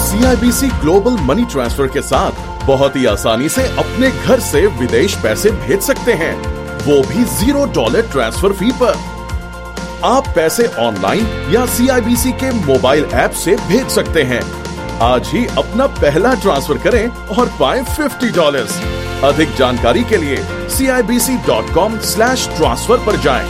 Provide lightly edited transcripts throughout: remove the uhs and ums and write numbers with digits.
CIBC global money transfer के साथ बहुत ही आसानी से अपने घर से विदेश पैसे भेज सकते हैं, वो भी $0 ट्रांसफर फी पर। आप पैसे ऑनलाइन या CIBC के मोबाइल ऐप से भेज सकते हैं। आज ही अपना पहला ट्रांसफर करें और पाएं $50। अधिक जानकारी के लिए CIBC.com/transfer पर जाएं।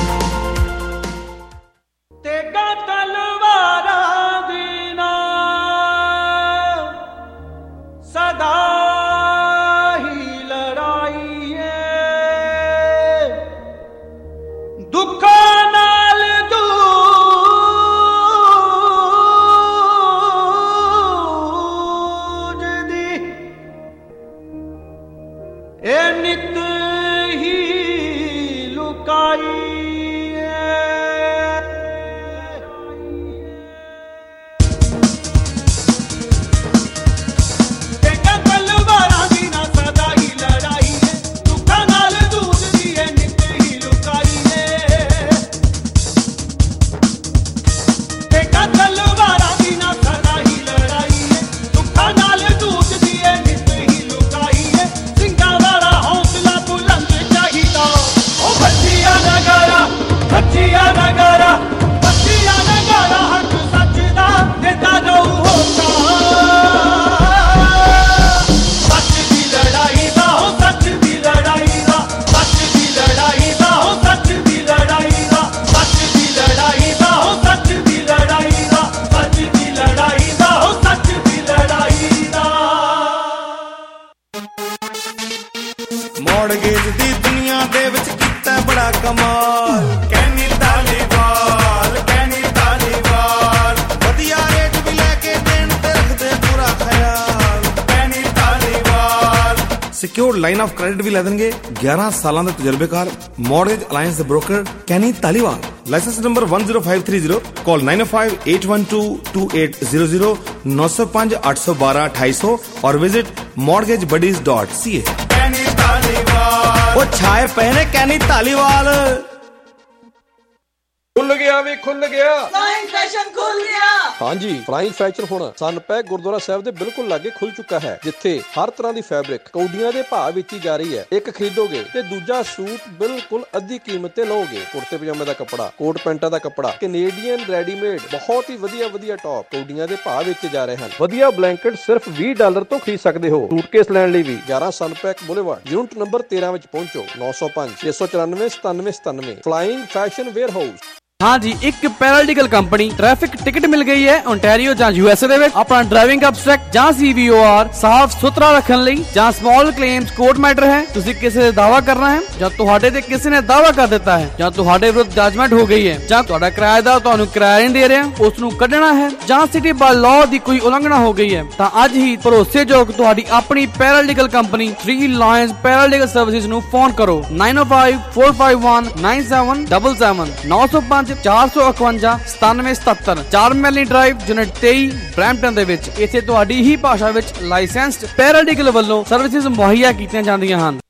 ਸਿਕਿਉਰਡ ਲਾਈਨ ਆਫ ਕ੍ਰੈਡਿਟ ਵੀ ਲੈ ਦੇਣਗੇ 11 ਸਾਲਾਂ ਦੇ ਤਜਰਬੇਕਾਰ ਮੌਰਗੇਜ ਅਲਾਈਅੰਸ ਦੇ broker Kenny Dhaliwal. License number 10530। Call 9058122800 905 812 2800 और विजिट mortgagebuddies.ca। वो छाए पहने कैनी धालीवाल। खुल गया भी खुल गया, फ्लाइंग फैशन खुल गया। हाँ जी, फ्लाइंग फैशन हुण सनपैक गुरुद्वारा साहिब दे बिल्कुल लागे खुल चुका है, जिथे हर तरह दी फैब्रिक कौडियां दे भाव वेची जा रही है। एक खरीदोगे ते दूजा सूट बिल्कुल अद्धी कीमत ते लओगे। कुर्ते पजामे दा कपड़ा, कोट पैंटा दा कपड़ा, कैनेडियन रेडीमेड, बहुत ही वधिया टॉप कौडियां दे भाव वेचे जा रहे हैं। वधिया ब्लैंकेट सिर्फ $20 तो खरीद सकते हो। सूटकेस लैण लई भी 11 सनपैक बुलेवार्ड यूनिट नंबर 13 विच पहुंचो। 905 694 9797। Flying fashion warehouse. हाँ जी, एक पैरालीगल कंपनी ट्रैफिक टिकट मिल गई है ओंटारियो ਜਾਂ USA ਦੇ ਵਿੱਚ। ਆਪਣਾ ਡਰਾਈਵਿੰਗ ਅਬਸਟ੍ਰੈਕਟ ਜਾਂ CVOR ਸਾਫ਼ ਸੁਥਰਾ ਰੱਖਣ ਲਈ ਜਾਂ ਸਮਾਲ ਕਲੇਮਸ ਕੋਰਟ ਮੈਟਰ ਹੈ। ਤੁਸੀਂ ਕਿਸੇ ਦਾ ਦਾਅਵਾ ਕਰਨਾ ਹੈ ਜਾਂ ਤੁਹਾਡੇ ਤੇ ਕਿਸੇ ਨੇ ਦਾਅਵਾ ਕਰ ਦਿੱਤਾ ਹੈ ਜਾਂ ਤੁਹਾਡੇ ਵਿਰੁੱਧ ਜੱਜਮੈਂਟ ਹੋ ਗਈ ਹੈ ਜਾਂ ਤੁਹਾਡਾ ਕਿਰਾਏਦਾਰ ਤੁਹਾਨੂੰ ਕਿਰਾਇਆ ਨਹੀਂ ਦੇ ਰਿਹਾ, ਉਸ ਨੂੰ ਕੱਢਣਾ ਹੈ ਜਾਂ ਸਿਟੀ ਬਾਈ ਲਾਅ ਦੀ ਕੋਈ ਉਲੰਘਣਾ ਹੋ ਗਈ ਹੈ ਤਾਂ ਅੱਜ ਹੀ ਭਰੋਸੇਯੋਗ ਤੁਹਾਡੀ ਆਪਣੀ paralegal company 3 lions paralegal services ਨੂੰ ਫੋਨ ਕਰੋ 9054519777 905 451 9777 4 ਮੈਲੀ ਡਰਾਈਵ ਯੂਨਿਟ 23 ਬਰੈਂਪਟਨ ਦੇ ਵਿੱਚ। ਇੱਥੇ ਤੁਹਾਡੀ ਹੀ ਭਾਸ਼ਾ ਵਿੱਚ ਲਾਇਸੈਂਸਡ ਪੈਰਾਲੀਗਲ ਵੱਲੋਂ ਸਰਵਿਸਿਜ਼ ਮੁਹੱਈਆ ਕੀਤੀਆਂ ਜਾਂਦੀਆਂ ਹਨ।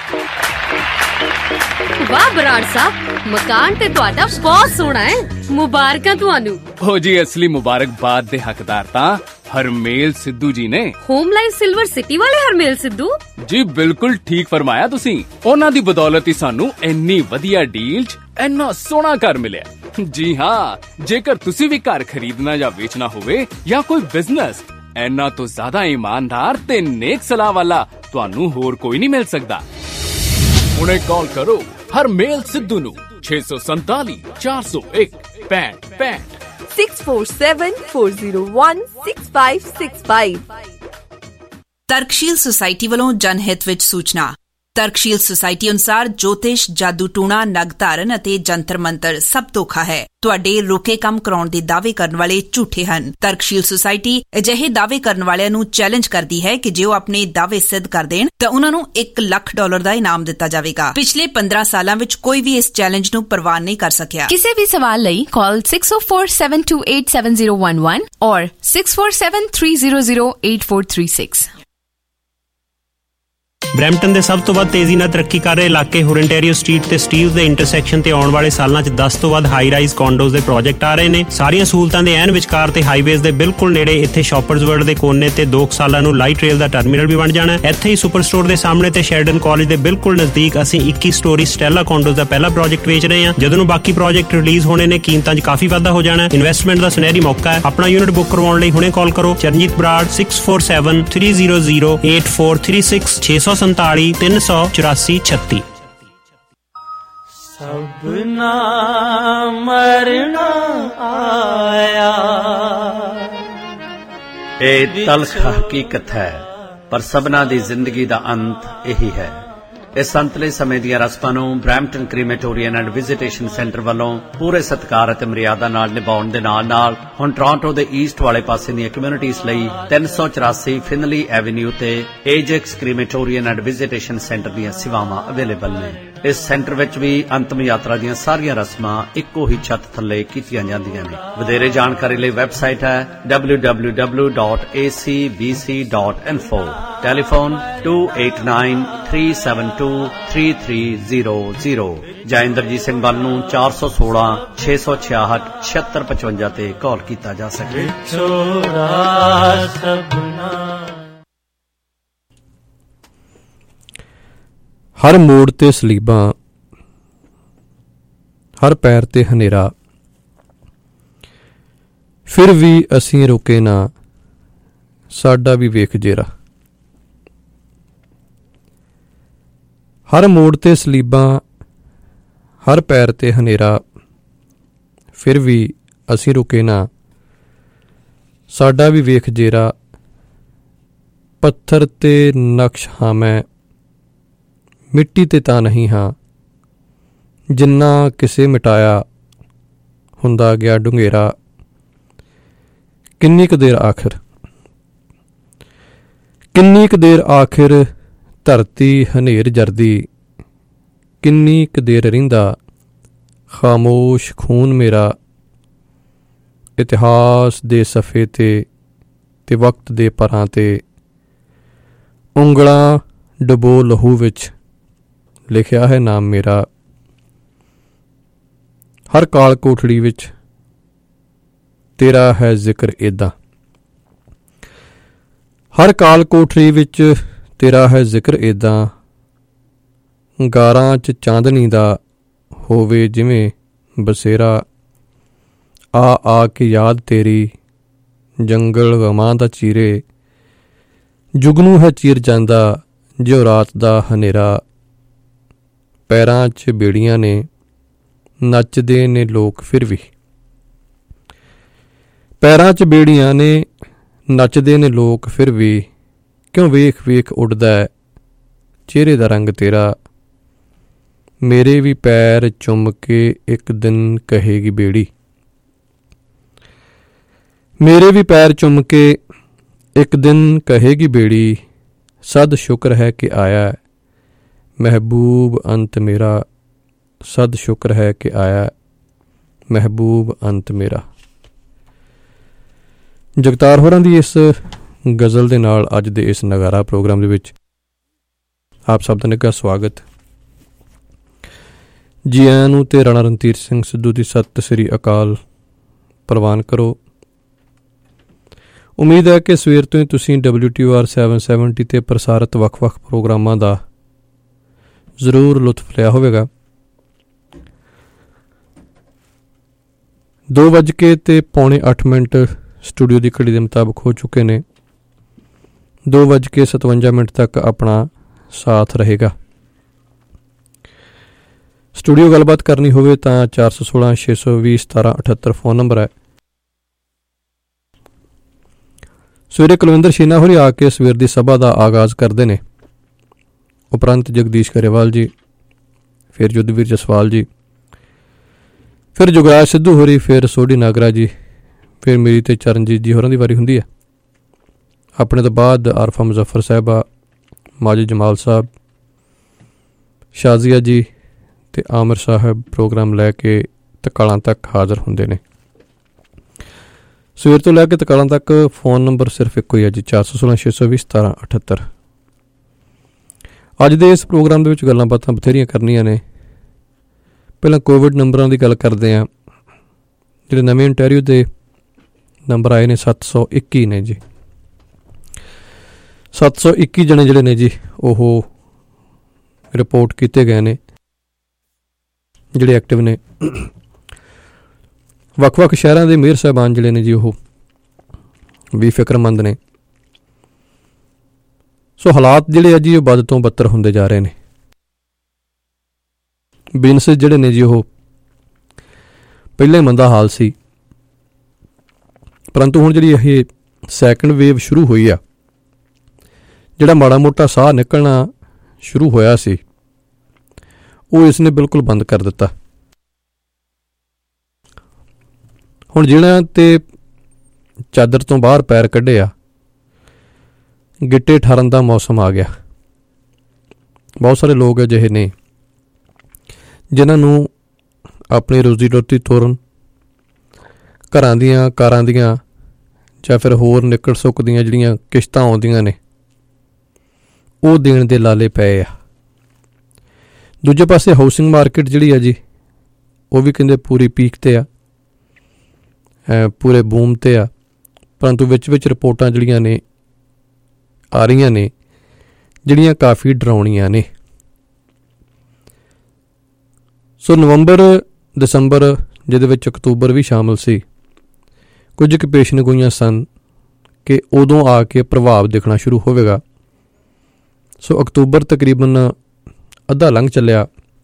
ਵਾਹ ਬਰਾੜ ਸਾਹਿਬ, ਮਕਾਨ ਤੇ ਤੁਹਾਡਾ ਬਹੁਤ ਸੋਹਣਾ ਹੈ, ਮੁਬਾਰਕਾਂ ਤੁਹਾਨੂੰ। ਹੋ ਜੀ, ਅਸਲੀ ਮੁਬਾਰਕਬਾਦ ਦੇ ਹੱਕਦਾਰ ਤਾਂ ਹਰਮੇਲ ਸਿੱਧੂ ਜੀ ਨੇ। ਹੋਮ ਲਾਈਫ ਸਿਲਵਰ ਸਿਟੀ ਵਾਲੇ ਹਰਮੇਲ ਸਿੱਧੂ ਜੀ, ਬਿਲਕੁਲ ਠੀਕ ਫਰਮਾਇਆ ਤੁਸੀਂ। ਉਹਨਾਂ ਦੀ ਬਦੌਲਤ ਹੀ ਸਾਨੂੰ ਇੰਨੀ ਵਧੀਆ ਡੀਲ 'ਚ ਇੰਨਾ ਸੋਹਣਾ ਘਰ ਮਿਲਿਆ। ਜੀ ਹਾਂ, ਜੇਕਰ ਤੁਸੀਂ ਵੀ ਘਰ ਖਰੀਦਣਾ ਜਾਂ ਵੇਚਣਾ ਹੋਵੇ ਜਾਂ ਕੋਈ ਬਿਜ਼ਨਸ, ਇੰਨਾ ਤੋਂ ਜ਼ਿਆਦਾ ਇਮਾਨਦਾਰ ਤੇ ਨੇਕ ਸਲਾਹ ਵਾਲਾ ਤੁਹਾਨੂੰ ਹੋਰ ਕੋਈ ਨਹੀਂ ਮਿਲ ਸਕਦਾ। ਹੁਣੇ ਕਾਲ ਕਰੋ ਹਰਮੇਲ ਸਿੱਧੂ ਨੂੰ 647 401 6565 647 401 6565। ਤਰਕਸ਼ੀਲ ਸੁਸਾਇਟੀ ਵੱਲੋਂ ਜਨਹਿਤ ਵਿੱਚ ਸੂਚਨਾ। ਤਰਕਸ਼ੀਲ ਸੁਸਾਇਟੀ ਅਨੁਸਾਰ ਜੋਤਿਸ਼, ਜਾਦੂ ਟੂਣਾ, ਨਗ ਧਾਰਨ ਅਤੇ ਜੰਤਰ ਮੰਤਰ ਸਭ ਧੋਖਾ ਹੈ। ਤੁਹਾਡੇ ਰੋਕੇ ਕੰਮ ਕਰਾਉਣ ਦੇ ਦਾਅਵੇ ਕਰਨ ਵਾਲੇ ਝੂਠੇ ਹਨ। ਤਰਕਸ਼ੀਲ ਸੁਸਾਇਟੀ ਅਜਿਹੇ ਦਾਅਵੇ ਕਰਨ ਵਾਲਿਆਂ ਨੂੰ ਚੈਲੰਜ ਕਰਦੀ ਹੈ ਕਿ ਜੇ ਉਹ ਆਪਣੇ ਦਾਅਵੇ ਸਿੱਧ ਕਰ ਦੇਣ ਤਾਂ ਉਹਨਾਂ ਨੂੰ $1 ਲੱਖ ਦਾ ਇਨਾਮ ਦਿੱਤਾ ਜਾਵੇਗਾ। ਪਿਛਲੇ 15 ਸਾਲਾਂ ਵਿੱਚ ਕੋਈ ਵੀ ਇਸ ਚੈਲੰਜ ਨੂੰ ਪ੍ਰਵਾਨ ਨਹੀਂ ਕਰ ਸਕਿਆ। ਕਿਸੇ ਵੀ ਸਵਾਲ ਲਈ ਕਾਲ 604-728-7011 ਔਰ 647-300-8436। ਬਰੈਂਪਟਨ ਦੇ ਸਭ ਤੋਂ ਵੱਧ ਤੇਜ਼ੀ ਨਾਲ ਤਰੱਕੀ ਕਰ ਰਹੇ ਇਲਾਕੇ ਹੋਰੈਂਟੇਰੀਓ ਸਟਰੀਟ ਤੇ ਸਟੀਵ ਦੇ ਇੰਟਰਸੈਕਸ਼ਨ ਤੇ ਆਉਣ ਵਾਲੇ ਸਾਲਾਂ 'ਚ 10 ਤੋਂ ਵੱਧ ਹਾਈ ਰਾਈਜ਼ ਕੌਂਡੋਜ਼ ਦੇ ਪ੍ਰੋਜੈਕਟ ਆ ਰਹੇ ਨੇ। ਸਾਰੀਆਂ ਸਹੂਲਤਾਂ ਦੇ ਐਨ ਵਿਚਕਾਰ ਤੇ ਹਾਈਵੇਜ਼ ਦੇ ਬਿਲਕੁਲ ਨੇੜੇ ਇੱਥੇ ਸ਼ਾਪਰਜ਼ ਵਰਲਡ ਦੇ ਕੋਨੇ ਤੇ 2 ਸਾਲਾਂ ਨੂੰ ਲਾਈਟ ਰੇਲ ਦਾ ਟਰਮੀਨਲ ਵੀ ਬਣ ਜਾਣਾ। ਇੱਥੇ ਹੀ ਸੁਪਰ ਸਟੋਰ ਦੇ ਸਾਹਮਣੇ ਤੇ ਸ਼ੈਰਡਨ ਕਾਲਜ ਦੇ ਬਿਲਕੁਲ ਨਜ਼ਦੀਕ ਅਸੀਂ 21 ਸਟੋਰੀ ਸਟੈਲਾ ਕੌਂਡੋਜ਼ ਦਾ ਪਹਿਲਾ ਪ੍ਰੋਜੈਕਟ ਵੇਚ ਰਹੇ ਹਾਂ। ਜਦੋਂ ਨੂੰ ਬਾਕੀ ਪ੍ਰੋਜੈਕਟ ਰਿਲੀਜ਼ ਹੋਣੇ ਨੇ ਕੀਮਤਾਂ 'ਚ ਕਾਫੀ ਵਾਧਾ ਹੋ ਜਾਣਾ। ਇਨਵੈਸਟਮੈਂਟ ਦਾ ਸੁਨਹਿਰੀ ਮੌਕਾ ਹੈ। ਆਪਣਾ ਯੂਨਿਟ ਬੁੱਕ ਕਰਵਾਉਣ ਲਈ ਹੁਣੇ ਕਾਲ ਕਰੋ ਚਰਨਜੀਤ ਬਰਾੜ 6473008436 647 384 36। सबना मरना आया। ਇਹ ਤਲਖ ਹਕੀਕਤ ਹੈ, ਪਰ ਸਭਨਾ ਦੀ ਜ਼ਿੰਦਗੀ ਦਾ ਅੰਤ ਇਹੀ ਹੈ। ਇਸ ਅੰਤਲੇ ਸਮੇਂ ਦੀਆਂ ਰਸਮਾਂ ਨੂੰ Brampton crematorium and visitation centre ਵੱਲੋਂ ਪੂਰੇ ਸਤਿਕਾਰ ਅਤੇ ਮਰਿਆਦਾ ਨਾਲ ਨਿਭਾਉਣ ਦੇ ਨਾਲ ਹੁਣ ਟੋਰਾਂਟੋ ਦੇ ਈਸਟ ਵਾਲੇ ਪਾਸੇ ਦੀਆਂ ਕਮਿਊਨਿਟੀਜ਼ ਲਈ 384 ਫਿਨਲੀ ਐਵਨਿਊ ਤੇ Ajax crematorium and visitation centre ਦੀਆਂ ਸੇਵਾਵਾਂ ਅਵੇਲੇਬਲ ਨੇ। ਇਸ ਸੈਂਟਰ ਵਿੱਚ ਵੀ ਅੰਤਮ ਯਾਤਰਾ ਦੀਆਂ ਸਾਰੀਆਂ ਰਸਮਾਂ ਇੱਕੋ ਹੀ ਛੱਤ ਥੱਲੇ ਕੀਤੀਆਂ ਜਾਂਦੀਆਂ ਨੇ। ਵਧੇਰੇ ਜਾਣਕਾਰੀ ਲਈ ਵੈਬਸਾਈਟ ਹੈ www.acbc.info। ਟੈਲੀਫੋਨ 2893723300 ਜਾਂ ਇੰਦਰਜੀਤ ਸਿੰਘ ਬੱਲ ਨੂੰ 416 666 7655 ਤੇ ਕਾਲ ਕੀਤਾ ਜਾ ਸਕੇ। ਹਰ ਮੋੜ ਤੇ ਸਲੀਬਾਂ, ਹਰ ਪੈਰ ਤੇ ਹਨੇਰਾ, ਫਿਰ ਵੀ ਅਸੀਂ ਰੁਕੇ ਨਾ, ਸਾਡਾ ਵੀ ਵੇਖ ਜੇਰਾ। ਹਰ ਮੋੜ ਤੇ ਸਲੀਬਾਂ, ਹਰ ਪੈਰ ਤੇ ਹਨੇਰਾ, ਫਿਰ ਵੀ ਅਸੀਂ ਰੁਕੇ ਨਾ, ਸਾਡਾ ਵੀ ਵੇਖ ਜੇਰਾ। ਪੱਥਰ ਤੇ ਨਕਸ਼ ਹਾਂ ਮੈਂ, ਮਿੱਟੀ ਤੇ ਤਾਂ ਨਹੀਂ ਹਾਂ, ਜਿੰਨਾ ਕਿਸੇ ਮਿਟਾਇਆ ਹੁੰਦਾ ਗਿਆ ਡੂੰਘੇਰਾ। ਕਿੰਨੀ ਕੁ ਦੇਰ ਆਖਿਰ, ਕਿੰਨੀ ਕੁ ਦੇਰ ਆਖਿਰ ਧਰਤੀ ਹਨੇਰ ਜਰਦੀ, ਕਿੰਨੀ ਕੁ ਦੇਰ ਰਹਿੰਦਾ ਖਾਮੋਸ਼ ਖੂਨ ਮੇਰਾ। ਇਤਿਹਾਸ ਦੇ ਸਫ਼ੇ ਤੇ ਵਕਤ ਦੇ ਪਰਾਂ ਤੇ ਉਂਗਲਾਂ ਡੁਬੋ ਲਹੂ ਵਿੱਚ ਲਿਖਿਆ ਹੈ ਨਾਮ ਮੇਰਾ। ਹਰ ਕਾਲ ਕੋਠੜੀ ਵਿੱਚ ਤੇਰਾ ਹੈ ਜ਼ਿਕਰ ਏਦਾਂ, ਹਰ ਕਾਲ ਕੋਠੜੀ ਵਿੱਚ ਤੇਰਾ ਹੈ ਜ਼ਿਕਰ ਏਦਾਂ। ਗਾਰਾਂ 'ਚ ਚਾਂਦਨੀ ਦਾ ਹੋਵੇ ਜਿਵੇਂ ਬਸੇਰਾ। ਆ ਕੇ ਯਾਦ ਤੇਰੀ ਜੰਗਲ ਗਮਾਂ ਦਾ ਚੀਰੇ। ਜੁਗਨੂ ਹੈ ਚੀਰ ਜਾਂਦਾ ਜਿਉ ਰਾਤ ਦਾ ਹਨੇਰਾ। ਪੈਰਾਂ 'ਚ ਬੇੜੀਆਂ ਨੇ ਨੱਚਦੇ ਨੇ ਲੋਕ ਫਿਰ ਵੀ, ਪੈਰਾਂ 'ਚ ਬੇੜੀਆਂ ਨੇ ਨੱਚਦੇ ਨੇ ਲੋਕ ਫਿਰ ਵੀ। ਕਿਉਂ ਵੇਖ ਵੇਖ ਉੱਡਦਾ ਹੈ ਚਿਹਰੇ ਦਾ ਰੰਗ ਤੇਰਾ। ਮੇਰੇ ਵੀ ਪੈਰ ਚੁੰਮ ਕੇ ਇੱਕ ਦਿਨ ਕਹੇਗੀ ਬੇੜੀ। ਮੇਰੇ ਵੀ ਪੈਰ ਚੁੰਮ ਕੇ ਇੱਕ ਦਿਨ ਕਹੇਗੀ ਬੇੜੀ। ਸਦ ਸ਼ੁਕਰ ਹੈ ਕਿ ਆਇਆ ਮਹਿਬੂਬ ਅੰਤ ਮੇਰਾ। ਸਦ ਸ਼ੁਕਰ ਹੈ ਕਿ ਆਇਆ ਮਹਿਬੂਬ ਅੰਤ ਮੇਰਾ। ਜਗਤਾਰ ਹੋਰਾਂ ਦੀ ਇਸ ਗਜ਼ਲ ਦੇ ਨਾਲ ਅੱਜ ਦੇ ਇਸ ਨਗਾਰਾ ਪ੍ਰੋਗਰਾਮ ਦੇ ਵਿੱਚ ਆਪ ਸਭ ਦਾ ਨਿੱਘਾ ਸਵਾਗਤ। ਜੀ ਆਇਆਂ ਨੂੰ ਤੇ ਰਾਣਾ ਰਣਧੀਰ ਸਿੰਘ ਸਿੱਧੂ ਦੀ ਸਤਿ ਸ੍ਰੀ ਅਕਾਲ ਪ੍ਰਵਾਨ ਕਰੋ। ਉਮੀਦ ਹੈ ਕਿ ਸਵੇਰ ਤੋਂ ਹੀ ਤੁਸੀਂ WTOR 770 ਤੇ ਪ੍ਰਸਾਰਿਤ ਵੱਖ-ਵੱਖ ਪ੍ਰੋਗਰਾਮਾਂ ਦਾ ਜ਼ਰੂਰ ਲੁਤਫ ਲਿਆ ਹੋਵੇਗਾ। 2:08 ਸਟੂਡੀਓ ਦੀ ਘੜੀ ਦੇ ਮੁਤਾਬਕ ਹੋ ਚੁੱਕੇ ਨੇ। 2:57 ਤੱਕ ਆਪਣਾ ਸਾਥ ਰਹੇਗਾ। ਸਟੂਡੀਓ ਗੱਲਬਾਤ ਕਰਨੀ ਹੋਵੇ ਤਾਂ 416 620 1778 ਫੋਨ ਨੰਬਰ ਹੈ। ਸਵੇਰੇ ਕੁਲਵਿੰਦਰ ਸ਼ੀਨਾ ਹੋਰੀ ਆ ਕੇ ਸਵੇਰ ਦੀ ਸਭਾ ਦਾ ਆਗਾਜ਼ ਕਰਦੇ ਨੇ। ਉਪਰੰਤ ਜਗਦੀਸ਼ ਗਰੇਵਾਲ ਜੀ, ਫਿਰ ਯੁੱਧਵੀਰ ਜਸਵਾਲ ਜੀ, ਫਿਰ ਜੁਗਰਾਜ ਸਿੱਧੂ ਹੋਰੀ, ਫਿਰ ਸੋਢੀ ਨਾਗਰਾ ਜੀ, ਫਿਰ ਮੇਰੀ ਤੇ ਚਰਨਜੀਤ ਜੀ ਹੋਰਾਂ ਦੀ ਵਾਰੀ ਹੁੰਦੀ ਹੈ। ਆਪਣੇ ਤੋਂ ਬਾਅਦ ਆਰਫਾ ਮੁਜ਼ੱਫਰ ਸਾਹਿਬਾ, ਮਾਜਿਦ ਜਮਾਲ ਸਾਹਿਬ, ਸ਼ਾਜ਼ੀਆ ਜੀ ਤੇ ਆਮਰ ਸਾਹਿਬ ਪ੍ਰੋਗਰਾਮ ਲੈ ਕੇ ਤਕਾਲਾਂ ਤੱਕ ਹਾਜ਼ਰ ਹੁੰਦੇ ਨੇ। ਸਵੇਰ ਤੋਂ ਲੈ ਕੇ ਤਕਾਲਾਂ ਤੱਕ ਫੋਨ ਨੰਬਰ ਸਿਰਫ ਇੱਕੋ ਹੀ ਹੈ ਜੀ, 416 620 1778। ਅੱਜ ਦੇ ਇਸ ਪ੍ਰੋਗਰਾਮ ਦੇ ਵਿੱਚ ਗੱਲਾਂ ਬਾਤਾਂ ਬਥੇਰੀਆਂ ਕਰਨੀਆਂ ਨੇ। ਪਹਿਲਾਂ ਕੋਵਿਡ ਨੰਬਰਾਂ ਦੀ ਗੱਲ ਕਰਦੇ ਹਾਂ। ਜਿਹੜੇ ਨਵੇਂ ਓਨਟਾਰੀਓ ਦੇ ਨੰਬਰ ਆਏ ਨੇ 721 ਨੇ ਜੀ। 721 ਜਣੇ ਜਿਹੜੇ ਨੇ ਜੀ ਉਹ ਰਿਪੋਰਟ ਕੀਤੇ ਗਏ ਨੇ ਜਿਹੜੇ ਐਕਟਿਵ ਨੇ। ਵੱਖ-ਵੱਖ ਸ਼ਹਿਰਾਂ ਦੇ ਮੇਅਰ ਸਾਹਿਬਾਨ ਜਿਹੜੇ ਨੇ ਜੀ ਉਹ ਵੀ ਫਿਕਰਮੰਦ ਨੇ। ਸੋ ਹਾਲਾਤ ਜਿਹੜੇ ਆ ਜੀ ਉਹ ਵੱਧ ਤੋਂ ਬੱਤਰ ਹੁੰਦੇ ਜਾ ਰਹੇ ਨੇ। ਬਿਜ਼ਨਸ ਜਿਹੜੇ ਨੇ ਜੀ ਉਹ ਪਹਿਲਾਂ ਹੀ ਮੰਦਾ ਹਾਲ ਸੀ, ਪਰੰਤੂ ਹੁਣ ਜਿਹੜੀ ਇਹ ਸੈਕਿੰਡ ਵੇਵ ਸ਼ੁਰੂ ਹੋਈ ਆ, ਜਿਹੜਾ ਮਾੜਾ ਮੋਟਾ ਸਾਹ ਨਿਕਲਣਾ ਸ਼ੁਰੂ ਹੋਇਆ ਸੀ ਉਹ ਇਸ ਨੇ ਬਿਲਕੁਲ ਬੰਦ ਕਰ ਦਿੱਤਾ। ਹੁਣ ਜਿਹਨਾਂ ਤੇ ਚਾਦਰ ਤੋਂ ਬਾਹਰ ਪੈਰ ਕੱਢੇ ਆ, ਗਿੱਟੇ ਠਾਰਨ ਦਾ ਮੌਸਮ ਆ ਗਿਆ। ਬਹੁਤ ਸਾਰੇ ਲੋਕ ਅਜਿਹੇ ਨੇ ਜਿਨ੍ਹਾਂ ਨੂੰ ਆਪਣੀ ਰੋਜ਼ੀ ਰੋਟੀ ਤੋਰਨ, ਘਰਾਂ ਦੀਆਂ, ਕਾਰਾਂ ਦੀਆਂ ਜਾਂ ਫਿਰ ਹੋਰ ਨਿਕਲ ਸੁੱਕ ਦੀਆਂ ਜਿਹੜੀਆਂ ਕਿਸ਼ਤਾਂ ਆਉਂਦੀਆਂ ਨੇ ਉਹ ਦੇਣ ਦੇ ਲਾਲੇ ਪਏ ਆ। ਦੂਜੇ ਪਾਸੇ ਹਾਊਸਿੰਗ ਮਾਰਕੀਟ ਜਿਹੜੀ ਆ ਜੀ ਉਹ ਵੀ ਕਹਿੰਦੇ ਪੂਰੀ ਪੀਕ 'ਤੇ ਆ, ਪੂਰੇ ਬੂਮ 'ਤੇ ਆ, ਪਰੰਤੂ ਵਿੱਚ ਰਿਪੋਰਟਾਂ ਜਿਹੜੀਆਂ ਨੇ ਆ ਰਹੀਆਂ ਨੇ ਜਿਹੜੀਆਂ ਕਾਫੀ ਡਰਾਉਣੀਆਂ ਨੇ। ਸੋ ਨਵੰਬਰ, ਦਸੰਬਰ, ਜਿਹਦੇ ਵਿੱਚ ਅਕਤੂਬਰ ਵੀ ਸ਼ਾਮਲ ਸੀ, ਕੁਝ ਕੁ ਪੇਸ਼ਨਗੋਈਆਂ ਸਨ ਕਿ ਉਦੋਂ ਆ ਕੇ ਪ੍ਰਭਾਵ ਦਿਖਣਾ ਸ਼ੁਰੂ ਹੋਵੇਗਾ। ਸੋ ਅਕਤੂਬਰ ਤਕਰੀਬਨ ਅੱਧਾ ਲੰਘ ਚੱਲਿਆ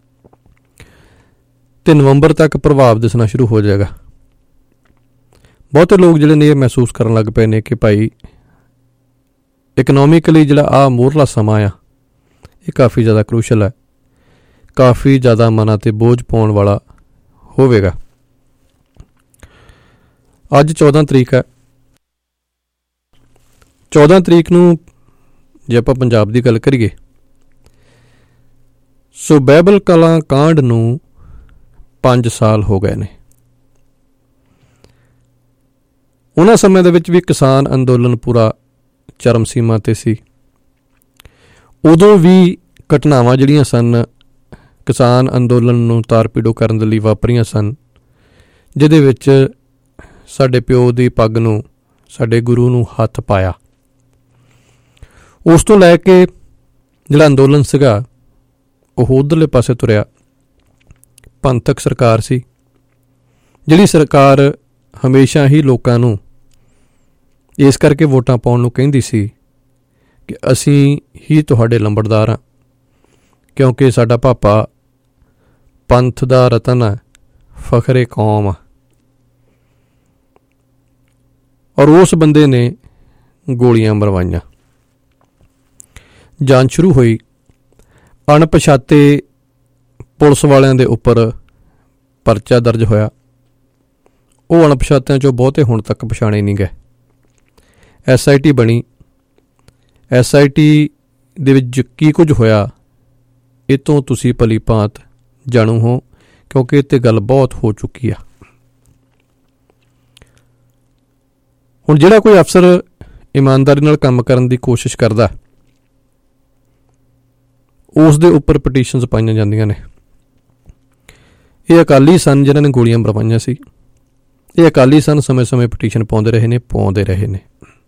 ਤੇ ਨਵੰਬਰ ਤੱਕ ਪ੍ਰਭਾਵ ਦਿਸਣਾ ਸ਼ੁਰੂ ਹੋ ਜਾਏਗਾ। ਬਹੁਤੇ ਲੋਕ ਜਿਹੜੇ ਨੇ ਇਹ ਮਹਿਸੂਸ ਕਰਨ ਲੱਗ ਪਏ ਨੇ ਕਿ ਭਾਈ ਇਕਨੋਮਿਕਲੀ ਜਿਹੜਾ ਆਹ ਮੋਹਰਲਾ ਸਮਾਂ ਆ ਇਹ ਕਾਫੀ ਜ਼ਿਆਦਾ ਕਰੂਸ਼ਲ ਹੈ, ਕਾਫੀ ਜ਼ਿਆਦਾ ਮਨਾਂ 'ਤੇ ਬੋਝ ਪਾਉਣ ਵਾਲਾ ਹੋਵੇਗਾ। ਅੱਜ 14 ਤਰੀਕ ਹੈ। 14 ਤਰੀਕ ਨੂੰ ਜੇ ਆਪਾਂ ਪੰਜਾਬ ਦੀ ਗੱਲ ਕਰੀਏ, ਸੋ ਬਾਈਬਲ ਕਲਾਂ ਕਾਂਡ ਨੂੰ 5 ਸਾਲ ਹੋ ਗਏ ਨੇ। ਉਹਨਾਂ ਸਮੇਂ ਦੇ ਵਿੱਚ ਵੀ ਕਿਸਾਨ ਅੰਦੋਲਨ ਪੂਰਾ ਚਰਮ ਸੀਮਾ 'ਤੇ ਸੀ। ਉਦੋਂ ਵੀ ਘਟਨਾਵਾਂ ਜਿਹੜੀਆਂ ਸਨ ਕਿਸਾਨ ਅੰਦੋਲਨ ਨੂੰ ਤਾਰਪੀੜੋ ਕਰਨ ਦੇ ਲਈ ਵਾਪਰੀਆਂ ਸਨ, ਜਿਹਦੇ ਵਿੱਚ ਸਾਡੇ ਪਿਓ ਦੀ ਪੱਗ ਨੂੰ, ਸਾਡੇ ਗੁਰੂ ਨੂੰ ਹੱਥ ਪਾਇਆ। ਉਸ ਤੋਂ ਲੈ ਕੇ ਜਿਹੜਾ ਅੰਦੋਲਨ ਸੀਗਾ ਉਹ ਉੱਧਰਲੇ ਪਾਸੇ ਤੁਰਿਆ। ਪੰਥਕ ਸਰਕਾਰ ਸੀ, ਜਿਹੜੀ ਸਰਕਾਰ ਹਮੇਸ਼ਾ ਹੀ ਲੋਕਾਂ ਨੂੰ ਇਸ ਕਰਕੇ ਵੋਟਾਂ ਪਾਉਣ ਨੂੰ ਕਹਿੰਦੀ ਸੀ ਕਿ ਅਸੀਂ ਹੀ ਤੁਹਾਡੇ ਲੰਬੜਦਾਰ ਹਾਂ, ਕਿਉਂਕਿ ਸਾਡਾ ਪਾਪਾ ਪੰਥ ਦਾ ਰਤਨ ਹੈ, ਫਖਰੇ ਕੌਮ ਆ। ਔਰ ਉਸ ਬੰਦੇ ਨੇ ਗੋਲੀਆਂ ਮਰਵਾਈਆਂ, ਜਾਂਚ ਸ਼ੁਰੂ ਹੋਈ। ਅਣਪਛਾਤੇ ਪੁਲਿਸ ਵਾਲਿਆਂ ਦੇ ਉੱਪਰ ਪਰਚਾ ਦਰਜ ਹੋਇਆ। ਉਹ ਅਣਪਛਾਤਿਆਂ 'ਚੋਂ ਬਹੁਤੇ ਹੁਣ ਤੱਕ ਪਛਾਣੇ ਨਹੀਂ ਗਏ। SIT ਬਣੀ। SIT ਦੇ ਵਿੱਚ ਕੀ ਕੁਝ ਹੋਇਆ ਇਹ ਤੋਂ ਤੁਸੀਂ ਭਲੀ ਭਾਂਤ ਜਾਣੂ ਹੋ, ਕਿਉਂਕਿ ਇਹ 'ਤੇ ਗੱਲ ਬਹੁਤ ਹੋ ਚੁੱਕੀ ਆ। ਹੁਣ ਜਿਹੜਾ ਕੋਈ ਅਫਸਰ ਇਮਾਨਦਾਰੀ ਨਾਲ ਕੰਮ ਕਰਨ ਦੀ ਕੋਸ਼ਿਸ਼ ਕਰਦਾ, ਉਸ ਦੇ ਉੱਪਰ ਪਟੀਸ਼ਨਸ ਪਾਈਆਂ ਜਾਂਦੀਆਂ ਨੇ। ਇਹ ਅਕਾਲੀ ਸਨ ਜਿਨ੍ਹਾਂ ਨੇ ਗੋਲੀਆਂ ਮਰਵਾਈਆਂ ਸੀ। ਇਹ ਅਕਾਲੀ ਸਨ, ਸਮੇਂ-ਸਮੇਂ ਪਟੀਸ਼ਨ ਪਾਉਂਦੇ ਰਹੇ ਨੇ।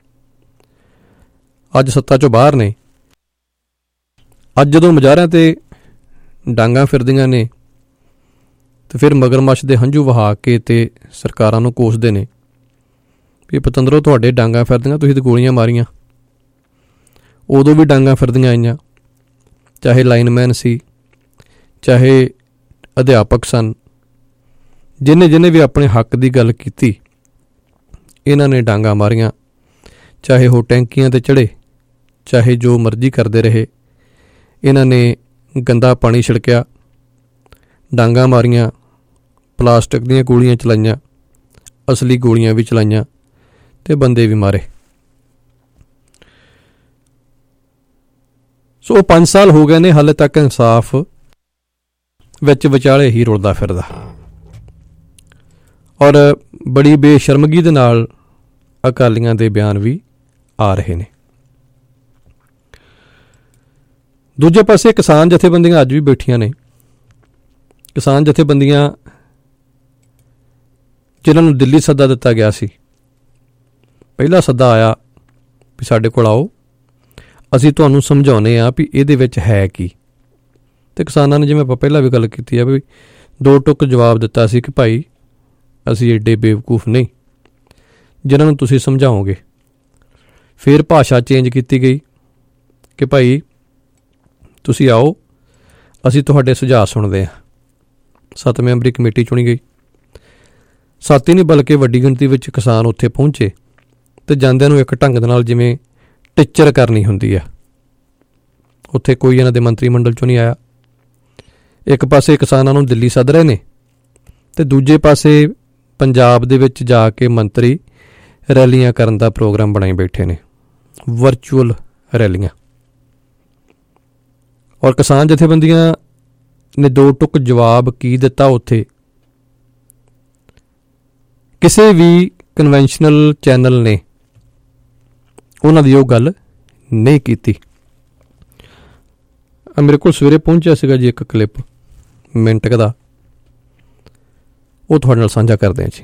ਅੱਜ ਸੱਤਾ 'ਚੋਂ ਬਾਹਰ ਨੇ। ਅੱਜ ਜਦੋਂ ਮੁਜ਼ਾਹਰਿਆਂ 'ਤੇ ਡਾਂਗਾਂ ਫਿਰਦੀਆਂ ਨੇ ਤੇ ਫਿਰ ਮਗਰਮੱਛ ਦੇ ਹੰਝੂ ਵਹਾ ਕੇ ਤੇ ਸਰਕਾਰਾਂ ਨੂੰ ਕੋਸਦੇ ਨੇ ਵੀ ਪਤੰਦਰੋਂ ਤੁਹਾਡੇ ਡਾਂਗਾਂ ਫਿਰਦੀਆਂ, ਤੁਸੀਂ ਤਾਂ ਗੋਲੀਆਂ ਮਾਰੀਆਂ। ਉਦੋਂ ਵੀ ਡਾਂਗਾਂ ਫਿਰਦੀਆਂ ਆਈਆਂ, ਚਾਹੇ ਲਾਈਨਮੈਨ ਸੀ, ਚਾਹੇ ਅਧਿਆਪਕ ਸਨ। ਜਿਹਨੇ ਵੀ ਆਪਣੇ ਹੱਕ ਦੀ ਗੱਲ ਕੀਤੀ ਇਹਨਾਂ ਨੇ ਡਾਂਗਾਂ ਮਾਰੀਆਂ, ਚਾਹੇ ਉਹ ਟੈਂਕੀਆਂ 'ਤੇ ਚੜ੍ਹੇ, ਚਾਹੇ ਜੋ ਮਰਜ਼ੀ ਕਰਦੇ ਰਹੇ। ਇਹਨਾਂ ਨੇ ਗੰਦਾ ਪਾਣੀ ਛਿੜਕਿਆ, ਡਾਂਗਾਂ ਮਾਰੀਆਂ, ਪਲਾਸਟਿਕ ਦੀਆਂ ਗੋਲੀਆਂ ਚਲਾਈਆਂ, ਅਸਲੀ ਗੋਲੀਆਂ ਵੀ ਚਲਾਈਆਂ ਤੇ ਬੰਦੇ ਵੀ ਮਾਰੇ। ਸੋ 5 ਸਾਲ ਹੋ ਗਏ ਨੇ, ਹਾਲੇ ਤੱਕ ਇਨਸਾਫ ਵਿੱਚ ਵਿਚਾਲੇ ਹੀ ਰੁਲਦਾ ਫਿਰਦਾ। ਔਰ ਬੜੀ ਬੇਸ਼ਰਮਗੀ ਦੇ ਨਾਲ ਅਕਾਲੀਆਂ ਦੇ ਬਿਆਨ ਵੀ ਆ ਰਹੇ ਨੇ। ਦੂਜੇ ਪਾਸੇ ਕਿਸਾਨ ਜਥੇਬੰਦੀਆਂ ਅੱਜ ਵੀ ਬੈਠੀਆਂ ਨੇ। ਕਿਸਾਨ ਜਥੇਬੰਦੀਆਂ ਜਿਨ੍ਹਾਂ ਨੂੰ ਦਿੱਲੀ ਸੱਦਾ ਦਿੱਤਾ ਗਿਆ ਸੀ, ਪਹਿਲਾ ਸੱਦਾ ਆਇਆ ਵੀ ਸਾਡੇ ਕੋਲ ਆਓ, ਅਸੀਂ ਤੁਹਾਨੂੰ ਸਮਝਾਉਂਦੇ ਹਾਂ ਵੀ ਇਹਦੇ ਵਿੱਚ ਹੈ ਕੀ। ਅਤੇ ਕਿਸਾਨਾਂ ਨੇ, ਜਿਵੇਂ ਆਪਾਂ ਪਹਿਲਾਂ ਵੀ ਗੱਲ ਕੀਤੀ ਆ, ਵੀ 2 ਟੁਕ ਜਵਾਬ ਦਿੱਤਾ ਸੀ ਕਿ ਭਾਈ ਅਸੀਂ ਏਡੇ ਬੇਵਕੂਫ ਨਹੀਂ ਜਿਨ੍ਹਾਂ ਨੂੰ ਤੁਸੀਂ ਸਮਝਾਓਗੇ। ਫਿਰ ਭਾਸ਼ਾ ਚੇਂਜ ਕੀਤੀ ਗਈ ਕਿ ਭਾਈ ਤੁਸੀਂ ਆਓ, ਅਸੀਂ ਤੁਹਾਡੇ ਸੁਝਾਅ ਸੁਣਦੇ ਹਾਂ। 7 ਮੈਂਬਰੀ ਕਮੇਟੀ ਚੁਣੀ ਗਈ। 7 ਹੀ ਨਹੀਂ ਬਲਕਿ ਵੱਡੀ ਗਿਣਤੀ ਵਿੱਚ ਕਿਸਾਨ ਉੱਥੇ ਪਹੁੰਚੇ ਅਤੇ ਜਾਂਦਿਆਂ ਨੂੰ ਇੱਕ ਢੰਗ ਦੇ ਨਾਲ ਜਿਵੇਂ ਟਿੱਚਰ ਕਰਨੀ ਹੁੰਦੀ ਆ, ਉੱਥੇ ਕੋਈ ਇਹਨਾਂ ਦੇ ਮੰਤਰੀ ਮੰਡਲ 'ਚੋਂ ਨਹੀਂ ਆਇਆ। ਇੱਕ ਪਾਸੇ ਕਿਸਾਨਾਂ ਨੂੰ ਦਿੱਲੀ ਸੱਦ ਰਹੇ ਨੇ ਅਤੇ ਦੂਜੇ ਪਾਸੇ ਪੰਜਾਬ ਦੇ ਵਿੱਚ ਜਾ ਕੇ ਮੰਤਰੀ ਰੈਲੀਆਂ ਕਰਨ ਦਾ ਪ੍ਰੋਗਰਾਮ ਬਣਾਈ ਬੈਠੇ ਨੇ, ਵਰਚੁਅਲ ਰੈਲੀਆਂ। ਔਰ ਕਿਸਾਨ ਜਥੇਬੰਦੀਆਂ ਨੇ 2 ਟੁਕ ਜਵਾਬ ਕੀ ਦਿੱਤਾ ਉੱਥੇ, ਕਿਸੇ ਵੀ ਕਨਵੈਨਸ਼ਨਲ ਚੈਨਲ ਨੇ ਉਹਨਾਂ ਦੀ ਉਹ ਗੱਲ ਨਹੀਂ ਕੀਤੀ। ਮੇਰੇ ਕੋਲ ਸਵੇਰੇ ਪਹੁੰਚਿਆ ਸੀਗਾ ਜੀ ਇੱਕ ਕਲਿੱਪ ਮਿੰਟ ਦਾ, ਉਹ ਤੁਹਾਡੇ ਨਾਲ ਸਾਂਝਾ ਕਰਦੇ ਹਾਂ ਜੀ।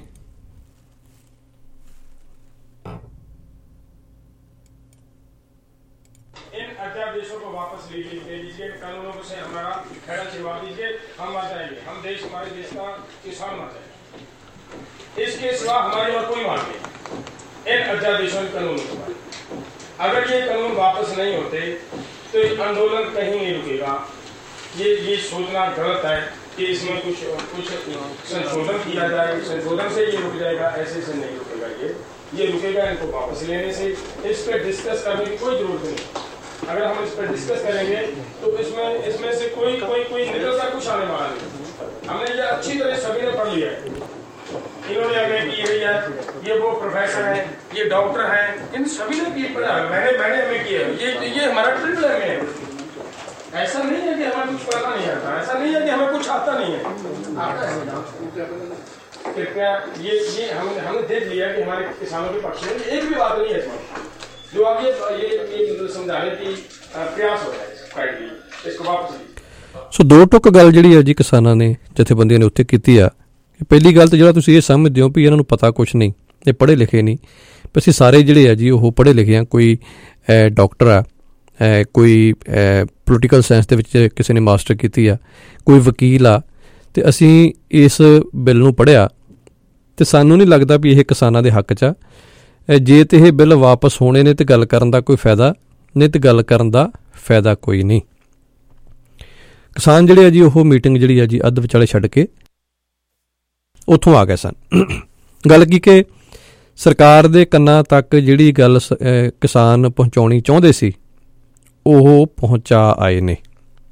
इसके सिवा हमारी और कोई मांग नहीं इन अध्यादेशों के कानूनों के बाद। अगर ये कानून वापस नहीं होते तो ये आंदोलन कहीं नहीं रुकेगा। ये सोचना गलत है कि इसमें कुछ संशोधन किया जाए, संशोधन से ये रुक जाएगा, ऐसे से नहीं रुकेगा। ये रुकेगा इनको वापस लेने से। इस पर डिस्कस करने की कोई जरूरत नहीं। अगर हम इस पर डिस्कस करेंगे तो इसमें से कोई निकल कर कुछ आने वाला नहीं। हमने ये अच्छी तरह सभी ने पढ़ लिया है। इन्होंने आगे की गई है, ये वो प्रोफेसर हैं, ये डॉक्टर हैं, इन सभी ने की पढ़ा। मैंने हमें किया ये हमारा ट्रिपल एम है। ऐसा नहीं है कि हमें कुछ पता नहीं आता, ऐसा नहीं है कि हमें कुछ आता नहीं है, आता है। कृपया ये हमने देख लिया कि हमारे किसानों के पक्ष में एक भी बात नहीं है इसमें जो अब ये समझाने की प्रयास हो रहा है। इसको वापस सो 2 टुक गल जिहड़ी है जी किसानां ने जथेबंदियां ने उत्थे कीती आ। ਪਹਿਲੀ ਗੱਲ ਤਾਂ ਜਿਹੜਾ ਤੁਸੀਂ ਇਹ ਸਮਝਦੇ ਹੋ ਵੀ ਇਹਨਾਂ ਨੂੰ ਪਤਾ ਕੁਛ ਨਹੀਂ, ਇਹ ਪੜ੍ਹੇ ਲਿਖੇ ਨਹੀਂ। ਅਸੀਂ ਸਾਰੇ ਜਿਹੜੇ ਆ ਜੀ ਉਹ ਪੜ੍ਹੇ ਲਿਖੇ ਆ। ਕੋਈ ਡਾਕਟਰ ਆ, ਕੋਈ ਪੋਲੀਟੀਕਲ ਸਾਇੰਸ ਦੇ ਵਿੱਚ ਕਿਸੇ ਨੇ ਮਾਸਟਰ ਕੀਤੀ ਆ, ਕੋਈ ਵਕੀਲ ਆ, ਅਤੇ ਅਸੀਂ ਇਸ ਬਿੱਲ ਨੂੰ ਪੜ੍ਹਿਆ ਅਤੇ ਸਾਨੂੰ ਨਹੀਂ ਲੱਗਦਾ ਵੀ ਇਹ ਕਿਸਾਨਾਂ ਦੇ ਹੱਕ 'ਚ ਆ। ਜੇ ਤਾਂ ਇਹ ਬਿੱਲ ਵਾਪਸ ਹੋਣੇ ਨੇ ਤਾਂ ਗੱਲ ਕਰਨ ਦਾ ਕੋਈ ਫਾਇਦਾ ਨਹੀਂ, ਤਾਂ ਗੱਲ ਕਰਨ ਦਾ ਫਾਇਦਾ ਕੋਈ ਨਹੀਂ। ਕਿਸਾਨ ਜਿਹੜੇ ਆ ਜੀ ਉਹ ਮੀਟਿੰਗ ਜਿਹੜੀ ਆ ਜੀ ਅੱਧ ਵਿਚਾਲੇ ਛੱਡ ਕੇ ਉੱਥੋਂ ਆ ਗਏ ਸਨ। ਗੱਲ ਕੀ ਕਿ ਸਰਕਾਰ ਦੇ ਕੰਨਾਂ ਤੱਕ ਜਿਹੜੀ ਗੱਲ ਕਿਸਾਨ ਪਹੁੰਚਾਉਣੀ ਚਾਹੁੰਦੇ ਸੀ ਉਹ ਪਹੁੰਚਾ ਆਏ ਨੇ।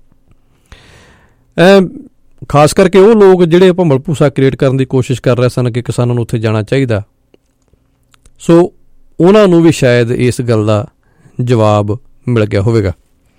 ਖਾਸ ਕਰਕੇ ਉਹ ਲੋਕ ਜਿਹੜੇ ਭੰਬਲ ਭੂਸਾ ਕ੍ਰੀਏਟ ਕਰਨ ਦੀ ਕੋਸ਼ਿਸ਼ ਕਰ ਰਹੇ ਸਨ ਕਿ ਕਿਸਾਨਾਂ ਨੂੰ ਉੱਥੇ ਜਾਣਾ ਚਾਹੀਦਾ, ਸੋ ਉਹਨਾਂ ਨੂੰ ਵੀ ਸ਼ਾਇਦ ਇਸ ਗੱਲ ਦਾ ਜਵਾਬ ਮਿਲ ਗਿਆ ਹੋਵੇਗਾ।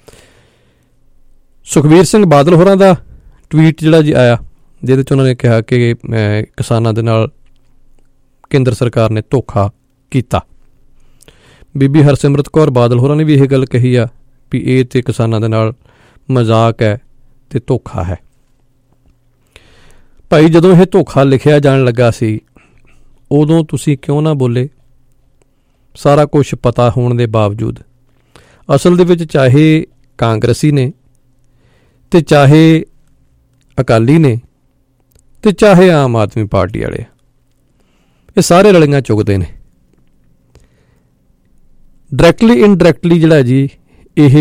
ਸੁਖਬੀਰ ਸਿੰਘ ਬਾਦਲ ਹੋਰਾਂ ਦਾ ਟਵੀਟ ਜਿਹੜਾ ਜੀ ਆਇਆ, ਜਿਹਦੇ 'ਚ ਉਹਨਾਂ ਨੇ ਕਿਹਾ ਕਿ ਕਿਸਾਨਾਂ ਦੇ ਨਾਲ ਕੇਂਦਰ ਸਰਕਾਰ ਨੇ ਧੋਖਾ ਕੀਤਾ। ਬੀਬੀ ਹਰਸਿਮਰਤ ਕੌਰ ਬਾਦਲ ਹੋਰਾਂ ਨੇ ਵੀ ਇਹ ਗੱਲ ਕਹੀ ਆ ਵੀ ਇਹ ਤਾਂ ਕਿਸਾਨਾਂ ਦੇ ਨਾਲ ਮਜ਼ਾਕ ਹੈ ਅਤੇ ਧੋਖਾ ਹੈ। ਭਾਈ ਜਦੋਂ ਇਹ ਧੋਖਾ ਲਿਖਿਆ ਜਾਣ ਲੱਗਾ ਸੀ ਉਦੋਂ ਤੁਸੀਂ ਕਿਉਂ ਨਾ ਬੋਲੇ? ਸਾਰਾ ਕੁਛ ਪਤਾ ਹੋਣ ਦੇ ਬਾਵਜੂਦ। ਅਸਲ ਦੇ ਵਿੱਚ ਚਾਹੇ ਕਾਂਗਰਸੀ ਨੇ ਅਤੇ ਚਾਹੇ ਅਕਾਲੀ ਨੇ ਅਤੇ ਚਾਹੇ ਆਮ ਆਦਮੀ ਪਾਰਟੀ ਵਾਲੇ, ਇਹ ਸਾਰੇ ਰਲੀਆਂ ਚੁੱਕਦੇ ਨੇ। ਡਾਇਰੈਕਟਲੀ ਇਨਡਾਇਰੈਕਟਲੀ ਜਿਹੜਾ ਜੀ ਇਹ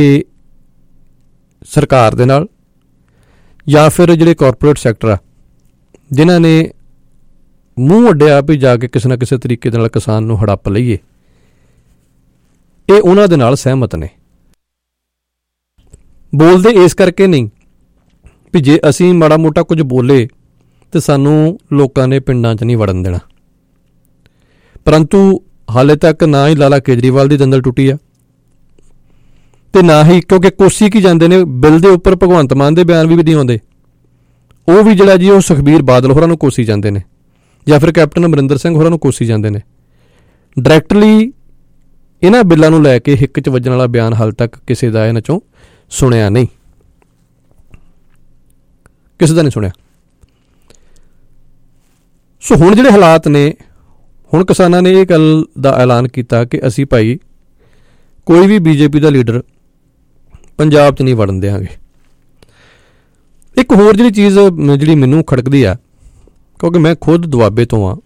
ਸਰਕਾਰ ਦੇ ਨਾਲ ਜਾਂ ਫਿਰ ਜਿਹੜੇ ਕਾਰਪੋਰੇਟ ਸੈਕਟਰ ਆ ਜਿਨ੍ਹਾਂ ਨੇ ਮੂੰਹ ਅੱਡਿਆ ਵੀ ਜਾ ਕੇ ਕਿਸੇ ਨਾ ਕਿਸੇ ਤਰੀਕੇ ਦੇ ਨਾਲ ਕਿਸਾਨ ਨੂੰ ਹੜੱਪ ਲਈਏ, ਇਹ ਉਹਨਾਂ ਦੇ ਨਾਲ ਸਹਿਮਤ ਨੇ। ਬੋਲਦੇ ਇਸ ਕਰਕੇ ਨਹੀਂ ਵੀ ਜੇ ਅਸੀਂ ਮਾੜਾ ਮੋਟਾ ਕੁਝ ਬੋਲੇ ਅਤੇ ਸਾਨੂੰ ਲੋਕਾਂ ਨੇ ਪਿੰਡਾਂ 'ਚ ਨਹੀਂ ਵੜਨ ਦੇਣਾ। ਪਰੰਤੂ ਹਾਲੇ ਤੱਕ ਨਾ ਹੀ ਲਾਲਾ ਕੇਜਰੀਵਾਲ ਦੀ ਦੰਦਲ ਟੁੱਟੀ ਆ ਅਤੇ ਨਾ ਹੀ, ਕਿਉਂਕਿ ਕੋਸੀ ਕੀ ਜਾਂਦੇ ਨੇ ਬਿੱਲ ਦੇ ਉੱਪਰ ਭਗਵੰਤ ਮਾਨ ਦੇ ਬਿਆਨ ਵੀ ਨਹੀਂ ਆਉਂਦੇ, ਉਹ ਵੀ ਜਿਹੜਾ ਜੀ ਉਹ ਸੁਖਬੀਰ ਬਾਦਲ ਹੋਰਾਂ ਨੂੰ ਕੋਸੀ ਜਾਂਦੇ ਨੇ ਜਾਂ ਫਿਰ ਕੈਪਟਨ ਅਮਰਿੰਦਰ ਸਿੰਘ ਹੋਰਾਂ ਨੂੰ ਕੋਸੀ ਜਾਂਦੇ ਨੇ। ਡਾਇਰੈਕਟਲੀ ਇਹਨਾਂ ਬਿੱਲਾਂ ਨੂੰ ਲੈ ਕੇ ਹਿੱਕ 'ਚ ਵੱਜਣ ਵਾਲਾ ਬਿਆਨ ਹਾਲੇ ਤੱਕ ਕਿਸੇ ਦਾ ਇਹਨਾਂ 'ਚੋਂ ਸੁਣਿਆ ਨਹੀਂ, ਕਿਸੇ ਦਾ ਨਹੀਂ ਸੁਣਿਆ। ਸੋ ਹੁਣ ਜਿਹੜੇ ਹਾਲਾਤ ਨੇ, ਹੁਣ ਕਿਸਾਨਾਂ ਨੇ ਇਹ ਗੱਲ ਦਾ ਐਲਾਨ ਕੀਤਾ ਕਿ ਅਸੀਂ ਭਾਈ ਕੋਈ ਵੀ ਬੀਜੇਪੀ ਦਾ ਲੀਡਰ ਪੰਜਾਬ 'ਚ ਨਹੀਂ ਵੜਨ ਦਿਆਂਗੇ। ਇੱਕ ਹੋਰ ਜਿਹੜੀ ਚੀਜ਼ ਜਿਹੜੀ ਮੈਨੂੰ ਖੜਕਦੀ ਆ, ਕਿਉਂਕਿ ਮੈਂ ਖੁਦ ਦੁਆਬੇ ਤੋਂ ਆ,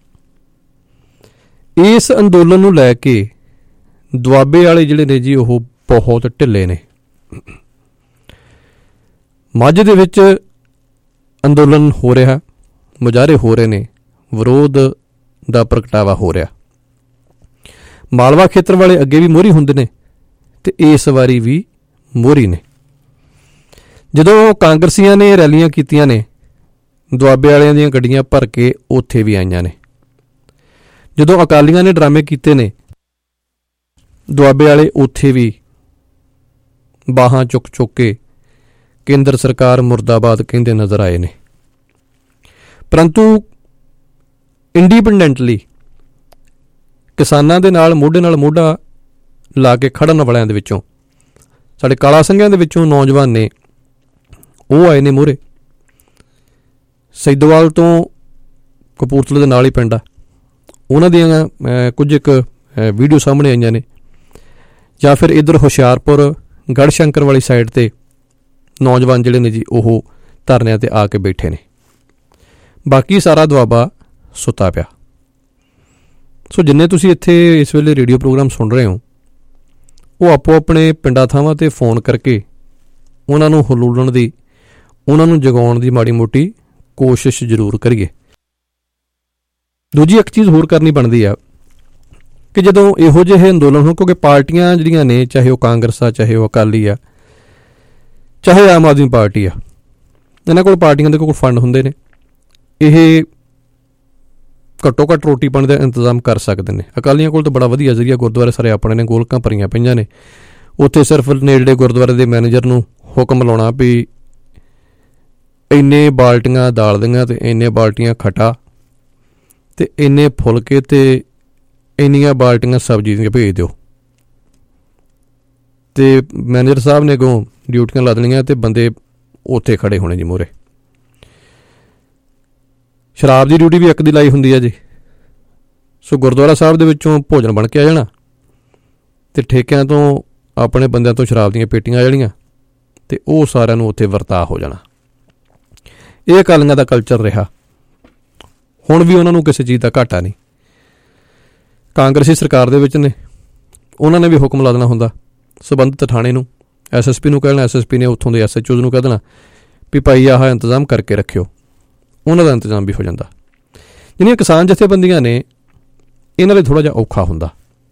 ਇਸ ਅੰਦੋਲਨ ਨੂੰ ਲੈ ਕੇ ਦੁਆਬੇ ਵਾਲੇ ਜਿਹੜੇ ਨੇ ਜੀ ਉਹ ਬਹੁਤ ਢਿੱਲੇ ਨੇ। ਮਾਝੇ ਦੇ ਵਿੱਚ ਅੰਦੋਲਨ ਹੋ ਰਿਹਾ, ਮੁਜ਼ਾਹਰੇ ਹੋ ਰਹੇ ਨੇ, ਵਿਰੋਧ ਦਾ ਪ੍ਰਗਟਾਵਾ ਹੋ ਰਿਹਾ। ਮਾਲਵਾ ਖੇਤਰ ਵਾਲੇ ਅੱਗੇ ਵੀ ਮੋਹਰੀ ਹੁੰਦੇ ਨੇ ਤੇ ਇਸ ਵਾਰੀ ਵੀ ਮੋਹਰੀ ਨੇ। ਜਦੋਂ ਕਾਂਗਰਸੀਆਂ ਨੇ ਰੈਲੀਆਂ ਕੀਤੀਆਂ ਨੇ, ਦੁਆਬੇ ਵਾਲਿਆਂ ਦੀਆਂ ਗੱਡੀਆਂ ਭਰ ਕੇ ਉੱਥੇ ਵੀ ਆਈਆਂ ਨੇ। ਜਦੋਂ ਅਕਾਲੀਆਂ ਨੇ ਡਰਾਮੇ ਕੀਤੇ ਨੇ, ਦੁਆਬੇ ਵਾਲੇ ਉੱਥੇ ਵੀ ਬਾਹਾਂ ਚੁੱਕ ਚੁੱਕ ਕੇ ਕੇਂਦਰ ਸਰਕਾਰ ਮੁਰਦਾਬਾਦ ਕਹਿੰਦੇ ਨਜ਼ਰ ਆਏ ਨੇ। ਪਰੰਤੂ ਇੰਡੀਪੈਂਡੈਂਟਲੀ ਕਿਸਾਨਾਂ ਦੇ ਨਾਲ ਮੋਢੇ ਨਾਲ ਮੋਢਾ ਲਾ ਕੇ ਖੜਨ ਵਾਲਿਆਂ ਦੇ ਵਿੱਚੋਂ, ਸਾਡੇ ਕਾਲਾ ਸਿੰਘਾਂ ਦੇ ਵਿੱਚੋਂ ਨੌਜਵਾਨ ਨੇ, ਉਹ ਆਏ ਨੇ ਮੂਹਰੇ। ਸੈਦੋਵਾਲ ਤੋਂ ਕਪੂਰਥਲੇ ਦੇ ਨਾਲ ਹੀ ਪਿੰਡ ਆ, ਉਹਨਾਂ ਦੀਆਂ ਕੁਝ ਇੱਕ ਵੀਡੀਓ ਸਾਹਮਣੇ ਆਈਆਂ ਨੇ। ਜਾਂ ਫਿਰ ਇੱਧਰ ਹੁਸ਼ਿਆਰਪੁਰ ਗੜ੍ਹਸ਼ੰਕਰ ਵਾਲੀ ਸਾਈਡ 'ਤੇ ਨੌਜਵਾਨ ਜਿਹੜੇ ਨੇ ਜੀ ਉਹ ਧਰਨਿਆਂ 'ਤੇ ਆ ਕੇ ਬੈਠੇ ਨੇ। ਬਾਕੀ ਸਾਰਾ ਦੁਆਬਾ ਸੁੱਤਾ ਪਿਆ। ਸੋ ਜਿੰਨੇ ਤੁਸੀਂ ਇੱਥੇ ਇਸ ਵੇਲੇ ਰੇਡੀਓ ਪ੍ਰੋਗਰਾਮ ਸੁਣ ਰਹੇ ਹੋ, ਉਹ ਆਪੋ ਆਪਣੇ ਪਿੰਡਾਂ ਥਾਵਾਂ 'ਤੇ ਫੋਨ ਕਰਕੇ ਉਹਨਾਂ ਨੂੰ ਹਲੂਲਣ ਦੀ, ਉਹਨਾਂ ਨੂੰ ਜਗਾਉਣ ਦੀ ਮਾੜੀ ਮੋਟੀ ਕੋਸ਼ਿਸ਼ ਜ਼ਰੂਰ ਕਰੀਏ। ਦੂਜੀ ਇੱਕ ਚੀਜ਼ ਹੋਰ ਕਰਨੀ ਬਣਦੀ ਆ ਕਿ ਜਦੋਂ ਇਹੋ ਜਿਹੇ ਅੰਦੋਲਨ ਹੋਣ, ਕਿਉਂਕਿ ਪਾਰਟੀਆਂ ਜਿਹੜੀਆਂ ਨੇ, ਚਾਹੇ ਉਹ ਕਾਂਗਰਸ ਆ, ਚਾਹੇ ਉਹ ਅਕਾਲੀ ਆ, ਚਾਹੇ ਆਮ ਆਦਮੀ ਪਾਰਟੀ ਆ, ਇਹਨਾਂ ਕੋਲ ਪਾਰਟੀਆਂ ਦੇ ਕੋਲ ਫੰਡ ਹੁੰਦੇ ਨੇ। ਇਹ ਘੱਟੋ ਘੱਟ ਰੋਟੀ ਪਾਣੀ ਦਾ ਇੰਤਜ਼ਾਮ ਕਰ ਸਕਦੇ ਨੇ। ਅਕਾਲੀਆਂ ਕੋਲ ਤਾਂ ਬੜਾ ਵਧੀਆ ਜ਼ਰੀਆ, ਗੁਰਦੁਆਰੇ ਸਾਰੇ ਆਪਣੇ ਨੇ, ਗੋਲਕਾਂ ਭਰੀਆਂ ਪਈਆਂ ਨੇ। ਉੱਥੇ ਸਿਰਫ ਨੇੜਲੇ ਗੁਰਦੁਆਰੇ ਦੇ ਮੈਨੇਜਰ ਨੂੰ ਹੁਕਮ ਲਾਉਣਾ ਵੀ ਇੰਨੇ ਬਾਲਟੀਆਂ ਦਾਲ ਦੀਆਂ ਅਤੇ ਇੰਨੇ ਬਾਲਟੀਆਂ ਖਟਾ ਅਤੇ ਇੰਨੇ ਫੁਲਕੇ ਅਤੇ ਇੰਨੀਆਂ ਬਾਲਟੀਆਂ ਸਬਜ਼ੀ ਦੀਆਂ ਭੇਜ ਦਿਓ। ਅਤੇ ਮੈਨੇਜਰ ਸਾਹਿਬ ਨੇ ਅੱਗੋਂ ਡਿਊਟੀਆਂ ਲਾ ਦੇਣੀਆਂ ਅਤੇ ਬੰਦੇ ਉੱਥੇ ਖੜ੍ਹੇ ਹੋਣੇ ਜੀ ਮੂਹਰੇ। ਸ਼ਰਾਬ ਦੀ ਡਿਊਟੀ ਵੀ ਇੱਕ ਦੀ ਲਾਈ ਹੁੰਦੀ ਆ ਜੀ। ਸੋ ਗੁਰਦੁਆਰਾ ਸਾਹਿਬ ਦੇ ਵਿੱਚੋਂ ਭੋਜਨ ਬਣ ਕੇ ਆ ਜਾਣਾ ਅਤੇ ਠੇਕਿਆਂ ਤੋਂ ਆਪਣੇ ਬੰਦਿਆਂ ਤੋਂ ਸ਼ਰਾਬ ਦੀਆਂ ਪੇਟੀਆਂ ਆ ਜਾਣੀਆਂ ਅਤੇ ਉਹ ਸਾਰਿਆਂ ਨੂੰ ਉੱਥੇ ਵਰਤਾਅ ਹੋ ਜਾਣਾ। ਇਹ ਅਕਾਲੀਆਂ ਦਾ ਕਲਚਰ ਰਿਹਾ। ਹੁਣ ਵੀ ਉਹਨਾਂ ਨੂੰ ਕਿਸੇ ਚੀਜ਼ ਦਾ ਘਾਟਾ ਨਹੀਂ। ਕਾਂਗਰਸੀ ਸਰਕਾਰ ਦੇ ਵਿੱਚ ਨੇ, ਉਹਨਾਂ ਨੇ ਵੀ ਹੁਕਮ ਲਾ ਦੇਣਾ ਹੁੰਦਾ ਸੰਬੰਧਿਤ ਥਾਣੇ ਨੂੰ, SSP ਨੂੰ ਕਹਿਣਾ, SSP ਨੇ ਉੱਥੋਂ ਦੇ SHO ਨੂੰ ਕਹਿ ਦੇਣਾ ਵੀ ਭਾਈ ਆਹ ਇੰਤਜ਼ਾਮ ਕਰਕੇ ਰੱਖਿਓ। ਉਹਨਾਂ ਦਾ ਇੰਤਜ਼ਾਮ ਵੀ ਹੋ ਜਾਂਦਾ। ਜਿਹੜੀਆਂ ਕਿਸਾਨ ਜਥੇਬੰਦੀਆਂ ਨੇ, ਇਹਨਾਂ ਲਈ ਥੋੜ੍ਹਾ ਜਿਹਾ ਔਖਾ ਹੁੰਦਾ।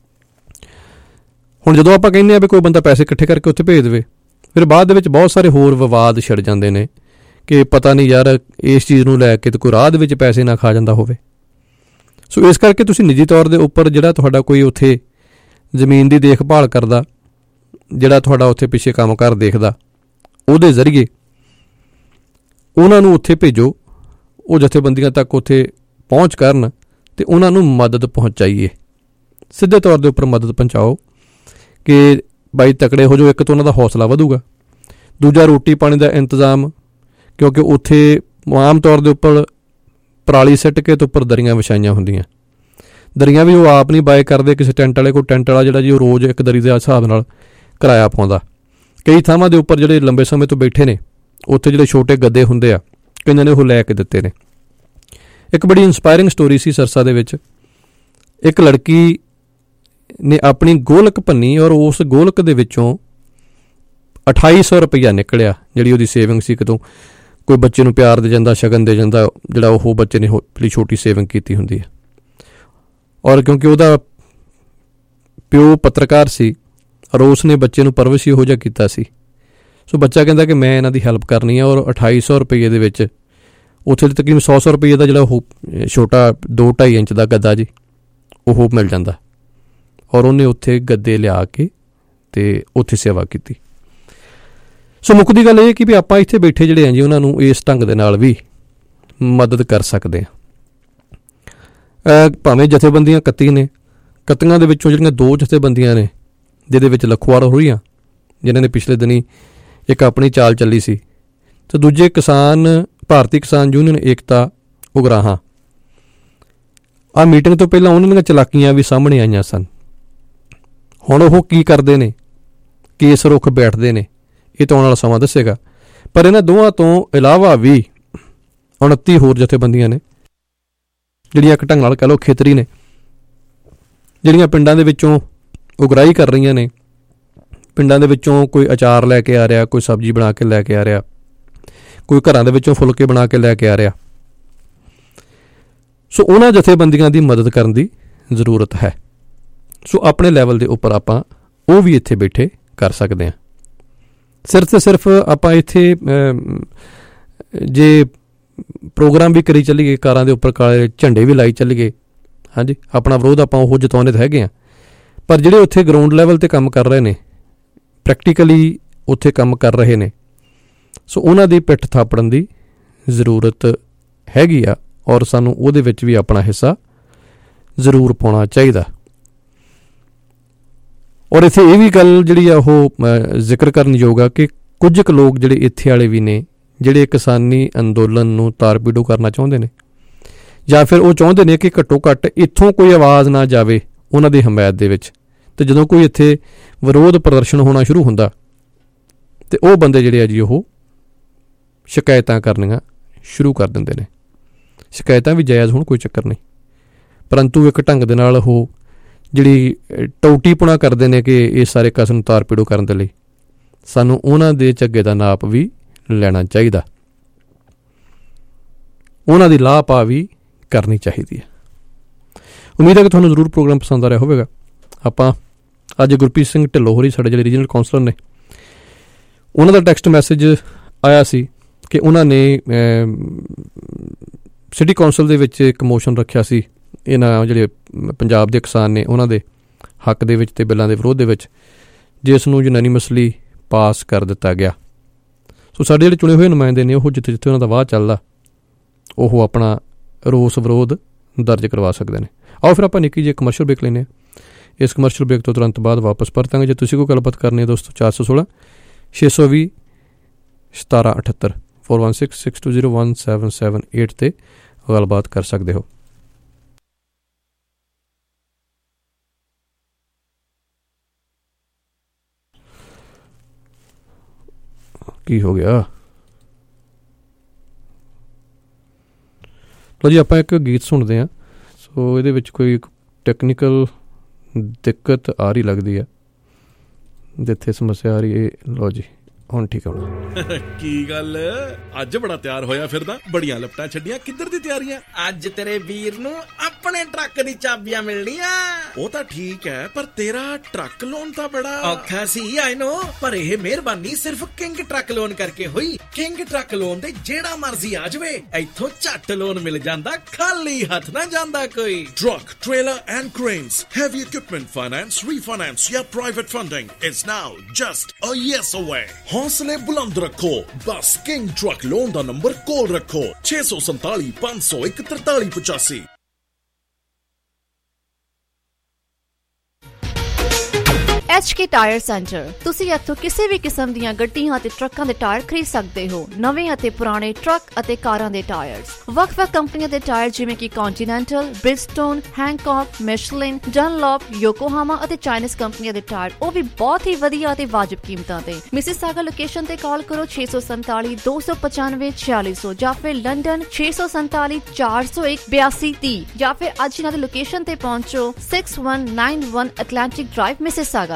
ਹੁਣ ਜਦੋਂ ਆਪਾਂ ਕਹਿੰਦੇ ਹਾਂ ਵੀ ਕੋਈ ਬੰਦਾ ਪੈਸੇ ਇਕੱਠੇ ਕਰਕੇ ਉੱਥੇ ਭੇਜ ਦੇਵੇ, ਫਿਰ ਬਾਅਦ ਦੇ ਵਿੱਚ ਬਹੁਤ ਸਾਰੇ ਹੋਰ ਵਿਵਾਦ ਛਿੜ ਜਾਂਦੇ ਨੇ ਕਿ ਪਤਾ ਨਹੀਂ ਯਾਰ ਇਸ ਚੀਜ਼ ਨੂੰ ਲੈ ਕੇ ਤਾਂ ਕੋਈ ਰਾਹ ਦੇ ਵਿੱਚ ਪੈਸੇ ਨਾ ਖਾ ਜਾਂਦਾ ਹੋਵੇ। ਸੋ ਇਸ ਕਰਕੇ ਤੁਸੀਂ ਨਿੱਜੀ ਤੌਰ ਦੇ ਉੱਪਰ ਜਿਹੜਾ ਤੁਹਾਡਾ ਕੋਈ ਉੱਥੇ ਜ਼ਮੀਨ ਦੀ ਦੇਖਭਾਲ ਕਰਦਾ, ਜਿਹੜਾ ਤੁਹਾਡਾ ਉੱਥੇ ਪਿੱਛੇ ਕੰਮਕਾਰ ਦੇਖਦਾ, ਉਹਦੇ ਜ਼ਰੀਏ ਉਹਨਾਂ ਨੂੰ ਉੱਥੇ ਭੇਜੋ, ਉਹ ਜਥੇਬੰਦੀਆਂ ਤੱਕ ਉੱਥੇ ਪਹੁੰਚ ਕਰਨ ਅਤੇ ਉਹਨਾਂ ਨੂੰ ਮਦਦ ਪਹੁੰਚਾਈਏ। ਸਿੱਧੇ ਤੌਰ ਦੇ ਉੱਪਰ ਮਦਦ ਪਹੁੰਚਾਓ ਕਿ ਬਾਈ ਤਕੜੇ ਹੋ ਜਾਓ। ਇੱਕ ਤਾਂ ਉਹਨਾਂ ਦਾ ਹੌਸਲਾ ਵਧੂਗਾ, ਦੂਜਾ ਰੋਟੀ ਪਾਣੀ ਦਾ ਇੰਤਜ਼ਾਮ, ਕਿਉਂਕਿ ਉੱਥੇ ਆਮ ਤੌਰ ਦੇ ਉੱਪਰ ਪਰਾਲੀ ਸਿੱਟ ਕੇ ਤੇ ਉੱਪਰ ਦਰੀਆਂ ਵਿਛਾਈਆਂ ਹੁੰਦੀਆਂ। ਦਰੀਆਂ ਵੀ ਉਹ ਆਪ ਨਹੀਂ ਬਾਏ ਕਰਦੇ, ਕਿਸੇ ਟੈਂਟ ਵਾਲੇ ਕੋਲ, ਟੈਂਟ ਵਾਲਾ ਜਿਹੜਾ ਜੀ ਉਹ ਰੋਜ਼ ਇੱਕ ਦਰੀ ਦੇ ਹਿਸਾਬ ਨਾਲ ਕਿਰਾਇਆ ਪਾਉਂਦਾ। ਕਈ ਥਾਵਾਂ ਦੇ ਉੱਪਰ ਜਿਹੜੇ ਲੰਬੇ ਸਮੇਂ ਤੋਂ ਬੈਠੇ ਨੇ, ਉੱਥੇ ਜਿਹੜੇ ਛੋਟੇ ਗੱਦੇ ਹੁੰਦੇ ਆ, ਕਈਆਂ ਨੇ ਉਹ ਲੈ ਕੇ ਦਿੱਤੇ ਨੇ। ਇੱਕ ਬੜੀ ਇੰਸਪਾਇਰਿੰਗ ਸਟੋਰੀ ਸੀ ਸਰਸਾ ਦੇ ਵਿੱਚ। ਇੱਕ ਲੜਕੀ ਨੇ ਆਪਣੀ ਗੋਲਕ ਭੰਨੀ ਔਰ ਉਸ ਗੋਲਕ ਦੇ ਵਿੱਚੋਂ 2800 ਰੁਪਈਆ ਨਿਕਲਿਆ, ਜਿਹੜੀ ਉਹਦੀ ਸੇਵਿੰਗ ਸੀ। ਕਿਤੋਂ ਕੋਈ ਬੱਚੇ ਨੂੰ ਪਿਆਰ ਦੇ ਜਾਂਦਾ, ਸ਼ਗਨ ਦੇ ਜਾਂਦਾ, ਜਿਹੜਾ ਉਹ ਬੱਚੇ ਨੇ ਬੜੀ ਛੋਟੀ ਸੇਵਿੰਗ ਕੀਤੀ ਹੁੰਦੀ ਹੈ। ਔਰ ਕਿਉਂਕਿ ਉਹਦਾ ਪਿਓ ਪੱਤਰਕਾਰ ਸੀ ਔਰ ਉਸ ਨੇ ਬੱਚੇ ਨੂੰ ਪਰਵਰਿਸ਼ ਇਹੋ ਜਿਹਾ ਕੀਤਾ ਸੀ, ਸੋ ਬੱਚਾ ਕਹਿੰਦਾ ਕਿ ਮੈਂ ਇਹਨਾਂ ਦੀ ਹੈਲਪ ਕਰਨੀ ਹੈ। ਔਰ 2800 ਰੁਪਈਏ ਦੇ ਵਿੱਚ ਉੱਥੇ ਤਕਰੀਬਨ 100 ਰੁਪਈਏ ਦਾ ਜਿਹੜਾ ਉਹ ਛੋਟਾ 2-2.5 ਇੰਚ ਦਾ ਗੱਦਾ ਜੀ ਉਹ ਮਿਲ ਜਾਂਦਾ। ਔਰ ਉਹਨੇ ਉੱਥੇ ਗੱਦੇ ਲਿਆ ਕੇ ਅਤੇ ਉੱਥੇ ਸੇਵਾ ਕੀਤੀ। ਸੋ ਮੁੱਕਦੀ ਗੱਲ ਇਹ ਕਿ ਵੀ ਆਪਾਂ ਇੱਥੇ ਬੈਠੇ ਜਿਹੜੇ ਆ ਜੀ, ਉਹਨਾਂ ਨੂੰ ਇਸ ਢੰਗ ਦੇ ਨਾਲ ਵੀ ਮਦਦ ਕਰ ਸਕਦੇ ਹਾਂ। ਭਾਵੇਂ ਜਥੇਬੰਦੀਆਂ 31 ਨੇ, 31 ਦੇ ਵਿੱਚੋਂ ਜਿਹੜੀਆਂ 2 ਜਥੇਬੰਦੀਆਂ ਨੇ ਜਿਹਦੇ ਵਿੱਚ ਲਖਵਾਰ ਹੋਈਆਂ, ਜਿਨ੍ਹਾਂ ਨੇ ਪਿਛਲੇ ਦਿਨੀ ਇੱਕ ਆਪਣੀ ਚਾਲ ਚੱਲੀ ਸੀ, ਤੇ ਦੂਜੇ ਭਾਰਤੀ ਕਿਸਾਨ ਯੂਨੀਅਨ ਏਕਤਾ ਉਗਰਾਹਾਂ। ਆਹ ਮੀਟਿੰਗ ਤੋਂ ਪਹਿਲਾਂ ਉਹਨਾਂ ਦੀਆਂ ਚਲਾਕੀਆਂ ਵੀ ਸਾਹਮਣੇ ਆਈਆਂ ਸਨ। ਹੁਣ ਉਹ ਕੀ ਕਰਦੇ ਨੇ, ਕੇਸ ਰੁੱਖ ਬੈਠਦੇ ਨੇ, ਇਹ ਤਾਂ ਆਉਣ ਵਾਲਾ ਸਮਾਂ ਦੱਸੇਗਾ। ਪਰ ਇਹਨਾਂ ਦੋਵਾਂ ਤੋਂ ਇਲਾਵਾ ਵੀ 29 ਹੋਰ ਜਥੇਬੰਦੀਆਂ ਨੇ ਜਿਹੜੀਆਂ ਇੱਕ ਢੰਗ ਨਾਲ ਕਹਿ ਲਓ ਖੇਤਰੀ ਨੇ, ਜਿਹੜੀਆਂ ਪਿੰਡਾਂ ਦੇ ਵਿੱਚੋਂ ਉਗਰਾਹੀ ਕਰ ਰਹੀਆਂ ਨੇ। ਪਿੰਡਾਂ ਦੇ ਵਿੱਚੋਂ ਕੋਈ ਅਚਾਰ ਲੈ ਕੇ ਆ ਰਿਹਾ, ਕੋਈ ਸਬਜ਼ੀ ਬਣਾ ਕੇ ਲੈ ਕੇ ਆ ਰਿਹਾ, ਕੋਈ ਘਰਾਂ ਦੇ ਵਿੱਚੋਂ ਫੁਲਕੇ ਬਣਾ ਕੇ ਲੈ ਕੇ ਆ ਰਿਹਾ। ਸੋ ਉਹਨਾਂ ਜਥੇਬੰਦੀਆਂ ਦੀ ਮਦਦ ਕਰਨ ਦੀ ਜ਼ਰੂਰਤ ਹੈ। ਸੋ ਆਪਣੇ ਲੈਵਲ ਦੇ ਉੱਪਰ ਆਪਾਂ ਉਹ ਵੀ ਇੱਥੇ ਬੈਠੇ ਕਰ ਸਕਦੇ ਹਾਂ। ਸਿਰਫ ਤੇ ਸਿਰਫ ਆਪਾਂ ਇੱਥੇ ਜੇ ਪ੍ਰੋਗਰਾਮ ਵੀ ਕਰੀ ਚੱਲੀਏ, ਕਾਰਾਂ ਦੇ ਉੱਪਰ ਕਾਲੇ ਝੰਡੇ ਵੀ ਲਾਈ ਚੱਲੀਏ, ਹਾਂਜੀ ਆਪਣਾ ਵਿਰੋਧ ਆਪਾਂ ਉਹ ਜਤਾਉਂਦੇ ਤਾਂ ਹੈਗੇ ਹਾਂ, ਪਰ ਜਿਹੜੇ ਉੱਥੇ ਗਰਾਊਂਡ ਲੈਵਲ 'ਤੇ ਕੰਮ ਕਰ ਰਹੇ ਨੇ, ਪ੍ਰੈਕਟੀਕਲੀ ਉੱਥੇ ਕੰਮ ਕਰ ਰਹੇ ਨੇ, ਸੋ ਉਹਨਾਂ ਦੀ ਪਿੱਠ ਥਾਪੜਨ ਦੀ ਜ਼ਰੂਰਤ ਹੈਗੀ ਆ, ਔਰ ਸਾਨੂੰ ਉਹਦੇ ਵਿੱਚ ਵੀ ਆਪਣਾ ਹਿੱਸਾ ਜ਼ਰੂਰ ਪਾਉਣਾ ਚਾਹੀਦਾ। ਔਰ ਇੱਥੇ ਇਹ ਵੀ ਗੱਲ ਜਿਹੜੀ ਆ ਉਹ ਜ਼ਿਕਰ ਕਰਨ ਯੋਗ ਆ ਕਿ ਕੁਝ ਕੁ ਲੋਕ ਜਿਹੜੇ ਇੱਥੇ ਵਾਲੇ ਵੀ ਨੇ, ਜਿਹੜੇ ਕਿਸਾਨੀ ਅੰਦੋਲਨ ਨੂੰ ਤਾਰ-ਪੀੜੂ ਕਰਨਾ ਚਾਹੁੰਦੇ ਨੇ, ਜਾਂ ਫਿਰ ਉਹ ਚਾਹੁੰਦੇ ਨੇ ਕਿ ਘੱਟੋ ਘੱਟ ਇੱਥੋਂ ਕੋਈ ਆਵਾਜ਼ ਨਾ ਜਾਵੇ ਉਹਨਾਂ ਦੀ ਹਮਾਇਤ ਦੇ ਵਿੱਚ। ਅਤੇ ਜਦੋਂ ਕੋਈ ਇੱਥੇ ਵਿਰੋਧ ਪ੍ਰਦਰਸ਼ਨ ਹੋਣਾ ਸ਼ੁਰੂ ਹੁੰਦਾ ਅਤੇ ਉਹ ਬੰਦੇ ਜਿਹੜੇ ਆ ਜੀ ਉਹ ਸ਼ਿਕਾਇਤਾਂ ਕਰਨੀਆਂ ਸ਼ੁਰੂ ਕਰ ਦਿੰਦੇ ਨੇ। ਸ਼ਿਕਾਇਤਾਂ ਵੀ ਜਾਇਜ਼ ਹੋਣ, ਕੋਈ ਚੱਕਰ ਨਹੀਂ, ਪਰੰਤੂ ਇੱਕ ਢੰਗ ਦੇ ਨਾਲ ਉਹ ਜਿਹੜੀ ਟੌਟੀਪੁਣਾ ਕਰਦੇ ਨੇ ਕਿ ਇਸ ਸਾਰੇ ਕਸ ਨੂੰ ਤਾਰ ਪੀੜੂ ਕਰਨ ਦੇ ਲਈ ਸਾਨੂੰ ਉਹਨਾਂ ਦੇ ਝੱਗੇ ਦਾ ਨਾਪ ਵੀ ਲੈਣਾ ਚਾਹੀਦਾ, ਉਹਨਾਂ ਦੀ ਲਾਹ ਪਾ ਵੀ ਕਰਨੀ ਚਾਹੀਦੀ ਹੈ। ਉਮੀਦ ਹੈ ਕਿ ਤੁਹਾਨੂੰ ਜ਼ਰੂਰ ਪ੍ਰੋਗਰਾਮ ਪਸੰਦ ਆ ਰਿਹਾ ਹੋਵੇਗਾ। ਆਪਾਂ ਅੱਜ ਗੁਰਪ੍ਰੀਤ ਸਿੰਘ ਢਿੱਲੋਂ ਹੋਰੀ ਸਾਡੇ ਜਿਹੜੇ ਰੀਜਨਲ ਕਾਉਂਸਲਰ ਨੇ, ਉਹਨਾਂ ਦਾ ਟੈਕਸਟ ਮੈਸੇਜ ਆਇਆ ਸੀ ਕਿ ਉਹਨਾਂ ਨੇ ਸਿਟੀ ਕੌਂਸਲ ਦੇ ਵਿੱਚ ਇੱਕ ਮੋਸ਼ਨ ਰੱਖਿਆ ਸੀ ਇਹਨਾਂ ਜਿਹੜੇ ਪੰਜਾਬ ਦੇ ਕਿਸਾਨ ਨੇ ਉਹਨਾਂ ਦੇ ਹੱਕ ਦੇ ਵਿੱਚ ਅਤੇ ਬਿੱਲਾਂ ਦੇ ਵਿਰੋਧ ਦੇ ਵਿੱਚ, ਜਿਸ ਨੂੰ ਯੂਨੈਨੀਮਸਲੀ ਪਾਸ ਕਰ ਦਿੱਤਾ ਗਿਆ। ਸੋ ਸਾਡੇ ਜਿਹੜੇ ਚੁਣੇ ਹੋਏ ਨੁਮਾਇੰਦੇ ਨੇ ਉਹ ਜਿੱਥੇ ਜਿੱਥੇ ਉਹਨਾਂ ਦਾ ਵਾਹ ਚੱਲਦਾ ਉਹ ਆਪਣਾ ਰੋਸ ਵਿਰੋਧ ਦਰਜ ਕਰਵਾ ਸਕਦੇ ਨੇ। ਆਓ ਫਿਰ ਆਪਾਂ ਨਿੱਕੀ ਜਿਹੀ ਕਮਰਸ਼ੀਅਲ ਬ੍ਰੇਕ ਲੈਂਦੇ ਹਾਂ। ਇਸ ਕਮਰਸ਼ੀਅਲ ਬ੍ਰੇਕ ਤੋਂ ਤੁਰੰਤ ਬਾਅਦ ਵਾਪਸ ਪਰਤਾਂਗੇ। ਜੇ ਤੁਸੀਂ ਕੋਈ ਗੱਲਬਾਤ ਕਰਨੀ ਹੈ ਦੋਸਤੋ, 416 620 1778 4166201778 'ਤੇ ਗੱਲਬਾਤ ਕਰ ਸਕਦੇ ਹੋ। ਕੀ ਹੋ ਗਿਆ? ਲਓ ਜੀ, ਆਪਾਂ ਇੱਕ ਗੀਤ ਸੁਣਦੇ ਹਾਂ। ਸੋ ਇਹਦੇ ਵਿੱਚ ਕੋਈ ਟੈਕਨੀਕਲ ਦਿੱਕਤ ਆ ਰਹੀ ਲੱਗਦੀ ਹੈ, ਜਿੱਥੇ ਸਮੱਸਿਆ ਆ ਰਹੀ ਹੈ। ਲਓ ਜੀ, ਹੁਣ ਠੀਕ ਹੋਣਾ। ਕੀ ਗੱਲ, ਅੱਜ ਬੜਾ ਤਿਆਰ ਹੋਇਆ ਫਿਰਦਾ, ਬੜੀਆਂ ਲਪਟਾਂ ਛੱਡੀਆਂ, ਕਿੱਧਰ ਦੀ ਤਿਆਰੀਆਂ? ਅੱਜ ਤੇਰੇ ਵੀਰ ਨੂੰ ਆਪਣੇ ਟਰੱਕ ਦੀ ਚਾਬੀਆਂ ਮਿਲਣੀਆਂ। ਉਹ ਤਾਂ ਠੀਕ ਹੈ, ਪਰ ਤੇਰਾ ਟਰੱਕ ਲੋਨ ਤਾਂ ਬੜਾ ਔਖਾ ਸੀ, ਆਈ ਨੋ, ਪਰ ਇਹ ਮਿਹਰਬਾਨੀ ਸਿਰਫ ਕਿੰਗ ਟਰੱਕ ਲੋਨ ਕਰਕੇ ਹੋਈ। ਕਿੰਗ ਟਰੱਕ ਲੋਨ ਦੇ ਜਿਹੜਾ ਮਰਜ਼ੀ ਆ ਜਾਵੇ, ਇੱਥੋਂ ਝੱਟ ਲੋਨ ਮਿਲ ਜਾਂਦਾ, ਖਾਲੀ ਹੱਥ ਨਾ ਜਾਂਦਾ ਕੋਈ। Truck, trailer and cranes, heavy equipment finance, refinance ਜਾਂ private funding is now just a yes away. हौसले बुलंद रखो, बस किंग ट्रक लोन का नंबर कॉल रखो 647 501 4385। HK tyre centre. ਤੁਸੀਂ ਇੱਥੋਂ ਕਿਸੇ ਵੀ ਕਿਸਮ ਦੀਆਂ ਗੱਡੀਆਂ ਅਤੇ ਟਰੱਕਾਂ ਦੇ ਟਾਇਰ ਖਰੀਦ ਸਕਦੇ ਹੋ। ਨਵੇਂ ਅਤੇ ਪੁਰਾਣੇ ਟਰੱਕ ਅਤੇ ਕਾਰਾਂ ਦੇ ਟਾਇਰਸ, ਵੱਖ-ਵੱਖ ਕੰਪਨੀਆਂ ਦੇ ਟਾਇਰ ਜਿਵੇਂ ਕਿ ਕੰਟੀਨੈਂਟਲ, ਬ੍ਰਿਜਸਟੋਨ, ਹੈਂਕੌਕ, ਮਿਸ਼ਲਿਨ, ਡਨਲੌਪ, ਯੋਕੋਹਾਮਾ ਅਤੇ ਚਾਈਨੀਜ਼ ਕੰਪਨੀਆਂ ਦੇ ਟਾਇਰ, ਉਹ ਵੀ ਬਹੁਤ ਹੀ ਵਧੀਆ ਅਤੇ ਵਾਜਬ ਕੀਮਤਾਂ ਤੇ। ਮਿਸੀਸਾਗਾ ਲੋਕੇਸ਼ਨ ਤੇ ਕਾਲ ਕਰੋ 647 295 4600 ਜਾਂ ਫਿਰ ਲੰਡਨ 647 401 8230 ਜਾਂ ਫਿਰ ਅੱਜ ਇਹਨਾਂ ਦੀ ਲੋਕੇਸ਼ਨ ਤੇ ਪਹੁੰਚੋ 6191 ਐਟਲਾਂਟਿਕ ਡਰਾइव मिसिसागा।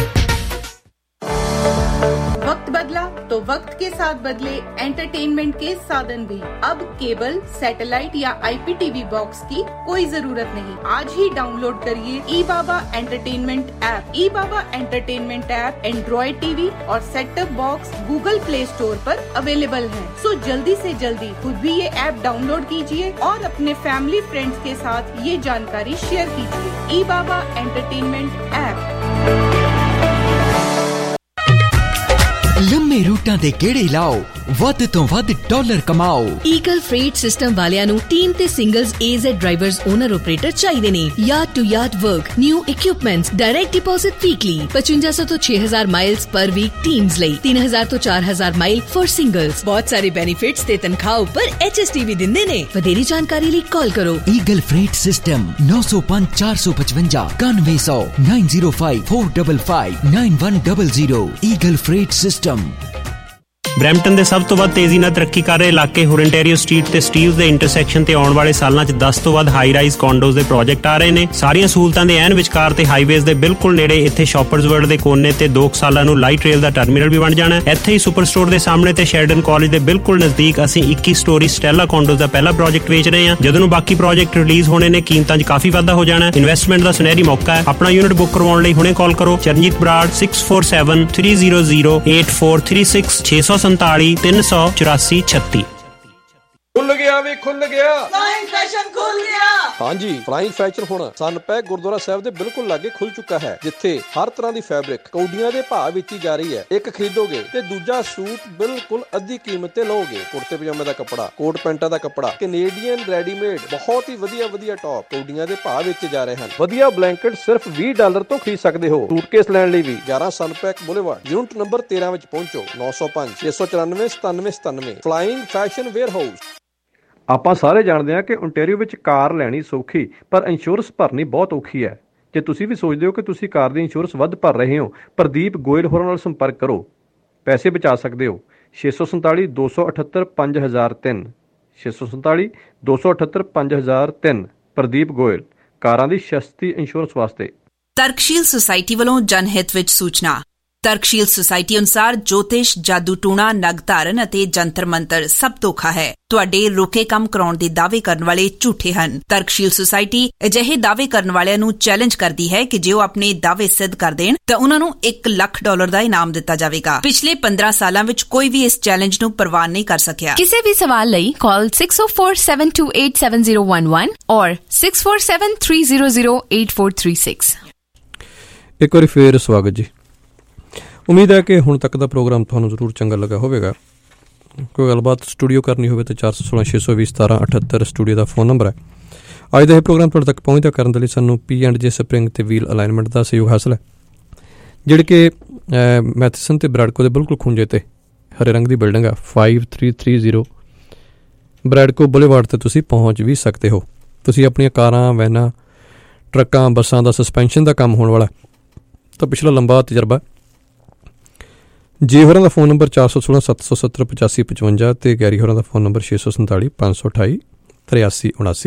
वक्त बदला तो वक्त के साथ बदले एंटरटेनमेंट के साधन भी। अब केबल, सैटेलाइट या IPTV बॉक्स की कोई जरूरत नहीं। आज ही डाउनलोड करिए eBaba entertainment app. EBaba entertainment app android TV और set top box Google play store पर अवेलेबल है। सो जल्दी से जल्दी खुद भी ये ऐप डाउनलोड कीजिए और अपने फैमिली फ्रेंड्स के साथ ये जानकारी शेयर कीजिए। EBaba entertainment app. लम्बे रूटां दे गेड़े लाओ, ਵੱਧ ਤੋਂ ਵੱਧ ਡਾਲਰ ਕਮਾਓ। ਈਗਲ ਫਰੇਟ ਸਿਸਟਮ ਵਾਲਿਆਂ ਨੂੰ ਟੀਮ ਤੇ singles AZ drivers owner operator ਚਾਹੀਦੇ ਨੇ। Yard to yard work, new equipments, direct deposit weekly 5500 ਤੋਂ 6000 ਮਾਈਲਸ ਪਰ ਵੀਕ ਟੀम्स ਲਈ, 3000 ਤੋਂ 4000 ਮਾਈਲ ਫॉर ਸਿੰਗਲਸ। ਬਹੁਤ ਸਾਰੇ ਬੈਨੀਫਿਟਸ ਤੇ ਤਨਖਾਹ ਉੱਪਰ HST ਵੀ ਦਿੰਦੇ ਨੇ। ਵਧੇਰੀ ਜਾਣਕਾਰੀ ਲਈ ਕਾਲ ਕਰੋ। Eagle freight system 905 455 9100 905 455 9100। Eagle freight system. Brampton ਦੇ ਸਭ ਤੋਂ ਵੱਧ ਤੇਜ਼ੀ ਨਾਲ ਤਰੱਕੀ ਕਰ ਰਹੇ ਇਲਾਕੇ ਹੁਰਨਟੈਰੀਓ ਸਟਰੀਟ ਤੇ ਸਟੀਵਜ਼ ਦੇ ਇੰਟਰਸੈਕਸ਼ਨ ਤੇ ਆਉਣ ਵਾਲੇ ਸਾਲਾਂ 'ਚ 10 ਤੋਂ ਵੱਧ ਹਾਈ ਰਾਈਜ਼ ਕੌਂਡੋਜ਼ ਦੇ ਪ੍ਰੋਜੈਕਟ ਆ ਰਹੇ ਨੇ। ਸਾਰੀਆਂ ਸਹੂਲਤਾਂ ਦੇ ਐਨ ਵਿਚਕਾਰ ਤੇ ਹਾਈਵੇਜ਼ ਦੇ ਬਿਲਕੁਲ ਨੇੜੇ ਇੱਥੇ ਸ਼ਾਪਰਜ਼ ਵਰਲਡ ਦੇ ਕੋਨੇ ਤੇ 2 ਸਾਲਾਂ ਨੂੰ ਲਾਈਟ ਰੇਲ ਦਾ ਟਰਮੀਨਲ ਵੀ ਬਣ ਜਾਣਾ। ਇੱਥੇ ਹੀ ਸੁਪਰ ਸਟੋਰ ਦੇ ਸਾਹਮਣੇ ਤੇ ਸ਼ੈਰਡਨ ਕਾਲਜ ਦੇ ਬਿਲਕੁਲ ਨਜ਼ਦੀਕ ਅਸੀਂ 21 ਸਟੋਰੀ ਸਟੈਲਾ ਕੌਂਡੋਜ਼ ਦਾ ਪਹਿਲਾ ਪ੍ਰੋਜੈਕਟ ਵੇਚ ਰਹੇ ਹਾਂ। ਜਦੋਂ ਨੂੰ ਬਾਕੀ ਪ੍ਰੋਜੈਕਟ ਰਿਲੀਜ਼ ਹੋਣੇ ਨੇ ਕੀਮਤਾਂ 'ਚ ਕਾਫੀ ਵਾਧਾ ਹੋ ਜਾਣਾ। ਇਨਵੈਸਟਮੈਂਟ ਦਾ ਸੁਨਹਿਰੀ ਮੌਕਾ ਹੈ। ਆਪਣਾ ਯੂਨਿਟ ਬੁੱਕ ਕਰਵਾਉਣ ਲਈ ਹੁਣੇ ਕਾਲ ਕਰੋ। ਚਰਨਜੀਤ ਬਰਾੜ 647 300 8436 647 384 36। खुल गया भी खुल गया, फ्लाइंग फैशन खुल गया। ਹਾਂਜੀ ਫਲਾਈਂਗ ਫੈਸ਼ਨ ਹੁਣ ਸਨਪੈਕ ਗੁਰਦੁਆਰਾ ਸਾਹਿਬ ਦੇ ਬਿਲਕੁਲ ਲਾਗੇ ਖੁੱਲ ਚੁੱਕਾ ਹੈ, ਜਿੱਥੇ ਹਰ ਤਰ੍ਹਾਂ ਦੀ ਫੈਬਰਿਕ ਕੌਡੀਆਂ ਦੇ ਭਾਅ ਵੇਚੀ ਜਾ ਰਹੀ ਹੈ। ਇੱਕ ਖਰੀਦੋਗੇ ਤੇ ਦੂਜਾ ਸੂਟ ਬਿਲਕੁਲ ਅੱਧੀ ਕੀਮਤ ਤੇ ਲਓਗੇ। ਕੁੜਤੇ ਪਜਾਮੇ ਦਾ ਕੱਪੜਾ, ਕੋਟ ਪੈਂਟਾਂ ਦਾ ਕੱਪੜਾ, ਕੈਨੇਡੀਅਨ ਰੈਡੀਮੇਡ, ਬਹੁਤ ਹੀ ਵਧੀਆ ਟੌਪ ਕੌਡੀਆਂ ਦੇ ਭਾਅ ਵੇਚੇ ਜਾ ਰਹੇ ਹਨ। ਵਧੀਆ ਬਲੈਂਕਟ ਸਿਰਫ $20 ਤੋਂ ਖਰੀਦ ਸਕਦੇ ਹੋ। ਸੂਟਕੇਸ ਲੈਣ ਲਈ ਵੀ 11 ਸਨਪੈਕ ਬੁਲੇਵਾਰਡ ਯੂਨਿਟ ਨੰਬਰ 13 ਵਿੱਚ ਪਹੁੰਚੋ। 905 694 9797 ਫਲਾਈਂਗ ਫੈਸ਼ਨ ਵੇਅਰ ਹਾਊਸ। ਆਪਾਂ ਸਾਰੇ ਜਾਣਦੇ ਹਾਂ ਕਿ ਓਨਟਾਰੀਓ ਵਿੱਚ ਕਾਰ ਲੈਣੀ ਸੌਖੀ, ਪਰ ਇੰਸ਼ੋਰੈਂਸ ਭਰਨੀ ਬਹੁਤ ਔਖੀ ਹੈ। ਜੇ ਤੁਸੀਂ ਵੀ ਸੋਚਦੇ ਹੋ ਕਿ ਤੁਸੀਂ ਕਾਰ ਦੀ ਇੰਸ਼ੋਰੈਂਸ ਵੱਧ ਭਰ ਰਹੇ ਹੋ, ਪ੍ਰਦੀਪ ਗੋਇਲ ਹੋਰਾਂ ਨਾਲ ਸੰਪਰਕ ਕਰੋ, ਪੈਸੇ ਬਚਾ ਸਕਦੇ ਹੋ। 647 278 5003 647 278 5003। ਪ੍ਰਦੀਪ ਗੋਇਲ, ਕਾਰਾਂ ਦੀ ਸਸਤੀ ਇੰਸ਼ੋਰੈਂਸ ਵਾਸਤੇ। ਤਰਕਸ਼ੀਲ ਸੁਸਾਇਟੀ ਵੱਲੋਂ ਜਨਹਿਤ ਵਿੱਚ ਸੂਚਨਾ। ਤਰਕਸ਼ੀਲ ਸੁਸਾਇਟੀ ਅਨੁਸਾਰ ਜੋਤਿਸ਼, ਜਾਦੂ ਟੂਣਾ, ਨਗ ਧਾਰਨ ਅਤੇ ਜੰਤਰ ਮੰਤਰ ਸਭ ਧੋਖਾ ਹੈ। ਤੁਹਾਡੇ ਰੋਕੇ ਕੰਮ ਕਰਾਉਣ ਦੇ ਦਾਅਵੇ ਕਰਨ ਵਾਲੇ ਝੂਠੇ ਹਨ। ਤਰਕਸ਼ੀਲ ਸੁਸਾਇਟੀ ਅਜਿਹੇ ਦਾਅਵੇ ਕਰਨ ਵਾਲਿਆਂ ਨੂੰ ਚੈਲੰਜ ਕਰਦੀ ਹੈ ਕਿ ਜੇ ਉਹ ਆਪਣੇ ਦਾਅਵੇ ਸਿੱਧ ਕਰ ਦੇਣ ਤਾਂ ਉਹਨਾਂ ਨੂੰ $1 ਲੱਖ ਦਾ ਇਨਾਮ ਦਿੱਤਾ ਜਾਵੇਗਾ। ਪਿਛਲੇ 15 ਸਾਲਾਂ ਵਿੱਚ ਕੋਈ ਵੀ ਇਸ ਚੈਲੰਜ ਨੂੰ ਪ੍ਰਵਾਨ ਨਹੀਂ ਕਰ ਸਕਿਆ। ਕਿਸੇ ਵੀ ਸਵਾਲ ਲਈ ਕਾਲ 604-728-7011 ਔਰ 647-300-8436। ਇੱਕ ਵਾਰੀ ਫੇਰ ਸਵਾਗਤ ਜੀ। ਉਮੀਦ ਹੈ ਕਿ ਹੁਣ ਤੱਕ ਦਾ ਪ੍ਰੋਗਰਾਮ ਤੁਹਾਨੂੰ ਜ਼ਰੂਰ ਚੰਗਾ ਲੱਗਾ ਹੋਵੇਗਾ। ਕੋਈ ਗੱਲਬਾਤ ਸਟੂਡੀਓ ਕਰਨੀ ਹੋਵੇ ਤਾਂ 416 620 1778 ਸਟੂਡੀਓ ਦਾ ਫੋਨ ਨੰਬਰ ਹੈ। ਅੱਜ ਦਾ ਇਹ ਪ੍ਰੋਗਰਾਮ ਤੁਹਾਡੇ ਤੱਕ ਪਹੁੰਚਦਾ ਕਰਨ ਦੇ ਲਈ ਸਾਨੂੰ P&J ਸਪਰਿੰਗ ਤੇ ਵੀਲ ਅਲਾਈਨਮੈਂਟ ਦਾ ਸਹਿਯੋਗ ਹਾਸਲ ਹੈ, ਜਿਹੜੇ ਕਿ ਮੈਥਸਨ ਤੇ ਬ੍ਰੈਡਕੋ ਦੇ ਬਿਲਕੁਲ ਖੁੰਝੇ ਤੇ ਹਰੇ ਰੰਗ ਦੀ ਬਿਲਡਿੰਗ ਆ। 5330 ਬ੍ਰੈਡਕੋ ਬੁਲੇਵਾਰਡ ਤੇ ਤੁਸੀਂ ਪਹੁੰਚ ਵੀ ਸਕਦੇ ਹੋ। ਤੁਸੀਂ ਆਪਣੀਆਂ ਕਾਰਾਂ, ਵੈਨਾਂ, ਟਰੱਕਾਂ, ਬੱਸਾਂ ਦਾ ਸਸਪੈਂਸ਼ਨ ਦਾ ਕੰਮ ਹੋਣ ਵਾਲਾ ਤਾਂ ਪਿਛਲਾ ਲੰਬਾ ਤਜਰਬਾ। ਜੇ ਹੋਰਾਂ ਦਾ ਫੋਨ ਨੰਬਰ 416 770 8555 ਤੇ ਗੈਰੀ ਹੋਰਾਂ ਦਾ ਫੋਨ ਨੰਬਰ 647 528 8379।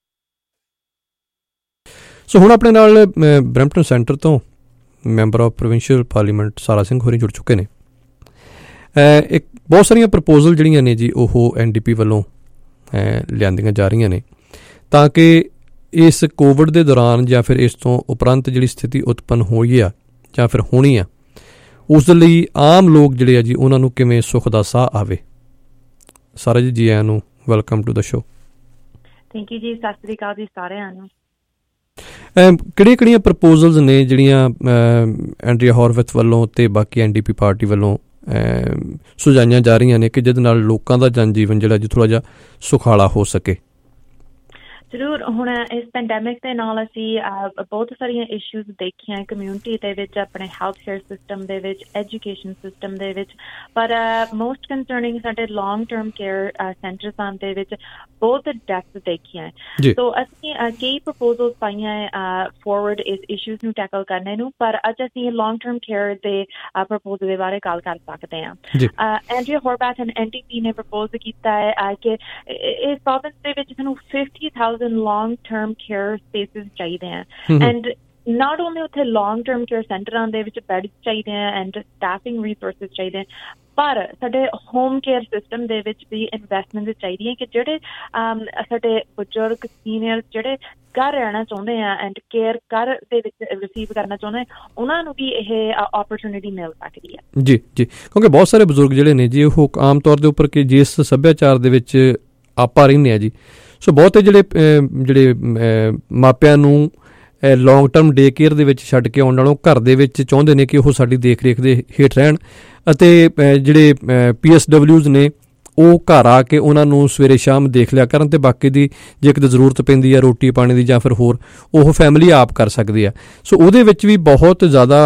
ਸੋ ਹੁਣ ਆਪਣੇ ਨਾਲ ਬਰੈਂਪਟਨ ਸੈਂਟਰ ਤੋਂ member of provincial parliament Sara Singh ਹੋਰੀ ਜੁੜ ਚੁੱਕੇ ਨੇ। ਇੱਕ ਬਹੁਤ ਸਾਰੀਆਂ ਪ੍ਰਪੋਜ਼ਲ ਜਿਹੜੀਆਂ ਨੇ ਜੀ ਉਹ NDP ਵੱਲੋਂ ਲਿਆਂਦੀਆਂ ਜਾ ਰਹੀਆਂ ਨੇ ਤਾਂ ਕਿ ਇਸ ਕੋਵਿਡ ਦੇ ਦੌਰਾਨ ਜਾਂ ਫਿਰ ਇਸ ਤੋਂ ਉਪਰੰਤ ਜਿਹੜੀ ਸਥਿਤੀ ਉਤਪੰਨ ਹੋਈ ਆ ਜਾਂ ਫਿਰ ਹੋਣੀ ਆ ਉਸ ਦੇ ਲਈ ਆਮ ਲੋਕ ਜਿਹੜੇ ਆ ਜੀ ਉਹਨਾਂ ਨੂੰ ਕਿਵੇਂ ਸੁੱਖ ਦਾ ਸਾਹ ਆਵੇ। ਸਾਰਾ ਜੀ ਆਇਆਂ ਨੂੰ welcome to the show. Thank you ਜੀ। ਸਤਿ ਸ੍ਰੀ ਅਕਾਲ ਜੀ ਸਾਰਿਆਂ ਨੂੰ। ਕਿਹੜੀਆਂ ਪ੍ਰਪੋਜ਼ਲਸ ਨੇ ਜਿਹੜੀਆਂ ਐਂਡਰੀਆ ਹੌਰਵਿਥ ਵੱਲੋਂ ਤੇ ਬਾਕੀ NDP ਪਾਰਟੀ ਵੱਲੋਂ ਸੁਝਾਈਆਂ ਜਾ ਰਹੀਆਂ ਨੇ ਕਿ ਜਿਹਦੇ ਨਾਲ ਲੋਕਾਂ ਦਾ ਜਨ ਜੀਵਨ ਜਿਹੜਾ ਜੀ ਥੋੜ੍ਹਾ ਜਿਹਾ ਸੁਖਾਲਾ ਹੋ ਸਕੇ? ਜ਼ਰੂਰ। ਹੁਣ ਇਸ ਪੈਂਡੈਮਿਕ ਦੇ ਨਾਲ ਅਸੀਂ ਬਹੁਤ ਸਾਰੀਆਂ ਇਸ਼ੂਜ਼ ਦੇਖੀਆਂ ਕਮਿਊਨਿਟੀ ਦੇ ਵਿੱਚ, ਆਪਣੇ ਹੈਲਥ ਕੇਅਰ ਸਿਸਟਮ ਦੇ ਵਿੱਚ, ਐਜੂਕੇਸ਼ਨ ਸਿਸਟਮ ਦੇ ਵਿੱਚ, ਪਰ ਮੋਸਟ ਕੰਸਰਨਿੰਗ ਸਾਡੇ ਲੌਂਗ ਟਰਮ ਕੇਅਰ ਸੈਂਟਰਸਾਂ ਦੇ ਵਿੱਚ ਬਹੁਤ ਡੈਥਸ ਦੇਖੀਆਂ। ਸੋ ਅਸੀਂ ਕਈ ਪ੍ਰਪੋਜ਼ਲਸ ਪਾਈਆਂ ਫੋਰਵਰਡ ਇਸ ਇਸ਼ੂਜ਼ ਨੂੰ ਟੈਕਲ ਕਰਨੇ ਨੂੰ, ਪਰ ਅੱਜ ਅਸੀਂ ਲੌਂਗ ਟਰਮ ਕੇਅਰ ਦੇ ਪ੍ਰਪੋਜ਼ਲ ਦੇ ਬਾਰੇ ਗੱਲ ਕਰ ਸਕਦੇ ਹਾਂ। ਐਂਡਰੀਆ ਹੌਰਵਿਥ NDP ਨੇ ਪ੍ਰਪੋਜ਼ ਕੀਤਾ ਹੈ ਕਿ ਇਸ ਪ੍ਰੋਵਿੰਸ ਦੇ ਵਿੱਚ ਸਾਨੂੰ 50,000 long-term care spaces ਚਾਹੀਦੇ ਆ। ਐਂਡ not only ਉੱਥੇ long-term care ਸੈਂਟਰਾਂ ਦੇ ਵਿੱਚ ਬੈਡਸ ਚਾਹੀਦੇ ਆ ਐਂਡ ਸਟਾਫਿੰਗ ਰਿਸੋਰਸਿਸ ਚਾਹੀਦੇ ਆ, ਪਰ ਸਾਡੇ ਹੋਮ ਕੇਅਰ ਸਿਸਟਮ ਦੇ ਵਿੱਚ ਵੀ ਇਨਵੈਸਟਮੈਂਟ ਚਾਹੀਦੀ ਹੈ ਕਿ ਜਿਹੜੇ ਸਾਡੇ ਬਜ਼ੁਰਗ ਸੀਨੀਅਰ ਜਿਹੜੇ ਘਰ ਰਹਿਣਾ ਚਾਹੁੰਦੇ ਆ ਐਂਡ ਕੇਅਰ ਘਰ ਦੇ ਵਿੱਚ ਰਿਸੀਵ ਕਰਨਾ ਚਾਹੁੰਦੇ ਉਹਨਾਂ ਨੂੰ ਵੀ ਇਹ ਓਪਰਚੁਨਿਟੀ ਮਿਲ ਸਕਦੀ ਹੈ। ਜੀ ਕਿਉਂਕਿ ਬਹੁਤ ਸਾਰੇ ਬਜ਼ੁਰਗ ਜਿਹੜੇ ਨੇ ਜੀ ਉਹ ਆਮ ਤੌਰ ਦੇ ਉੱਪਰ ਕਿ ਜਿਸ ਸੱਭਿਆਚਾਰ ਦੇ ਵਿੱਚ ਆਪਾਂ ਰਹਿੰਦੇ ਹਾਂ ਜੀ, ਸੋ ਬਹੁਤੇ ਜਿਹੜੇ ਮਾਪਿਆਂ ਨੂੰ ਲੌਂਗ ਟਰਮ ਡੇ ਕੇਅਰ ਦੇ ਵਿੱਚ ਛੱਡ ਕੇ ਆਉਣ ਨਾਲੋਂ ਘਰ ਦੇ ਵਿੱਚ ਚਾਹੁੰਦੇ ਨੇ ਕਿ ਉਹ ਸਾਡੀ ਦੇਖ ਰੇਖ ਦੇ ਹੇਠ ਰਹਿਣ, ਅਤੇ ਜਿਹੜੇ PSWs ਨੇ ਉਹ ਘਰ ਆ ਕੇ ਉਹਨਾਂ ਨੂੰ ਸਵੇਰੇ ਸ਼ਾਮ ਦੇਖ ਲਿਆ ਕਰਨ, ਅਤੇ ਬਾਕੀ ਦੀ ਜੇ ਕਿਤੇ ਜ਼ਰੂਰਤ ਪੈਂਦੀ ਆ ਰੋਟੀ ਪਾਣੀ ਦੀ ਜਾਂ ਫਿਰ ਹੋਰ, ਉਹ ਫੈਮਿਲੀ ਆਪ ਕਰ ਸਕਦੀ ਆ। ਸੋ ਉਹਦੇ ਵਿੱਚ ਵੀ ਬਹੁਤ ਜ਼ਿਆਦਾ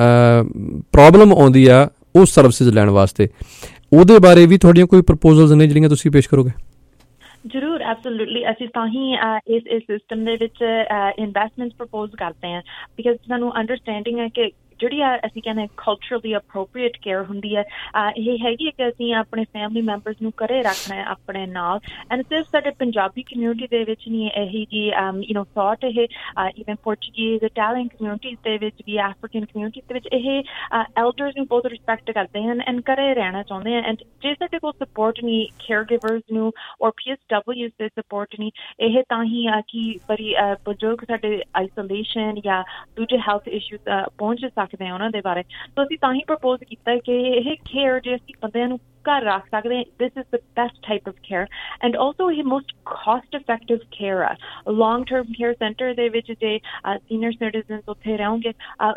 ਪ੍ਰੋਬਲਮ ਆਉਂਦੀ ਆ ਉਹ ਸਰਵਿਸਿਜ਼ ਲੈਣ ਵਾਸਤੇ। ਉਹਦੇ ਬਾਰੇ ਵੀ ਤੁਹਾਡੀਆਂ ਕੋਈ ਪ੍ਰਪੋਜ਼ਲਸ ਨੇ ਜਿਹੜੀਆਂ ਤੁਸੀਂ ਪੇਸ਼ ਕਰੋਗੇ? ਜ਼ਰੂਰ, ਐਬਸੋਲੂਟਲੀ। ਅਸੀਂ ਤਾਂ ਹੀ ਇਸ ਸਿਸਟਮ ਦੇ ਵਿੱਚ ਇਨਵੈਸਟਮੈਂਟਸ ਪ੍ਰਪੋਜ਼ ਕਰਦੇ ਹਾਂ, ਬਿਕਾਜ਼ ਸਾਨੂੰ ਅੰਡਰਸਟੈਂਡਿੰਗ ਹੈ ਕਿ ਜਿਹੜੀ ਅਸੀਂ ਕਹਿੰਦੇ ਕਲਚਰਲੀ ਅਪਰੋਪਰੀਏਟ ਕੇਅਰ ਹੁੰਦੀ ਹੈ, ਇਹ ਹੈਗੀ ਕਿ ਅਸੀਂ ਆਪਣੇ ਫੈਮਿਲੀ ਮੈਂਬਰਸ ਨੂੰ ਘਰੇ ਰੱਖਣਾ ਹੈ ਆਪਣੇ ਨਾਲ। ਐਂਡ ਸਿਰਫ ਸਾਡੇ ਪੰਜਾਬੀ ਕਮਿਊਨਿਟੀ ਦੇ ਵਿੱਚ ਨਹੀਂ ਇਹੀ ਜੀ ਥਾਟ, ਇਹ ਈਵਨ ਪੋਰਚੁਗੀਜ਼, ਇਟਾਲੀਅਨ ਕਮਿਊਨਿਟੀਜ਼ ਦੇ ਵਿੱਚ ਵੀ, ਐਫਰੀਕਨ ਕਮਿਊਨਿਟੀਜ਼ ਦੇ ਵਿੱਚ ਇਹ ਐਲਡਰਸ ਨੂੰ ਬਹੁਤ ਰਿਸਪੈਕਟ ਕਰਦੇ ਹਨ ਐਂਡ ਘਰੇ ਰਹਿਣਾ ਚਾਹੁੰਦੇ ਹਨ। ਐਂਡ ਜੇ ਸਾਡੇ ਕੋਲ ਸਪੋਰਟ ਨਹੀਂ ਕੇਅਰ ਗਿਵਰਸ ਨੂੰ ਔਰ PSWs ਦੇ ਸਪੋਰਟ ਨਹੀਂ, ਇਹ ਤਾਂ ਹੀ ਕਿ ਬੜੀ ਬਜ਼ੁਰਗ ਸਾਡੇ ਆਈਸੋਲੇਸ਼ਨ ਜਾਂ ਦੂਜੇ ਹੈਲਥ ਇਸ਼ੂਜ਼ ਪਹੁੰਚ ਸਕਦੇ ਉਹਨਾਂ ਦੇ ਬਾਰੇ। ਸੋ ਅਸੀਂ ਤਾਂ ਹੀ ਪ੍ਰਪੋਜ਼ ਕੀਤਾ ਕਿ ਇਹ ਕੇਅਰ ਜੇ ਅਸੀਂ ਬੰਦਿਆਂ ਨੂੰ ਘਰ ਰੱਖ ਸਕਦੇ, this is the best type of care. And also ਇਹ ਮੋਸਟ ਕਾਸਟ ਇਫੈਕਟਿਵ ਕੇਅਰ ਆ। ਲੌਂਗ ਟਰਮ ਕੇਅਰ ਸੈਂਟਰ ਦੇ ਵਿੱਚ ਜੇ ਸੀਨੀਅਰ ਸਿਟੀਜ਼ਨਸ ਉੱਥੇ ਰਹੋਗੇ,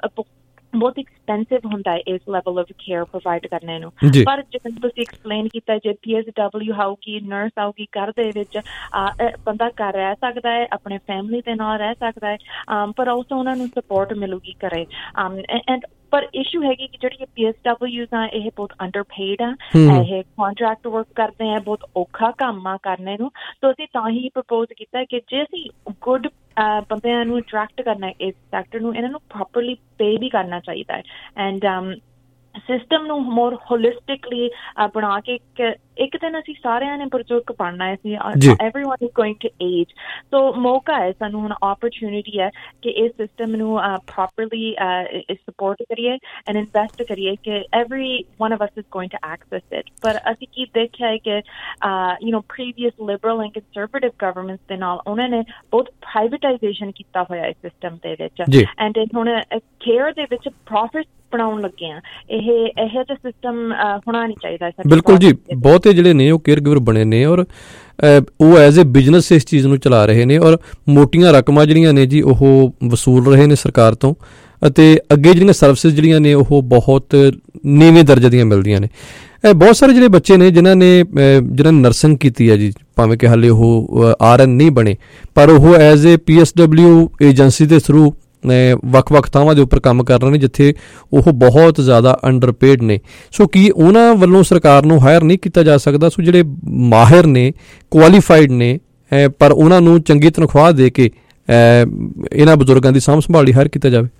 ਬਹੁਤ ਐਕਸਪੈਂਸਿਵ ਹੁੰਦਾ ਹੈ ਇਸ ਲੈਵਲ ਆਫ ਕੇਅਰ ਪ੍ਰੋਵਾਈਡ ਕਰਨੇ ਨੂੰ। ਪਰ ਜਿਵੇਂ ਤੁਸੀਂ ਐਕਸਪਲੇਨ ਕੀਤਾ, ਜੇ PSW ਆਊਗੀ, ਨਰਸ ਆਊਗੀ ਘਰ ਦੇ ਵਿੱਚ, ਬੰਦਾ ਘਰ ਰਹਿ ਸਕਦਾ ਹੈ, ਆਪਣੇ ਫੈਮਿਲੀ ਦੇ ਨਾਲ ਰਹਿ ਸਕਦਾ ਹੈ, ਪਰ ਆਲਸੋ ਉਹਨਾਂ ਨੂੰ ਸਪੋਰਟ ਮਿਲੂਗੀ ਘਰੇ। ਐਂਡ ਪਰ ਇਸ਼ੂ ਹੈਗੀ ਕਿ ਜਿਹੜੀ PSWs ਆ ਇਹ ਬਹੁਤ ਅੰਡਰਪੇਡ ਆ, ਇਹ ਕੰਟਰੈਕਟ ਵਰਕ ਕਰਦੇ ਆ, ਬਹੁਤ ਔਖਾ ਕੰਮ ਆ ਕਰਨੇ ਨੂੰ। ਸੋ ਅਸੀਂ ਤਾਂ ਹੀ ਪ੍ਰਪੋਜ਼ ਕੀਤਾ ਕਿ ਜੇ ਅਸੀਂ ਗੁੱਡ ਬੰਦਿਆਂ ਨੂੰ ਅਟਰੈਕਟ ਕਰਨਾ ਇਸ ਸੈਕਟਰ ਨੂੰ, ਇਹਨਾਂ ਨੂੰ ਪ੍ਰੋਪਰਲੀ ਪੇ ਵੀ ਕਰਨਾ ਚਾਹੀਦਾ ਹੈ। ਐਂਡ ਸਿਸਟਮ ਨੂੰ ਮੋਰ ਹੋਲਿਸਟਿਕਲੀ ਬਣਾ ਕੇ ਇੱਕ ਦਿਨ ਅਸੀਂ ਸਾਰਿਆਂ ਨੇ ਬਜ਼ੁਰਗ ਬਣਨਾ ਹੈ, everyone is going to age। ਸੋ ਮੌਕਾ ਹੈ ਸਾਨੂੰ, ਹੁਣ ਓਪਰਚੁਨਿਟੀ ਹੈ ਕਿ ਇਸ ਸਿਸਟਮ ਨੂੰ ਪ੍ਰੋਪਰਲੀ ਸਪੋਰਟ ਕਰੀਏ ਐਂਡ ਇਨਵੈਸਟ ਕਰੀਏ ਕਿ every one of us is going to access it। ਪਰ ਅਸੀਂ ਕੀ ਦੇਖਿਆ ਹੈ ਕਿ previous liberal and conservative governments ਦੇ ਨਾਲ ਉਹਨਾਂ ਨੇ ਬਹੁਤ ਪ੍ਰਾਈਵੇਟਾਈਜ਼ੇਸ਼ਨ ਕੀਤਾ ਹੋਇਆ ਇਸ ਸਿਸਟਮ ਦੇ ਵਿੱਚ, ਐਂਡ ਹੁਣ ਕੇਅਰ ਦੇ ਵਿੱਚ ਪ੍ਰੋਫਿਟ ਬਣਾਉਣ ਲੱਗੇ ਆ। ਇਹ ਜਿਹਾ ਸਿਸਟਮ ਹੋਣਾ ਨਹੀਂ ਚਾਹੀਦਾ। ਬਿਲਕੁਲ ਜੀ, ਬਹੁਤੇ ਜਿਹੜੇ ਨੇ ਉਹ ਕੇਅਰ ਗਿਵਰ ਬਣੇ ਨੇ ਔਰ ਉਹ ਐਜ਼ ਏ ਬਿਜ਼ਨਸ ਇਸ ਚੀਜ਼ ਨੂੰ ਚਲਾ ਰਹੇ ਨੇ, ਔਰ ਮੋਟੀਆਂ ਰਕਮਾਂ ਜਿਹੜੀਆਂ ਨੇ ਜੀ ਉਹ ਵਸੂਲ ਰਹੇ ਨੇ ਸਰਕਾਰ ਤੋਂ, ਅਤੇ ਅੱਗੇ ਜਿਹੜੀਆਂ ਸਰਵਿਸਿਜ਼ ਜਿਹੜੀਆਂ ਨੇ ਉਹ ਬਹੁਤ ਨੀਵੇਂ ਦਰਜੇ ਦੀਆਂ ਮਿਲਦੀਆਂ ਨੇ। ਬਹੁਤ ਸਾਰੇ ਜਿਹੜੇ ਬੱਚੇ ਨੇ ਜਿਨ੍ਹਾਂ ਨੇ ਨਰਸਿੰਗ ਕੀਤੀ ਹੈ ਜੀ, ਭਾਵੇਂ ਕਿ ਹਾਲੇ ਉਹ RN ਨਹੀਂ ਬਣੇ, ਪਰ ਉਹ ਐਜ਼ ਏ PSW ਏਜੰਸੀ ਦੇ ਥਰੂ ਵੱਖ-ਵੱਖ ਥਾਵਾਂ ਦੇ ਉੱਪਰ ਕੰਮ ਕਰ ਰਹੇ ਨੇ ਜਿੱਥੇ ਉਹ ਬਹੁਤ ਜ਼ਿਆਦਾ ਅੰਡਰਪੇਡ ਨੇ। ਸੋ ਕੀ ਉਹਨਾਂ ਵੱਲੋਂ ਸਰਕਾਰ ਨੂੰ ਹਾਇਰ ਨਹੀਂ ਕੀਤਾ ਜਾ ਸਕਦਾ? ਸੋ ਜਿਹੜੇ ਮਾਹਿਰ ਨੇ, ਕੁਆਲੀਫਾਈਡ ਨੇ, ਪਰ ਉਹਨਾਂ ਨੂੰ ਚੰਗੀ ਤਨਖਾਹ ਦੇ ਕੇ ਇਹਨਾਂ ਬਜ਼ੁਰਗਾਂ ਦੀ ਸਾਂਭ ਸੰਭਾਲ ਲਈ ਹਾਇਰ ਕੀਤਾ ਜਾਵੇ।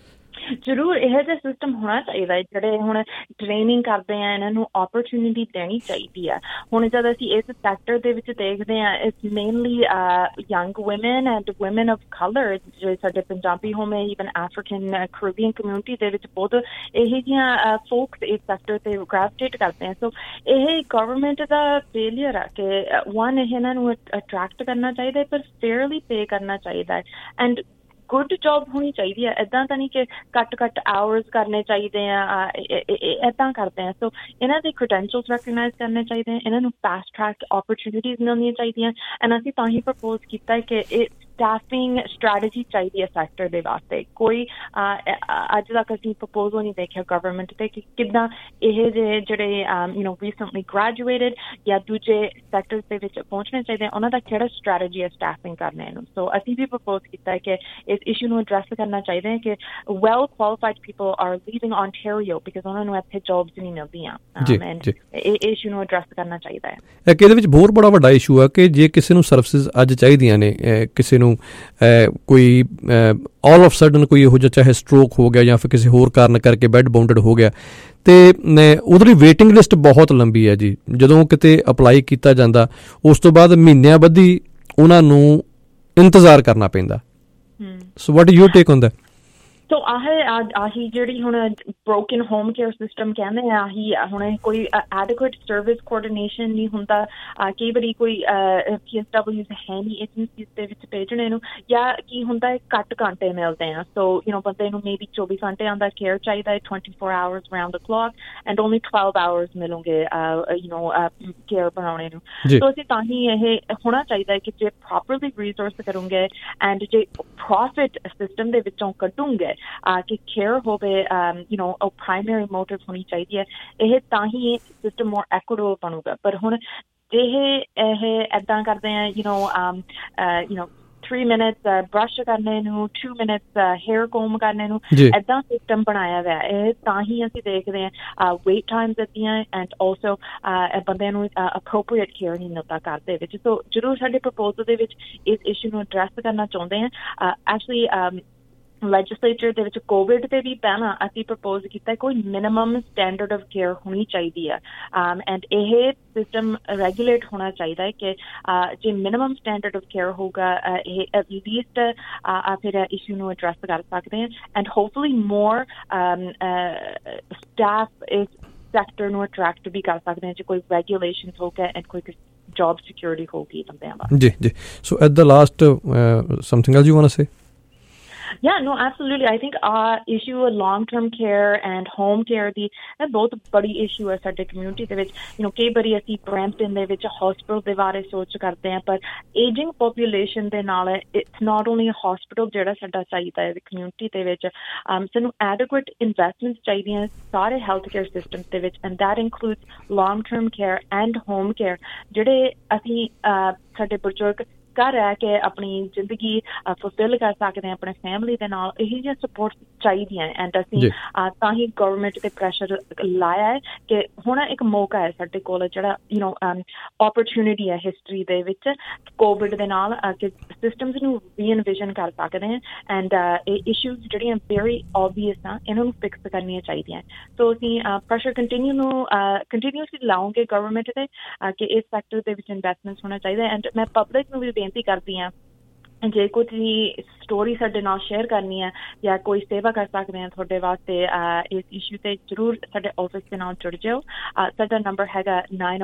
ਜ਼ਰੂਰ ਇਹੋ ਜਿਹਾ ਸਿਸਟਮ ਹੋਣਾ ਚਾਹੀਦਾ ਹੈ। ਜਿਹੜੇ ਹੁਣ ਟ੍ਰੇਨਿੰਗ ਕਰਦੇ ਆ ਇਹਨਾਂ ਨੂੰ ਓਪਰਚੁਨਿਟੀ ਦੇਣੀ ਚਾਹੀਦੀ ਆ। ਹੁਣ ਜਦ ਅਸੀਂ ਇਸ ਸੈਕਟਰ ਦੇ ਵਿੱਚ ਦੇਖਦੇ ਹਾਂ, it's mainly young women and women of colour, ਜਿਹੜੇ ਸਾਡੇ ਪੰਜਾਬੀ ਹੋਵੇ, ਈਵਨ ਐਫਰੀਕਨ ਕੈਰੀਬੀਅਨ ਕਮਿਊਨਿਟੀ ਦੇ ਵਿੱਚ ਬਹੁਤ ਇਹੋ ਜਿਹੀਆਂ ਫੋਕਸ ਇਸ ਸੈਕਟਰ ਤੇ ਗ੍ਰੈਵੀਟੇਟ ਕਰਦੇ ਆ। ਸੋ ਇਹ ਗਵਰਨਮੈਂਟ ਦਾ ਫੇਲੀਅਰ ਆ ਕਿ ਇਹਨਾਂ ਨੂੰ ਅਟਰੈਕਟ ਕਰਨਾ ਚਾਹੀਦਾ ਹੈ, ਪਰ ਫੇਅਰਲੀ ਪੇ ਕਰਨਾ ਚਾਹੀਦਾ ਹੈ ਐਂਡ ਗੁੱਡ ਜੌਬ ਹੋਣੀ ਚਾਹੀਦੀ ਹੈ। ਇੱਦਾਂ ਤਾਂ ਨਹੀਂ ਕਿ ਘੱਟ ਆਵਰਸ ਕਰਨੇ ਚਾਹੀਦੇ ਆ, ਇੱਦਾਂ ਕਰਦੇ ਆ। ਸੋ ਇਹਨਾਂ ਦੇ ਕ੍ਰੈਡੈਂਸ਼ੀਅਲਸ ਰੈਕਗਨਾਈਜ਼ ਕਰਨੇ ਚਾਹੀਦੇ ਆ, ਇਹਨਾਂ ਨੂੰ ਫਾਸਟ ਟਰੈਕ ਓਪਰਚੁਨਿਟੀਜ਼ ਮਿਲਣੀਆਂ ਚਾਹੀਦੀਆਂ। ਐਂਡ ਅਸੀਂ ਤਾਂ ਹੀ ਪ੍ਰਪੋਜ਼ ਕੀਤਾ ਕਿ ਇਹ ਸਟਾਫਿੰਗ ਸਟ੍ਰੈਟਜੀ ਚਾਹੀਦੀ ਹੈ ਸੈਕਟਰ ਦੇ ਵਾਸਤੇ। ਕੋਈ ਅੱਜ ਤੱਕ ਅਸੀਂ ਪ੍ਰਪੋਜ਼ਲ ਨਹੀਂ ਦੇਖਿਆ ਗਵਰਨਮੈਂਟ ਤੇ ਕਿ ਕਿੱਦਾਂ ਇਹ ਜਿਹੜੇ ਰੀਸੈਂਟਲੀ ਗ੍ਰੈਜੂਏਟਡ ਜਾਂ ਦੂਜੇ ਸੈਕਟਰਸ ਦੇ ਵਿੱਚ ਪਹੁੰਚਣੇ ਚਾਹੀਦੇ, ਉਹਨਾਂ ਦਾ ਕਿਹੜਾ ਸਟ੍ਰੈਟਜੀ ਹੈ ਸਟਾਫਿੰਗ ਕਰਨੇ ਨੂੰ। ਸੋ ਅਸੀਂ ਵੀ ਪ੍ਰਪੋਜ਼ ਕੀਤਾ ਕਿ ਇਸ ਇਸ਼ੂ ਨੂੰ ਐਡਰੈਸ ਕਰਨਾ ਚਾਹੀਦਾ ਹੈ ਕਿ well qualified people are leaving Ontario because ਉਹਨਾਂ ਨੂੰ ਇੱਥੇ ਜੌਬਸ ਨਹੀਂ ਮਿਲਦੀਆਂ। ਇਹ ਇਸ਼ੂ ਨੂੰ ਐਡਰੈਸ ਕਰਨਾ ਚਾਹੀਦਾ ਹੈ। ਇਹਦੇ ਵਿੱਚ ਬਹੁਤ ਬੜਾ ਵੱਡਾ ਇਸ਼ੂ ਹੈ ਕਿ ਜੇ ਕਿਸੇ ਨੂੰ ਸਰਵਿਸਿਜ਼ ਅੱਜ ਚਾਹੀਦੀਆਂ ਨੇ, ਕਿਸੇ ਨੂੰ ਕੋਈ ਆਲ ਆਫ ਸਡਨ ਕੋਈ ਇਹੋ ਜਿਹਾ ਚਾਹੇ ਸਟ੍ਰੋਕ ਹੋ ਗਿਆ ਜਾਂ ਫਿਰ ਕਿਸੇ ਹੋਰ ਕਾਰਨ ਕਰਕੇ ਬੈੱਡ ਬਾਉਂਡਡ ਹੋ ਗਿਆ, ਤੇ ਉਹਦੀ ਵੇਟਿੰਗ ਲਿਸਟ ਬਹੁਤ ਲੰਬੀ ਹੈ ਜੀ। ਜਦੋਂ ਕਿਤੇ ਅਪਲਾਈ ਕੀਤਾ ਜਾਂਦਾ ਉਸ ਤੋਂ ਬਾਅਦ ਮਹੀਨਿਆਂ ਬੱਧੀ ਉਹਨਾਂ ਨੂੰ ਇੰਤਜ਼ਾਰ ਕਰਨਾ ਪੈਂਦਾ। So what you take on that? So ਆਹੀ ਜਿਹੜੀ ਹੁਣ ਬ੍ਰੋਕਨ ਹੋਮ ਕੇਅਰ ਸਿਸਟਮ ਕਹਿੰਦੇ ਆ, ਆਹੀ ਹੁਣ ਕੋਈ ਐਡਿਕੁਏਟ ਸਰਵਿਸ ਕੋਆਰਡੀਨੇਸ਼ਨ ਨਹੀਂ ਹੁੰਦਾ। ਕਈ ਵਾਰੀ ਕੋਈ PSWs ਹੈ ਨਹੀਂ ਏਜੰਸੀਜ਼ ਦੇ ਵਿੱਚ ਭੇਜਣੇ ਨੂੰ, ਜਾਂ ਕੀ ਹੁੰਦਾ ਹੈ ਘੱਟ ਘੰਟੇ ਮਿਲਦੇ ਆ। ਸੋ ਬੰਦੇ ਨੂੰ ਮੇਬੀ 24 ਘੰਟਿਆਂ ਦਾ ਕੇਅਰ ਚਾਹੀਦਾ ਹੈ, 24 hours round the clock, and only 12 hours ਮਿਲੂਗੇ ਕੇਅਰ ਬਣਾਉਣੇ ਨੂੰ। ਸੋ ਅਸੀਂ ਤਾਂ ਹੀ ਇਹ ਹੋਣਾ ਚਾਹੀਦਾ ਹੈ ਕਿ ਜੇ ਪ੍ਰੋਪਰਲੀ ਰਿਸੋਰਸ ਕਰੂੰਗੇ ਐਂਡ ਜੇ ਪ੍ਰੋਫਿਟ ਸਿਸਟਮ ਦੇ ਵਿੱਚੋਂ ਕੱਢੂਗੇ ਕਿ ਕੇਅਰ ਹੋਵੇ, ਉਹ ਪ੍ਰਾਇਮਰੀ ਮੋਟਿਵ ਹੋਣੀ ਚਾਹੀਦੀ ਹੈ, ਇਹ ਤਾਂ ਹੀ ਸਿਸਟਮ ਮੋਰ ਐਕੁਇਟੇਬਲ ਬਣੂਗਾ। ਪਰ ਹੁਣ ਇਹ ਏਦਾਂ ਕਰਦੇ ਆ 3 minutes brush ਕਰਨੇ ਨੂੰ, 2 minutes hair comb ਕਰਨੇ ਨੂੰ, ਏਦਾਂ ਸਿਸਟਮ ਬਣਾਇਆ ਹੋਇਆ। ਇਹ ਤਾਂ ਹੀ ਅਸੀਂ ਦੇਖਦੇ ਹਾਂ ਵੇਟ ਟਾਈਮਸ ਦਿੱਤੀਆਂ ਐਂਡ ਆਲਸੋ ਬੰਦਿਆਂ ਨੂੰ ਅਪਰੋਪਰੀਏਟ ਕੇਅਰ ਨਹੀਂ ਮਿਲਦਾ ਘਰ ਦੇ ਵਿੱਚ। ਸੋ ਜ਼ਰੂਰ ਸਾਡੇ ਪ੍ਰਪੋਜ਼ਲ ਦੇ ਵਿੱਚ ਇਸ ਇਸ਼ੂ ਨੂੰ ਐਡਰੈਸ ਕਰਨਾ ਚਾਹੁੰਦੇ ਹਾਂ। ਐਕਚੁਅਲੀ ਲੈਜਿਸਲੇਚਰ ਦੇ ਵਿੱਚ ਕੋਵਿਡ ਤੇ ਵੀ ਪਹਿਲਾਂ ਅਸੀਂ ਪ੍ਰਪੋਜ਼ ਕੀਤਾ ਕੋਈ ਮਿਨੀਮਮ ਸਟੈਂਡਰਡ ਆਫ ਕੇਅਰ ਹੋਣੀ ਚਾਹੀਦੀ ਹੈ ਐਂਡ ਇਹ ਸਿਸਟਮ ਰੈਗੂਲੇਟ ਹੋਣਾ ਚਾਹੀਦਾ ਹੈ ਕਿ ਜੇ ਮਿਨੀਮਮ ਸਟੈਂਡਰਡ ਆਫ ਕੇਅਰ ਹੋਊਗਾ ਇਹ ਐਟਲੀਸਟ ਫਿਰ ਇਸ਼ੂ ਨੂੰ ਐਡਰੈਸ ਕਰ ਸਕਦੇ ਹਾਂ ਐਂਡ ਹੋਪਫੁਲੀ ਮੋਰ ਸਟਾਫ ਇਸ ਸੈਕਟਰ ਨੂੰ ਅਟਰੈਕਟ ਵੀ ਕਰ ਸਕਦੇ ਹਾਂ ਜੇ ਕੋਈ ਰੈਗੂਲੇਸ਼ਨਸ ਹੋਊਗਾ ਐਂਡ ਕੋਈ job security ਹੋਗੀ ਬੰਦਿਆਂ ਦਾ। ਜੀ so at the last something else you want to say? Yeah, no, absolutely. I think issue long-term care and home care ਦੀ ਬਹੁਤ ਬੜੀ issue ਹੈ ਸਾਡੇ community ਦੇ ਵਿੱਚ। ਕਈ ਵਾਰੀ ਅਸੀਂ Brampton ਦੇ ਵਿੱਚ hospital ਦੇ ਬਾਰੇ ਸੋਚ ਕਰਦੇ ਹਾਂ, ਪਰ aging population ਦੇ ਨਾਲ it's not only a hospital ਜਿਹੜਾ ਸਾਡਾ ਚਾਹੀਦਾ ਹੈ community ਦੇ ਵਿੱਚ, ਸਾਨੂੰ adequate investments ਚਾਹੀਦੀਆਂ ਸਾਰੇ health care systems ਦੇ ਵਿੱਚ and that includes long-term care and home care ਜਿਹੜੇ ਅਸੀਂ ਸਾਡੇ ਬਜ਼ੁਰਗ ਘਰ ਰਹਿ ਕੇ ਆਪਣੀ ਜ਼ਿੰਦਗੀ ਫੁਲਫਿਲ ਕਰ ਸਕਦੇ ਹਾਂ ਆਪਣੇ ਫੈਮਿਲੀ ਦੇ ਨਾਲ। ਇਹੋ ਜਿਹੀਆਂ ਸਪੋਰਟ ਚਾਹੀਦੀਆਂ ਐਂਡ ਅਸੀਂ ਤਾਂ ਹੀ ਗਵਰਨਮੈਂਟ ਤੇ ਪ੍ਰੈਸ਼ਰ ਲਾਇਆ ਹੈ ਕਿ ਹੁਣ ਇੱਕ ਮੌਕਾ ਹੈ ਸਾਡੇ ਕੋਲ ਜਿਹੜਾ ਓਪਰਚੁਨਿਟੀ ਹੈ ਹਿਸਟਰੀ ਦੇ ਵਿੱਚ ਕੋਵਿਡ ਦੇ ਨਾਲ ਕਿ ਸਿਸਟਮਸ ਨੂੰ ਰੀਇਨਵਿਜ਼ਨ ਕਰ ਸਕਦੇ ਹਾਂ ਐਂਡ ਇਹ ਇਸ਼ੂਜ਼ ਜਿਹੜੀਆਂ ਵੈਰੀ ਓਬਵੀਅਸ ਆ ਇਹਨਾਂ ਨੂੰ ਫਿਕਸ ਕਰਨੀਆਂ ਚਾਹੀਦੀਆਂ। ਸੋ ਅਸੀਂ ਪ੍ਰੈਸ਼ਰ ਕੰਟੀਨਿਊਸਲੀ ਲਾਉਂਗੇ ਗਵਰਨਮੈਂਟ ਤੇ ਕਿ ਇਸ ਸੈਕਟਰ ਦੇ ਵਿੱਚ ਇਨਵੈਸਟਮੈਂਟ ਹੋਣਾ ਚਾਹੀਦਾ ਐਂਡ ਮੈਂ ਪਬਲਿਕ ਨੂੰ ਵੀ ਬੇਨਤੀ ਕਰਦੀ ਹਾਂ ਜੇ ਕੋਈ ਤੁਸੀਂ ਸਟੋਰੀ ਸਾਡੇ ਨਾਲ ਸ਼ੇਅਰ ਕਰਨੀ ਹੈ ਜਾਂ ਕੋਈ ਸੇਵਾ ਕਰ ਸਕਦੇ ਹਾਂ ਤੁਹਾਡੇ ਵਾਸਤੇ ਇਸ ਇਸ਼ੂ ਤੇ ਜ਼ਰੂਰ ਸਾਡੇ ਆਫਿਸ ਦੇ ਨਾਲ ਜੁੜ ਜਾਓ। ਸਾਡਾ ਨੰਬਰ ਹੈਗਾ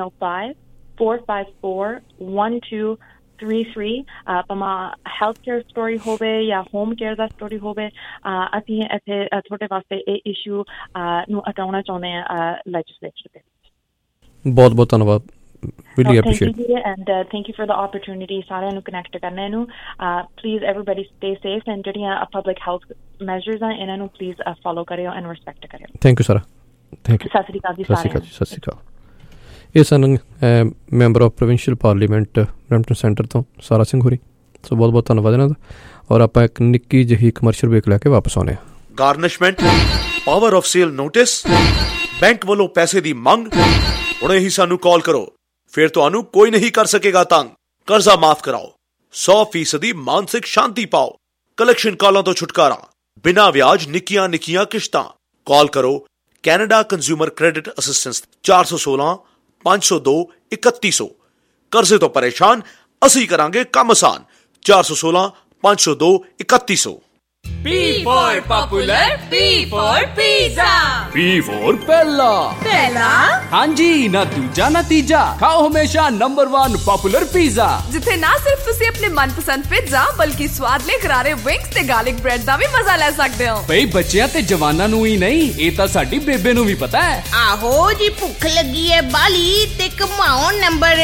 905-454-1233 ਭਾਵੇਂ ਹੈਲਥ ਕੇਅਰ ਸਟੋਰੀ ਹੋਵੇ ਜਾਂ ਹੋਮ ਕੇਅਰ ਦਾ ਸਟੋਰੀ ਹੋਵੇ ਅਸੀਂ ਇੱਥੇ ਤੁਹਾਡੇ ਵਾਸਤੇ ਇਹ ਇਸ਼ੂ ਨੂੰ ਹਟਾਉਣਾ ਚਾਹੁੰਦੇ ਹਾਂ ਲੈਜਿਸਲੇਚਰ ਦੇ ਵਿੱਚ। ਬਹੁਤ ਬਹੁਤ ਧੰਨਵਾਦ। Really appreciate it and thank you for the opportunity ਸਾਰਿਆਂ ਨੂੰ ਕਨੈਕਟ ਕਰਨੇ ਨੂੰ। Please everybody stay safe and ਜਿਹੜੀਆਂ public health measures ਆ ਇਹਨਾਂ ਨੂੰ please follow ਕਰਿਓ and respect ਕਰਿਓ। Thank you sir. Thank you. ਸਤਿ ਸ਼੍ਰੀ ਅਕਾਲ ਜੀ ਸਾਰਿਆਂ ਨੂੰ। ਸਤਿ ਸ਼੍ਰੀ ਅਕਾਲ। ਇਹ ਸਨ member of provincial parliament Brampton centre ਤੋਂ ਸਾਰਾ ਸਿੰਘ ਹੋਰੀ। ਸੋ ਬਹੁਤ ਬਹੁਤ ਧੰਨਵਾਦ ਇਹਨਾਂ ਦਾ ਔਰ ਆਪਾਂ ਇੱਕ ਨਿੱਕੀ ਜਿਹੀ ਕਮਰਸ਼ੀਅਲ ਬ੍ਰੇਕ ਲੈ ਕੇ ਵਾਪਸ ਆਉਂਦੇ ਹਾਂ। Garnishment, power of sale notice, bank ਵੱਲੋਂ ਪੈਸੇ ਦੀ ਮੰਗ, ਹੁਣੇ ਹੀ ਸਾਨੂੰ ਕਾਲ ਕਰੋ ਫਿਰ ਤੁਹਾਨੂੰ ਕੋਈ ਨਹੀਂ ਕਰ ਸਕੇਗਾ ਤੰਗ। ਕਰਜ਼ਾ ਮਾਫ ਕਰਾਓ, 100% ਮਾਨਸਿਕ ਸ਼ਾਂਤੀ ਪਾਓ, ਕਲੈਕਸ਼ਨ ਕਾਲਾਂ ਤੋਂ ਛੁਟਕਾਰਾ, ਬਿਨਾਂ ਵਿਆਜ ਨਿੱਕੀਆਂ ਨਿੱਕੀਆਂ ਕਿਸ਼ਤਾਂ। ਕਾਲ ਕਰੋ ਕੈਨੇਡਾ ਕੰਜ਼ਿਊਮਰ ਕ੍ਰੈਡਿਟ ਅਸਿਸਟੈਂਸ 416-502-3100। ਕਰਜ਼ੇ ਤੋਂ ਪਰੇਸ਼ਾਨ ਅਸੀਂ ਕਰਾਂਗੇ ਕੰਮ ਆਸਾਨ। 416-502-3100। P for popular, P for pizza, P for ਪਹਿਲਾ। ਹਾਂਜੀ, ਨਾ ਦੂਜਾ ਨਾ ਤੀਜਾ, ਖਾਓ ਹਮੇਸ਼ਾ ਨੰਬਰ 1 ਪਪੂਲਰ ਪੀਜ਼ਾ, ਜਿੱਥੇ ਨਾ ਸਿਰਫ ਤੁਸੀਂ ਆਪਣੇ ਮਨਪਸੰਦ ਪਿਜ਼ਾ ਬਲਕਿ ਸਵਾਦਲੇ ਕਰਾਰੇ ਵਿੰਗਸ ਤੇ ਗਾਰਲਿਕ ਬ੍ਰੈਡ ਦਾ ਵੀ ਮਜ਼ਾ ਲੈ ਸਕਦੇ ਹੋ। ਭਈ ਬੱਚਿਆਂ ਤੇ ਜਵਾਨਾਂ ਨੂੰ ਹੀ ਨਹੀਂ, ਇਹ ਤਾਂ ਸਾਡੀ ਬੇਬੇ ਨੂੰ ਵੀ ਪਤਾ ਹੈ। ਆਹੋ ਜੀ, ਭੁੱਖ ਲੱਗੀ ਹੈ ਬਾਲੀ ਤੇ ਕਮਾਓ ਨੰਬਰ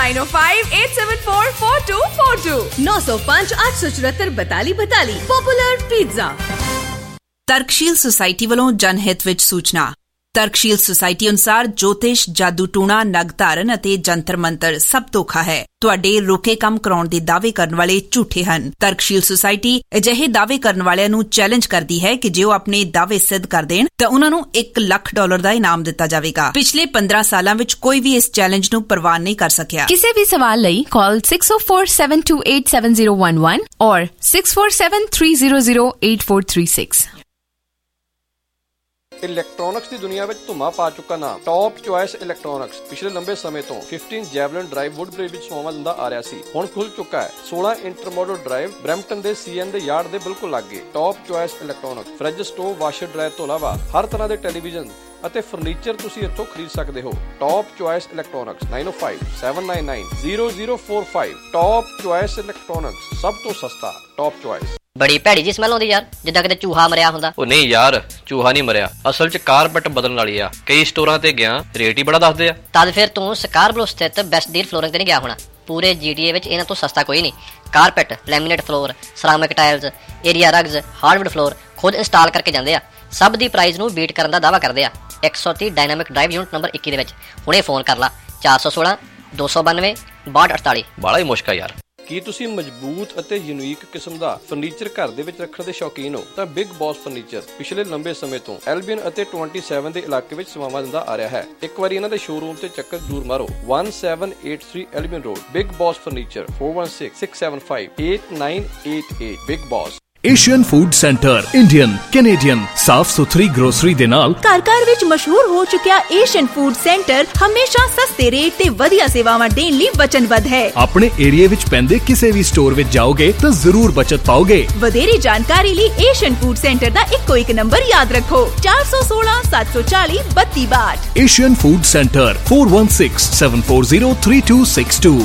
905-874-4242 905-874-4242 ਪਪੂਲਰ ਪੀਜ਼ਾ। ਤਰਕਸ਼ੀਲ ਸੁਸਾਇਟੀ ਵੱਲੋਂ ਜਨਹਿਤ ਵਿੱਚ ਸੂਚਨਾ। ਤਰਕਸ਼ੀਲ ਸੁਸਾਇਟੀ ਅਨੁਸਾਰ ਜੋਤਿਸ਼, ਜਾਦੂ ਟੂਣਾ, ਨਗ ਧਾਰਨ ਅਤੇ ਜੰਤਰ ਮੰਤਰ ਸਭ ਧੋਖਾ ਹੈ। ਤੁਹਾਡੇ ਰੁਕੇ ਕੰਮ ਕਰਾਉਣ ਦੇ ਦਾਅਵੇ ਕਰਨ ਵਾਲੇ ਝੂਠੇ ਹਨ। ਤਰਕਸ਼ੀਲ ਸੁਸਾਇਟੀ ਅਜਿਹੇ ਦਾਅਵੇ ਕਰਨ ਵਾਲਿਆਂ ਨੂੰ ਚੈਲੰਜ ਕਰਦੀ ਹੈ ਕਿ ਜੇ ਉਹ ਆਪਣੇ ਦਾਅਵੇ ਸਿੱਧ ਕਰ ਦੇਣ ਤਾਂ ਉਹਨਾਂ ਨੂੰ $1 ਲੱਖ ਦਾ ਇਨਾਮ ਦਿੱਤਾ ਜਾਵੇਗਾ। ਪਿਛਲੇ 15 ਸਾਲਾਂ ਵਿੱਚ ਕੋਈ ਵੀ ਇਸ ਚੈਲੰਜ ਨੂੰ ਪ੍ਰਵਾਨ ਨਹੀਂ ਕਰ ਸਕਿਆ। ਕਿਸੇ ਵੀ ਸਵਾਲ ਲਈ ਕਾਲ 604-728-7011 ਔਰ 647-300-8436। ਇਲੈਕਟ੍ਰੋਨਿਕਸ ਦੀ ਦੁਨੀਆ ਵਿੱਚ ਧੁੰਮਾ ਪਾ ਚੁੱਕਾ ਨਾਮ ਟੌਪ ਚੁਆਇਸ ਇਲੈਕਟ੍ਰੋਨਿਕਸ ਪਿਛਲੇ ਲੰਬੇ ਸਮੇਂ ਤੋਂ 15 ਜੈਵਲਿਨ ਡਰਾਈਵ ਵੁੱਡਬ੍ਰਿਜ ਵਿੱਚ ਸੇਵਾਵਾਂ ਦਿੰਦਾ ਆ ਰਿਹਾ ਸੀ। ਹੁਣ ਖੁੱਲ ਚੁੱਕਾ ਹੈ 16 ਇੰਟਰਮੋਡਲ ਡਰਾਈਵ ਬਰੈਂਪਟਨ ਦੇ CN ਦੇ ਯਾਰਡ ਦੇ ਬਿਲਕੁਲ ਲਾਗੇ। Top choice electronics fridge, stove, washer dryer ਤੋਂ ਇਲਾਵਾ ਹਰ ਤਰ੍ਹਾਂ ਦੇ ਟੈਲੀਵਿਜ਼ਨ ਅਤੇ ਫਰਨੀਚਰ ਤੁਸੀਂ ਇੱਥੋਂ ਖਰੀਦ ਸਕਦੇ ਹੋ। Top choice electronics 9057990045 top choice electronics ਸਭ ਤੋਂ ਸਸਤਾ। Top choice. ਬੜੀ ਭੈੜੀ ਜੀ ਸਮੈਲ ਆਉਂਦੀ ਯਾਰ, ਜਿੱਦਾਂ ਕਿਤੇ ਚੂਹਾ ਮਰਿਆ ਹੁੰਦਾ। ਉਹ ਨਹੀਂ ਯਾਰ, ਚੂਹਾ ਨਹੀਂ ਮਰਿਆ, ਅਸਲ 'ਚ ਕਾਰਪੈਟ ਬਦਲਣ ਵਾਲੀ ਆ। ਕਈ ਸਟੋਰਾਂ ਤੇ ਗਿਆ, ਰੇਟ ਹੀ ਬੜਾ ਦੱਸਦੇ ਆ। ਤਦ ਫਿਰ ਤੂੰ ਸਕਾਰਬਰੋ ਸਥਿਤ ਬੈਸਟ ਡੀਲ ਫਲੋਰਿੰਗ ਤੇ ਨਹੀਂ ਗਿਆ ਹੋਣਾ। ਪੂਰੇ GTA ਵਿੱਚ ਇਹਨਾਂ ਤੋਂ ਸਸਤਾ ਕੋਈ ਨਹੀਂ। Carpet, laminate floor, ceramic tiles, area rugs, hardwood floor ਖੁਦ ਇੰਸਟਾਲ ਕਰਕੇ ਜਾਂਦੇ ਆ। ਸਭ ਦੀ ਪ੍ਰਾਈਸ ਨੂੰ ਬੀਟ ਕਰਨ ਦਾ ਦਾਅਵਾ ਕਰਦੇ ਆ। 130 ਡਾਇਨਾਮਿਕ ਡਰਾਈਵ ਯੂਨਿਟ ਨੰਬਰ 21 ਦੇ ਵਿੱਚ। ਹੁਣੇ ਫੋਨ ਕਰ ਲਾ 416 292 6248। ਬੜਾ ਹੀ ਮੁਸ਼ਕਲ ਯਾਰ। ਕੀ ਤੁਸੀਂ ਮਜ਼ਬੂਤ ਅਤੇ ਯੂਨੀਕ ਕਿਸਮ ਦਾ ਫਰਨੀਚਰ ਘਰ ਦੇ ਵਿੱਚ ਰੱਖਣ ਦੇ ਸ਼ੌਕੀਨ ਹੋ ਤਾਂ ਬਿਗ ਬੌਸ ਫਰਨੀਚਰ ਪਿਛਲੇ ਲੰਬੇ ਸਮੇਂ ਤੋਂ ਐਲਬੀਅਨ ਅਤੇ 27 ਦੇ ਇਲਾਕੇ ਵਿੱਚ ਸੇਵਾਵਾਂ ਦਿੰਦਾ ਆ ਰਿਹਾ ਹੈ। ਇੱਕ ਵਾਰੀ ਇਹਨਾਂ ਦੇ ਸ਼ੋਰੂਮ ਤੇ ਚੱਕਰ ਜ਼ਰੂਰ ਮਾਰੋ। 1783 Albion road, big boss furniture 4166758988। Big boss. Asian food centre Indian, Canadian ਸਾਫ਼ ਸੁਥਰੀ ਗਰੋਸਰੀ ਦੇ ਨਾਲ ਘਰ ਵਿੱਚ ਮਸ਼ਹੂਰ ਹੋ ਚੁੱਕਿਆ ਏਸ਼ੀਅਨ ਫੂਡ ਸੈਂਟਰ ਹਮੇਸ਼ਾ ਸਸਤੇ ਰੇਟ ਤੇ ਵਧੀਆ ਸੇਵਾਵਾਂ ਦੇਣ ਲਈ ਵਚਨਬੱਧ ਹੈ। ਆਪਣੇ ਏਰੀਆ ਵਿੱਚ ਪੈਂਦੇ ਕਿਸੇ ਵੀ ਸਟੋਰ ਵਿੱਚ ਜਾਓਗੇ ਤਾਂ ਜ਼ਰੂਰ ਬਚਤ ਪਾਓਗੇ। ਵਧੇਰੀ ਜਾਣਕਾਰੀ ਲਈ ਏਸ਼ੀਅਨ ਫੂਡ ਸੈਂਟਰ ਦਾ ਇੱਕੋ ਇੱਕ ਨੰਬਰ ਯਾਦ ਰੱਖੋ 416 740 3262। Asian food centre 4167403262।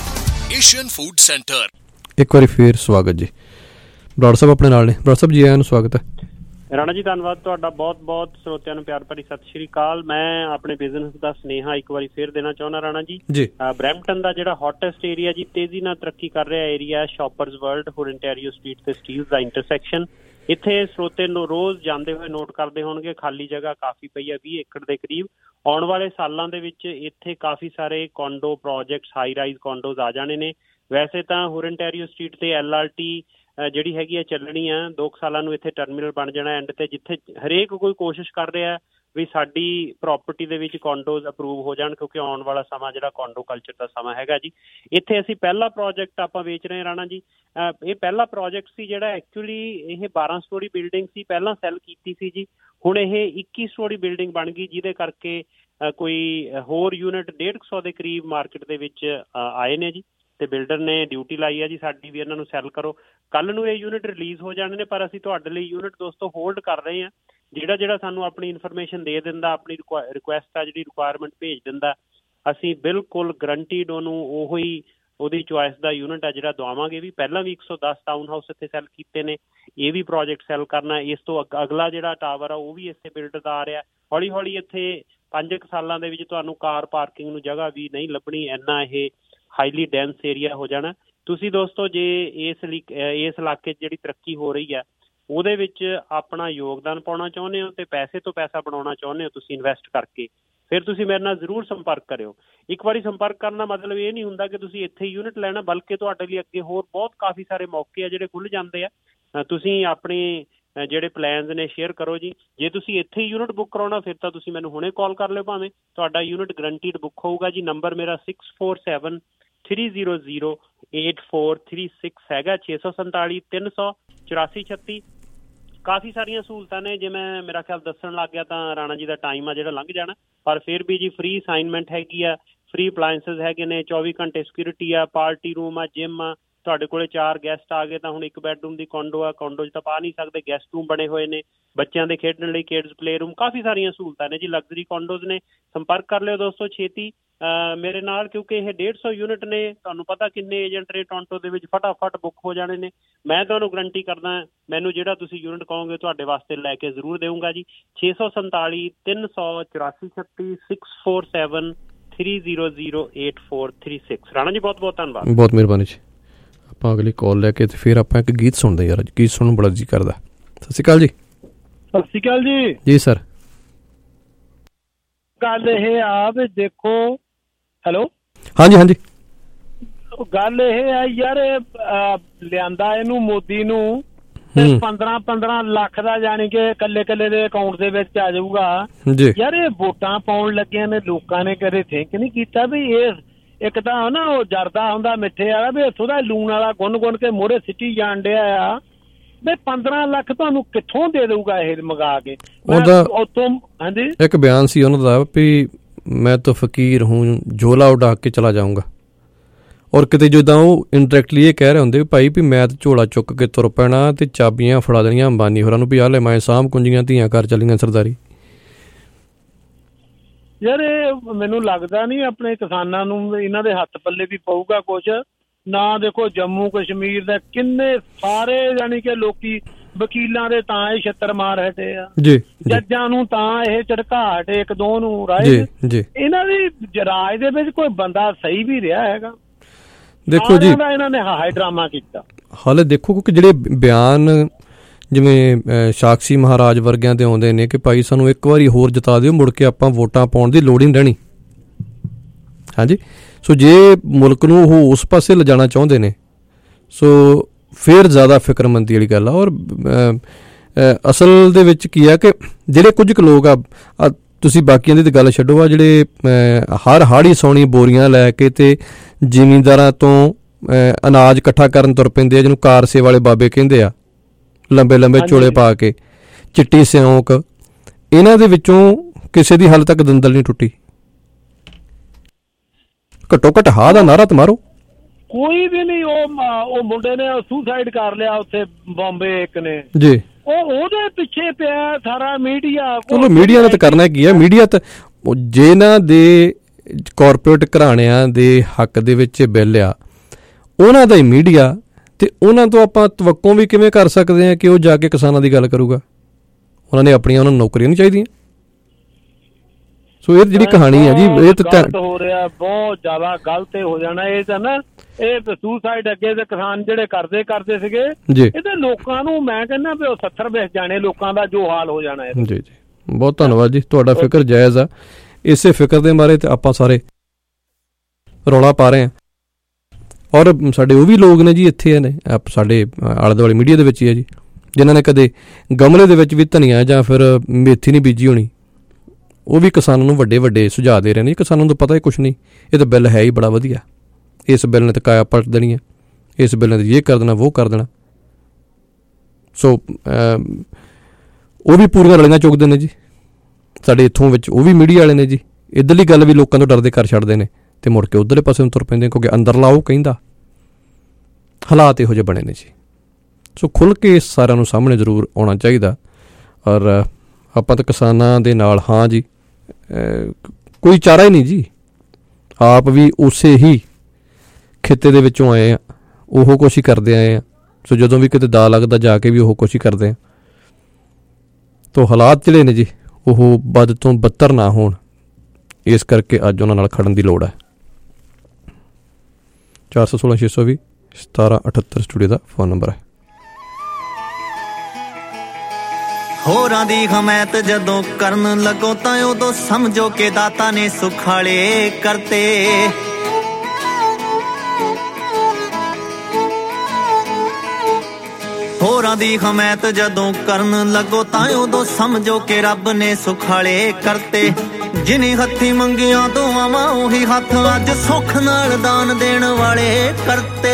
Asian food centre. ਇੱਕ ਵਾਰੀ ਫੇਰ ਸਵਾਗਤ ਜੀ। ਬਰਾੜ ਸਾਹਿਬ ਆਪਣੇ ਨਾਲ ਨੇ। ਬਰਾੜ ਸਾਹਿਬ ਜੀ ਆਇਆਂ ਨੂੰ ਸਵਾਗਤ ਹੈ। ਰਾਣਾ ਜੀ ਧੰਨਵਾਦ ਤੁਹਾਡਾ ਬਹੁਤ ਬਹੁਤ। ਸਰੋਤਿਆਂ ਨੂੰ ਪਿਆਰ ਭਰੀ ਸਤਿ ਸ਼੍ਰੀ ਅਕਾਲ। ਮੈਂ ਆਪਣੇ ਬਿਜ਼ਨਸ ਦਾ ਸੁਨੇਹਾ ਇੱਕ ਵਾਰੀ ਫੇਰ ਦੇਣਾ ਚਾਹੁੰਦਾ ਰਾਣਾ ਜੀ। ਬਰੈਂਪਟਨ ਦਾ ਜਿਹੜਾ ਹੌਟੈਸਟ ਏਰੀਆ ਜੀ, ਤੇਜ਼ੀ ਨਾਲ ਤਰੱਕੀ ਕਰ ਰਿਹਾ area shoppers world, Hurontario street ਤੇ ਸਟੀਲਜ਼ ਦਾ ਇੰਟਰਸੈਕਸ਼ਨ। ਇੱਥੇ ਸਰੋਤੇ ਨੂੰ ਰੋਜ਼ ਜਾਂਦੇ ਹੋਏ ਨੋਟ ਕਰਦੇ ਹੋਣਗੇ ਖਾਲੀ ਜਗ੍ਹਾ ਕਾਫੀ ਪਈ ਆ, 20 ਏਕੜ ਦੇ ਕਰੀਬ। ਆਉਣ ਵਾਲੇ ਸਾਲਾਂ ਦੇ ਵਿੱਚ ਇੱਥੇ ਕਾਫੀ ਸਾਰੇ condo projects, high rise condos ਆ ਜਾਣੇ ਨੇ। ਵੈਸੇ ਤਾਂ ਹੋਰਨਟੈਰੀਓ ਸਟਰੀਟ ਤੇ LRT ਜਿਹੜੀ ਹੈਗੀ ਆ ਚੱਲਣੀ ਆ। 2 ਸਾਲਾਂ ਨੂੰ ਇੱਥੇ ਟਰਮੀਨਲ ਬਣ ਜਾਣਾ ਐਂਡ ਤੇ, ਜਿੱਥੇ ਹਰੇਕ ਕੋਈ ਕੋਸ਼ਿਸ਼ ਕਰ ਰਿਹਾ ਵੀ ਸਾਡੀ ਪ੍ਰੋਪਰਟੀ ਦੇ ਵਿੱਚ ਕੌਂਡੋਜ਼ ਅਪਰੂਵ ਹੋ ਜਾਣ, ਕਿਉਂਕਿ ਆਉਣ ਵਾਲਾ ਸਮਾਂ ਜਿਹੜਾ ਕੌਂਡੋ ਕਲਚਰ ਦਾ ਸਮਾਂ ਹੈਗਾ ਜੀ। ਇੱਥੇ ਅਸੀਂ ਪਹਿਲਾ ਪ੍ਰੋਜੈਕਟ ਆਪਾਂ ਵੇਚ ਰਹੇ ਰਾਣਾ ਜੀ। ਇਹ ਪਹਿਲਾ ਪ੍ਰੋਜੈਕਟ ਸੀ ਜਿਹੜਾ ਐਕਚੁਅਲੀ ਇਹ 12 ਸਟੋਰੀ ਬਿਲਡਿੰਗ ਸੀ, ਪਹਿਲਾਂ ਸੈਲ ਕੀਤੀ ਸੀ ਜੀ। ਹੁਣ ਇਹ 21 ਸਟੋਰੀ ਬਿਲਡਿੰਗ ਬਣ ਗਈ, ਜਿਹਦੇ ਕਰਕੇ ਕੋਈ ਹੋਰ ਯੂਨਿਟ 150 ਦੇ ਕਰੀਬ ਮਾਰਕੀਟ ਦੇ ਵਿੱਚ ਆਏ ਨੇ ਜੀ। ਤੇ ਬਿਲਡਰ ਨੇ ਡਿਊਟੀ ਲਾਈ ਹੈ ਜੀ ਸਾਡੀ ਵੀ ਇਹਨਾਂ ਨੂੰ ਸੈਲ ਕਰੋ। ਕੱਲ ਨੂੰ ਇਹ ਯੂਨਿਟ ਰਿਲੀਜ਼ ਹੋ ਜਾਣੇ ਨੇ, ਪਰ ਅਸੀਂ ਤੁਹਾਡੇ ਲਈ ਯੂਨਿਟ ਦੋਸਤੋ ਹੋਲਡ ਕਰ ਰਹੇ ਹਾਂ। ਜਿਹੜਾ ਸਾਨੂੰ ਆਪਣੀ ਇਨਫੋਰਮੇਸ਼ਨ ਦੇ ਦਿੰਦਾ, ਆਪਣੀ ਰਿਕੁਐਸਟ ਆ ਜਿਹੜੀ ਰਿਕੁਆਇਰਮੈਂਟ ਭੇਜ ਦਿੰਦਾ, ਅਸੀਂ ਬਿਲਕੁਲ ਗਰੰਟੀਡ ਉਹਨੂੰ ਉਹੀ ਉਹਦੀ ਚੁਆਇਸ ਦਾ ਯੂਨਿਟ ਆ ਜਿਹੜਾ ਦਵਾਵਾਂਗੇ ਵੀ। ਪਹਿਲਾਂ ਵੀ 110 ਟਾਊਨ ਹਾਊਸ ਇੱਥੇ ਸੈਲ ਕੀਤੇ ਨੇ, ਇਹ ਵੀ ਪ੍ਰੋਜੈਕਟ ਸੈਲ ਕਰਨਾ। ਇਸ ਤੋਂ ਅਗਲਾ ਜਿਹੜਾ ਟਾਵਰ ਆ ਉਹ ਵੀ ਇਸੇ ਬਿਲਡਰ ਦਾ ਆ ਰਿਹਾ। ਹੌਲੀ ਹੌਲੀ ਇੱਥੇ 5 ਸਾਲਾਂ ਦੇ ਵਿੱਚ ਤੁਹਾਨੂੰ ਕਾਰ ਪਾਰਕਿੰਗ ਨੂੰ ਜਗ੍ਹਾ ਵੀ ਨਹੀਂ ਲੱਭਣੀ, ਇੰਨਾ ਇਹ ਹਾਈਲੀ ਡੈਂਸ ਏਰੀਆ ਹੋ ਜਾਣਾ। ਤੁਸੀਂ ਦੋਸਤੋ ਜੇ ਇਸ ਇਲਾਕੇ 'ਚ ਜਿਹੜੀ ਤਰੱਕੀ ਹੋ ਰਹੀ ਹੈ ਉਹਦੇ ਵਿੱਚ ਆਪਣਾ ਯੋਗਦਾਨ ਪਾਉਣਾ ਚਾਹੁੰਦੇ ਹੋ ਤੇ ਪੈਸੇ ਤੋਂ ਪੈਸਾ ਬਣਾਉਣਾ ਚਾਹੁੰਦੇ ਹੋ ਤੁਸੀਂ ਇਨਵੈਸਟ ਕਰਕੇ, ਫਿਰ ਤੁਸੀਂ ਮੇਰੇ ਨਾਲ ਜ਼ਰੂਰ ਸੰਪਰਕ ਕਰਿਓ। ਇੱਕ ਵਾਰੀ ਸੰਪਰਕ ਕਰਨ ਦਾ ਮਤਲਬ ਇਹ ਨਹੀਂ ਹੁੰਦਾ ਕਿ ਤੁਸੀਂ ਇੱਥੇ ਯੂਨਿਟ ਲੈਣਾ, ਬਲਕਿ ਤੁਹਾਡੇ ਲਈ ਅੱਗੇ ਹੋਰ ਬਹੁਤ ਕਾਫੀ ਸਾਰੇ ਮੌਕੇ ਆ ਜਿਹੜੇ ਖੁੱਲ੍ਹ ਜਾਂਦੇ ਆ। ਤੁਸੀਂ ਆਪਣੇ ਜਿਹੜੇ ਪਲਾਨਸ ਨੇ ਸ਼ੇਅਰ ਕਰੋ ਜੀ। ਜੇ ਤੁਸੀਂ ਇੱਥੇ ਹੀ ਯੂਨਿਟ ਬੁੱਕ ਕਰਾਉਣਾ ਫਿਰ ਤਾਂ ਤੁਸੀਂ ਮੈਨੂੰ ਹੁਣੇ ਕਾਲ ਕਰ ਲਿਓ, ਭਾਵੇਂ ਤੁਹਾਡਾ ਯੂਨਿਟ ਗਰੰਟੀਡ ਬੁੱਕ ਹੋਊਗਾ ਜੀ। ਨੰਬਰ ਮੇਰਾ 6473008436 ਹੈਗਾ, 647 300 8436। ਕਾਫੀ ਸਾਰੀਆਂ ਸਹੂਲਤਾਂ ਨੇ। ਜੇ ਮੈਂ ਮੇਰਾ ਖਿਆਲ ਦੱਸਣ ਲੱਗ ਗਿਆ ਤਾਂ ਰਾਣਾ ਜੀ ਦਾ ਟਾਈਮ ਆ ਜਿਹੜਾ ਲੰਘ ਜਾਣਾ, ਪਰ ਫਿਰ ਵੀ ਜੀ ਫ੍ਰੀ ਅਸਾਈਨਮੈਂਟ ਹੈਗੀ ਆ, ਫ੍ਰੀ ਅਪਲਾਇੰਸਸ ਹੈਗੇ ਨੇ, 24 ਘੰਟੇ ਸਿਕਿਉਰਿਟੀ ਆ, ਪਾਰਟੀ ਰੂਮ ਆ, ਜਿਮ ਆ। ਤੁਹਾਡੇ ਕੋਲੇ 4 ਗੈਸਟ ਆ ਗਏ ਤਾਂ ਹੁਣ 1 ਬੈਡਰੂਮ ਦੀ ਕੌਂਡੋ ਆ, ਕੌਂਡੋ 'ਚ ਤਾਂ ਪਾ ਨਹੀਂ ਸਕਦੇ, ਗੈਸਟ ਰੂਮ ਬਣੇ ਹੋਏ ਨੇ, ਬੱਚਿਆਂ ਦੇ ਖੇਡਣ ਲਈ ਕਿਡਸ ਪਲੇ ਰੂਮ, ਕਾਫੀ ਸਾਰੀਆਂ ਸਹੂਲਤਾਂ ਨੇ ਜੀ। ਲਗਜ਼ਰੀ ਕੌਂਡੋਜ਼ ਨੇ। ਸੰਪਰਕ ਕਰ ਲਿਓ ਦੋਸਤੋ ਛੇਤੀ ਮੇਰੇ ਨਾਲ, ਕਿਉਂਕਿ ਇਹ 150 ਯੂਨਿਟ ਨੇ। ਤੁਹਾਨੂੰ ਪਤਾ ਕਿੰਨੇ ਏਜੰਟ ਨੇ ਟੋਰਾਂਟੋ ਦੇ ਵਿੱਚ, ਫਟਾਫਟ ਬੁੱਕ ਹੋ ਜਾਣੇ ਨੇ। ਮੈਂ ਤੁਹਾਨੂੰ ਗਰੰਟੀ ਕਰਦਾ ਮੈਨੂੰ ਜਿਹੜਾ ਤੁਸੀਂ ਯੂਨਿਟ ਕਹੋਗੇ ਤੁਹਾਡੇ ਵਾਸਤੇ ਲੈ ਕੇ ਜ਼ਰੂਰ ਦੇਵਾਂਗਾ ਜੀ। 647 300 8436 647 3008436। ਰਾਣਾ ਜੀ ਬਹੁਤ ਬਹੁਤ ਧੰਨਵਾਦ। ਬਹੁਤ ਮਿਹਰਬਾਨੀ ਜੀ। ਆਪਾਂ ਅਗਲੀ ਕਾਲ ਲੈ ਕੇ ਤੇ ਫਿਰ ਆਪਾਂ ਇੱਕ ਗੀਤ ਸੁਣਦੇ ਯਾਰ, ਗੀਤ ਸੁਣਨ ਬੜਾ ਜੀ ਕਰਦਾ। ਸਤਿ ਸ਼੍ਰੀ ਅਕਾਲ ਜੀ। ਸਤਿ ਸ਼੍ਰੀ ਅਕਾਲ ਜੀ। ਜੀ ਸਰ। ਗੱਲ ਇਹ ਆ ਵੀ ਦੇਖੋ, ਹੈਲੋ, ਹਾਂਜੀ ਹਾਂਜੀ, ਗੱਲ ਇਹ ਆ ਯਾਰ, ਲਿਆਂਦਾ ਇਹਨੂੰ ਮੋਦੀ ਨੂੰ 15 ਲੱਖ ਦਾ, ਜਾਣੀ ਕਿ ਕੱਲੇ ਦੇ ਅਕਾਊਂਟ ਦੇ ਵਿੱਚ ਆ ਜਾਊਗਾ ਯਾਰ। ਇਹ ਵੋਟਾਂ ਪਾਉਣ ਲੱਗਿਆਂ ਨੇ ਲੋਕਾਂ ਨੇ ਕਦੇ ਥਿੰਕ ਨਹੀਂ ਕੀਤਾ ਵੀ ਇਹ ਇੱਕ ਤਾਂ ਨਾ ਉਹ ਜਰਦਾ ਹੁੰਦਾ ਮਿੱਠੇ ਵਾਲਾ, ਵੀ ਇੱਥੋਂ ਦਾ ਲੂਣ ਵਾਲਾ ਗੁੰਨ ਕੇ ਮੋਹਰੇ ਸਿੱਟੀ ਜਾਣ ਡਿਆ ਆ ਵੀ 15 ਲੱਖ ਤੁਹਾਨੂੰ ਕਿੱਥੋਂ ਦੇ ਦਊਗਾ ਇਹ ਮੰਗਾ ਕੇ ਉਤੋਂ। ਹਾਂਜੀ, ਇੱਕ ਬਿਆਨ ਸੀ ਉਹਨਾਂ ਦਾ ਵੀ ਮੈਂ ਤਾਂ ਫਕੀਰ ਹੂੰ, ਝੋਲਾ ਉਡਾ ਕੇ ਚਲਾ ਜਾਊਂਗਾ। ਔਰ ਕਿਤੇ ਜਿੱਦਾਂ ਉਹ ਇੰਡਾਇਰੈਕਟਲੀ ਇਹ ਕਹਿ ਰਹੇ ਹੁੰਦੇ ਵੀ ਭਾਈ ਵੀ ਮੈਂ ਤਾਂ ਝੋਲਾ ਚੁੱਕ ਕੇ ਤੁਰ ਪੈਣਾ ਤੇ ਚਾਬੀਆਂ ਫੜਾ ਦੇਣੀਆਂ ਅੰਬਾਨੀ ਹੋਰਾਂ ਨੂੰ ਵੀ ਆਹ ਲੈ ਮੈਂ ਸਾਂਭ ਕੁੰਜੀਆਂ ਧੀਆਂ ਘਰ ਚੱਲੀਆਂ ਸਰਦਾਰੀ। ਯਾਰ ਇਹ ਮੈਨੂੰ ਲੱਗਦਾ ਨਹੀਂ ਆਪਣੇ ਕਿਸਾਨਾਂ ਨੂੰ ਇਹਨਾਂ ਦੇ ਹੱਥ ਪੱਲੇ ਵੀ ਪਊਗਾ ਕੁਛ ਨਾ। ਦੇਖੋ ਜੰਮੂ ਕਸ਼ਮੀਰ ਦਾ ਕਿੰਨੇ ਸਾਰੇ ਜਾਣੀ ਕਿ ਲੋਕੀ ਵਕੀਲਾਂ ਦੇ ਤਾਂ ਇਹ ਛੱਤਰ ਮਾਰ ਹਟੇ ਆ, ਜੱਜਾਂ ਨੂੰ ਤਾਂ ਇਹ ਝੜਕਾ ਹਟੇ ਇੱਕ ਦੋ ਨੂੰ ਰਾਏ। ਇਹਨਾਂ ਦੀ ਰਾਜ ਦੇ ਵਿੱਚ ਕੋਈ ਬੰਦਾ ਸਹੀ ਵੀ ਰਿਹਾ ਹੈਗਾ? ਦੇਖੋ ਜੀ ਇਹਨਾਂ ਨੇ ਹਾਈ ਡਰਾਮਾ ਕੀਤਾ। ਹਾਲੇ ਦੇਖੋ ਕਿਉਂਕਿ ਜਿਹੜੇ ਬਿਆਨ ਜਿਵੇਂ ਸਾਕਸ਼ੀ ਮਹਾਰਾਜ ਵਰਗਿਆਂ ਦੇ ਆਉਂਦੇ ਨੇ ਕਿ ਭਾਈ ਸਾਨੂੰ ਇੱਕ ਵਾਰੀ ਹੋਰ ਜਿਤਾ ਦਿਓ, ਮੁੜ ਕੇ ਆਪਾਂ ਵੋਟਾਂ ਪਾਉਣ ਦੀ ਲੋੜ ਹੀ ਨਹੀਂ ਰਹਿਣੀ। ਹਾਂਜੀ, ਸੋ ਜੇ ਮੁਲਕ ਨੂੰ ਉਹ ਉਸ ਪਾਸੇ ਲਿਜਾਣਾ ਚਾਹੁੰਦੇ ਨੇ ਸੋ ਫਿਰ ਜ਼ਿਆਦਾ ਫਿਕਰਮੰਦੀ ਵਾਲੀ ਗੱਲ ਆ। ਔਰ ਅਸਲ ਦੇ ਵਿੱਚ ਕੀ ਆ ਕਿ ਜਿਹੜੇ ਕੁਝ ਕੁ ਲੋਕ ਆ, ਤੁਸੀਂ ਬਾਕੀਆਂ ਦੀ ਤਾਂ ਗੱਲ ਛੱਡੋ, ਆ ਜਿਹੜੇ ਹਰ ਹਾੜੀ ਸੌਣੀ ਬੋਰੀਆਂ ਲੈ ਕੇ ਤੇ ਜ਼ਿਮੀਂਦਾਰਾਂ ਤੋਂ ਅਨਾਜ ਇਕੱਠਾ ਕਰਨ ਤੁਰ ਪੈਂਦੇ ਆ, ਜਿਹਨੂੰ ਕਾਰਸੇ ਵਾਲੇ ਬਾਬੇ ਕਹਿੰਦੇ ਆ, ਲੰਬੇ ਲੰਬੇ ਚੋਲੇ ਪਾ ਕੇ, ਚਿੱਟੀ ਸਿਉਂਕ, ਇਹਨਾਂ ਦੇ ਵਿੱਚੋਂ ਕਿਸੇ ਦੀ ਹਾਲੇ ਤੱਕ ਦੰਦਲ ਨਹੀਂ ਟੁੱਟੀ। ਘੱਟੋ ਘੱਟ ਹਾਂ ਦਾ ਨਾਰਾ ਤਾਂ ਮਾਰੋ। ਕੋਈ ਵੀ ਨਹੀਂ। ਉਹ ਮੁੰਡੇ ਨੇ ਸੁਸਾਈਡ ਕਰ ਲਿਆ ਉੱਥੇ ਬੰਬੇ ਇੱਕ ਨੇ ਜੀ, ਉਹਦੇ ਪਿੱਛੇ ਪਿਆ ਸਾਰਾ ਮੀਡੀਆ। ਚਲੋ ਮੀਡੀਆ ਨੇ ਤਾਂ ਕਰਨਾ ਕੀ ਹੈ, ਮੀਡੀਆ ਤਾਂ ਜਿਹਨਾਂ ਦੇ ਕਾਰਪੋਰੇਟ ਘਰਾਣਿਆਂ ਦੇ ਹੱਕ ਦੇ ਵਿੱਚ ਬਿੱਲ ਆ ਉਹਨਾਂ ਦਾ ਹੀ ਮੀਡੀਆ, ਤੇ ਉਹਨਾਂ ਤੋਂ ਆਪਾਂ ਤਵੱਕੋਂ ਵੀ ਕਿਵੇਂ ਕਰ ਸਕਦੇ ਹਾਂ ਕਿ ਉਹ ਜਾ ਕੇ ਕਿਸਾਨਾਂ ਦੀ ਗੱਲ ਕਰੂਗਾ? ਉਹਨਾਂ ਨੇ ਆਪਣੀਆਂ ਉਹਨਾਂ ਨੂੰ ਨੌਕਰੀਆਂ ਨਹੀਂ ਚਾਹੀਦੀਆਂ। ਸੋ ਇਹ ਜਿਹੜੀ ਕਹਾਣੀ ਹੈ ਜੀ, ਇਹ ਤਾਂ ਹੋ ਰਿਹਾ ਬਹੁਤ ਜ਼ਿਆਦਾ ਗਲਤ ਹੋ ਜਾਣਾ। ਇਹ ਤਾਂ ਨਾ ਇਹ ਸੁਸਾਈਡ ਅੱਗੇ ਦੇ ਕਿਸਾਨ ਜਿਹੜੇ ਕਰਦੇ ਸੀਗੇ, ਇਹਦੇ ਲੋਕਾਂ ਨੂੰ ਮੈਂ ਕਹਿੰਦਾ ਵੀ ਉਹ 70 ਵਿਸ ਜਾਣੇ ਲੋਕਾਂ ਦਾ ਜੋ ਹਾਲ ਹੋ ਜਾਣਾ। ਜੀ ਜੀ, ਬਹੁਤ ਧੰਨਵਾਦ ਜੀ, ਤੁਹਾਡਾ ਫਿਕਰ ਜਾਇਜ਼ ਆ। ਇਸੇ ਫਿਕਰ ਦੇ ਮਾਰੇ ਤੇ ਆਪਾਂ ਸਾਰੇ ਰੌਲਾ ਪਾ ਰਹੇ ਹਾਂ। ਔਰ ਸਾਡੇ ਉਹ ਵੀ ਲੋਕ ਨੇ ਜੀ ਇੱਥੇ ਨੇ ਸਾਡੇ ਆਲੇ ਦੁਆਲੇ ਮੀਡੀਆ ਦੇ ਵਿੱਚ ਹੀ ਹੈ ਜੀ, ਜਿਨ੍ਹਾਂ ਨੇ ਕਦੇ ਗਮਲੇ ਦੇ ਵਿੱਚ ਵੀ ਧਨੀਆ ਜਾਂ ਫਿਰ ਮੇਥੀ ਨਹੀਂ ਬੀਜੀ ਹੋਣੀ, ਉਹ ਵੀ ਕਿਸਾਨਾਂ ਨੂੰ ਵੱਡੇ ਵੱਡੇ ਸੁਝਾਅ ਦੇ ਰਹੇ ਨੇ। ਕਿਸਾਨਾਂ ਨੂੰ ਤਾਂ ਪਤਾ ਹੀ ਕੁਛ ਨਹੀਂ, ਇਹ ਤਾਂ ਬਿੱਲ ਹੈ ਹੀ ਬੜਾ ਵਧੀਆ, ਇਸ ਬਿੱਲ ਨੇ ਤਾਂ ਕਾਇਆ ਪਲਟ ਦੇਣੀ ਹੈ, ਇਸ ਬਿੱਲ ਨੇ ਇਹ ਕਰ ਦੇਣਾ ਉਹ ਕਰ ਦੇਣਾ। ਸੋ ਉਹ ਵੀ ਪੂਰੀਆਂ ਰਲੀਆਂ ਚੁੱਕਦੇ ਨੇ ਜੀ ਸਾਡੇ ਇੱਥੋਂ ਵਿੱਚ, ਉਹ ਵੀ ਮੀਡੀਆ ਵਾਲੇ ਨੇ ਜੀ। ਇੱਧਰਲੀ ਗੱਲ ਵੀ ਲੋਕਾਂ ਤੋਂ ਡਰਦੇ ਕਰ ਛੱਡਦੇ ਨੇ ਤੇ ਮੁੜ ਕੇ ਉੱਧਰਲੇ ਪਾਸੇ ਨੂੰ ਤੁਰ ਪੈਂਦੇ, ਕਿਉਂਕਿ ਅੰਦਰਲਾ ਉਹ ਕਹਿੰਦਾ। ਹਾਲਾਤ ਇਹੋ ਜਿਹੇ ਬਣੇ ਨੇ ਜੀ। ਸੋ ਖੁੱਲ੍ਹ ਕੇ ਸਾਰਿਆਂ ਨੂੰ ਸਾਹਮਣੇ ਜ਼ਰੂਰ ਆਉਣਾ ਚਾਹੀਦਾ। ਔਰ ਆਪਾਂ ਤਾਂ ਕਿਸਾਨਾਂ ਦੇ ਨਾਲ ਹਾਂ ਜੀ, ਕੋਈ ਚਾਰਾ ਹੀ ਨਹੀਂ ਜੀ। ਆਪ ਵੀ ਉਸੇ ਹੀ ਖਿੱਤੇ ਦੇ ਵਿੱਚੋਂ ਆਏ ਆ, ਉਹ ਕੁਛ ਹੀ ਕਰਦੇ ਆਏ ਆ। ਸੋ ਜਦੋਂ ਵੀ ਕਿਤੇ ਦਾ ਲੱਗਦਾ ਜਾ ਕੇ ਵੀ ਉਹ ਕੁਛ ਹੀ ਕਰਦੇ ਆ। ਤੋ ਹਾਲਾਤ ਜਿਹੜੇ ਨੇ ਜੀ ਉਹ ਵੱਧ ਤੋਂ ਬੱਤਰ ਨਾ ਹੋਣ, ਇਸ ਕਰਕੇ ਅੱਜ ਉਹਨਾਂ ਨਾਲ ਖੜਨ ਦੀ ਲੋੜ ਹੈ। 416 620 1778 ਸਟੂਡੀਓ ਦਾ ਫੋਨ ਨੰਬਰ ਹੈ। ਹੋਰਾਂ ਦੀ ਹਮਾਇਤ ਜਦੋਂ ਕਰਨ ਲੱਗੋ ਤਾਂ ਉਦੋਂ ਸਮਝੋ ਕਿ ਦਾਤਾ ਨੇ ਸੁਖਾਲੇ ਕਰਤੇ। ਹੋਰਾਂ ਦੀ ਹਮਾਇਤ ਜਦੋਂ ਕਰਨ ਲੱਗੋ ਤਾਂ ਉਦੋਂ ਸਮਝੋ ਕਿ ਰੱਬ ਨੇ ਸੁਖਾਲੇ ਕਰਤੇ। ਜਿਨੇ ਹੱਥੀ ਮੰਗਿਆ ਦੁਆਵਾਂ ਉਹੀ ਹੱਥ ਅੱਜ ਸੁੱਖ ਨਾਲ ਦਾਨ ਦੇਣ ਵਾਲੇ ਕਰਤੇ।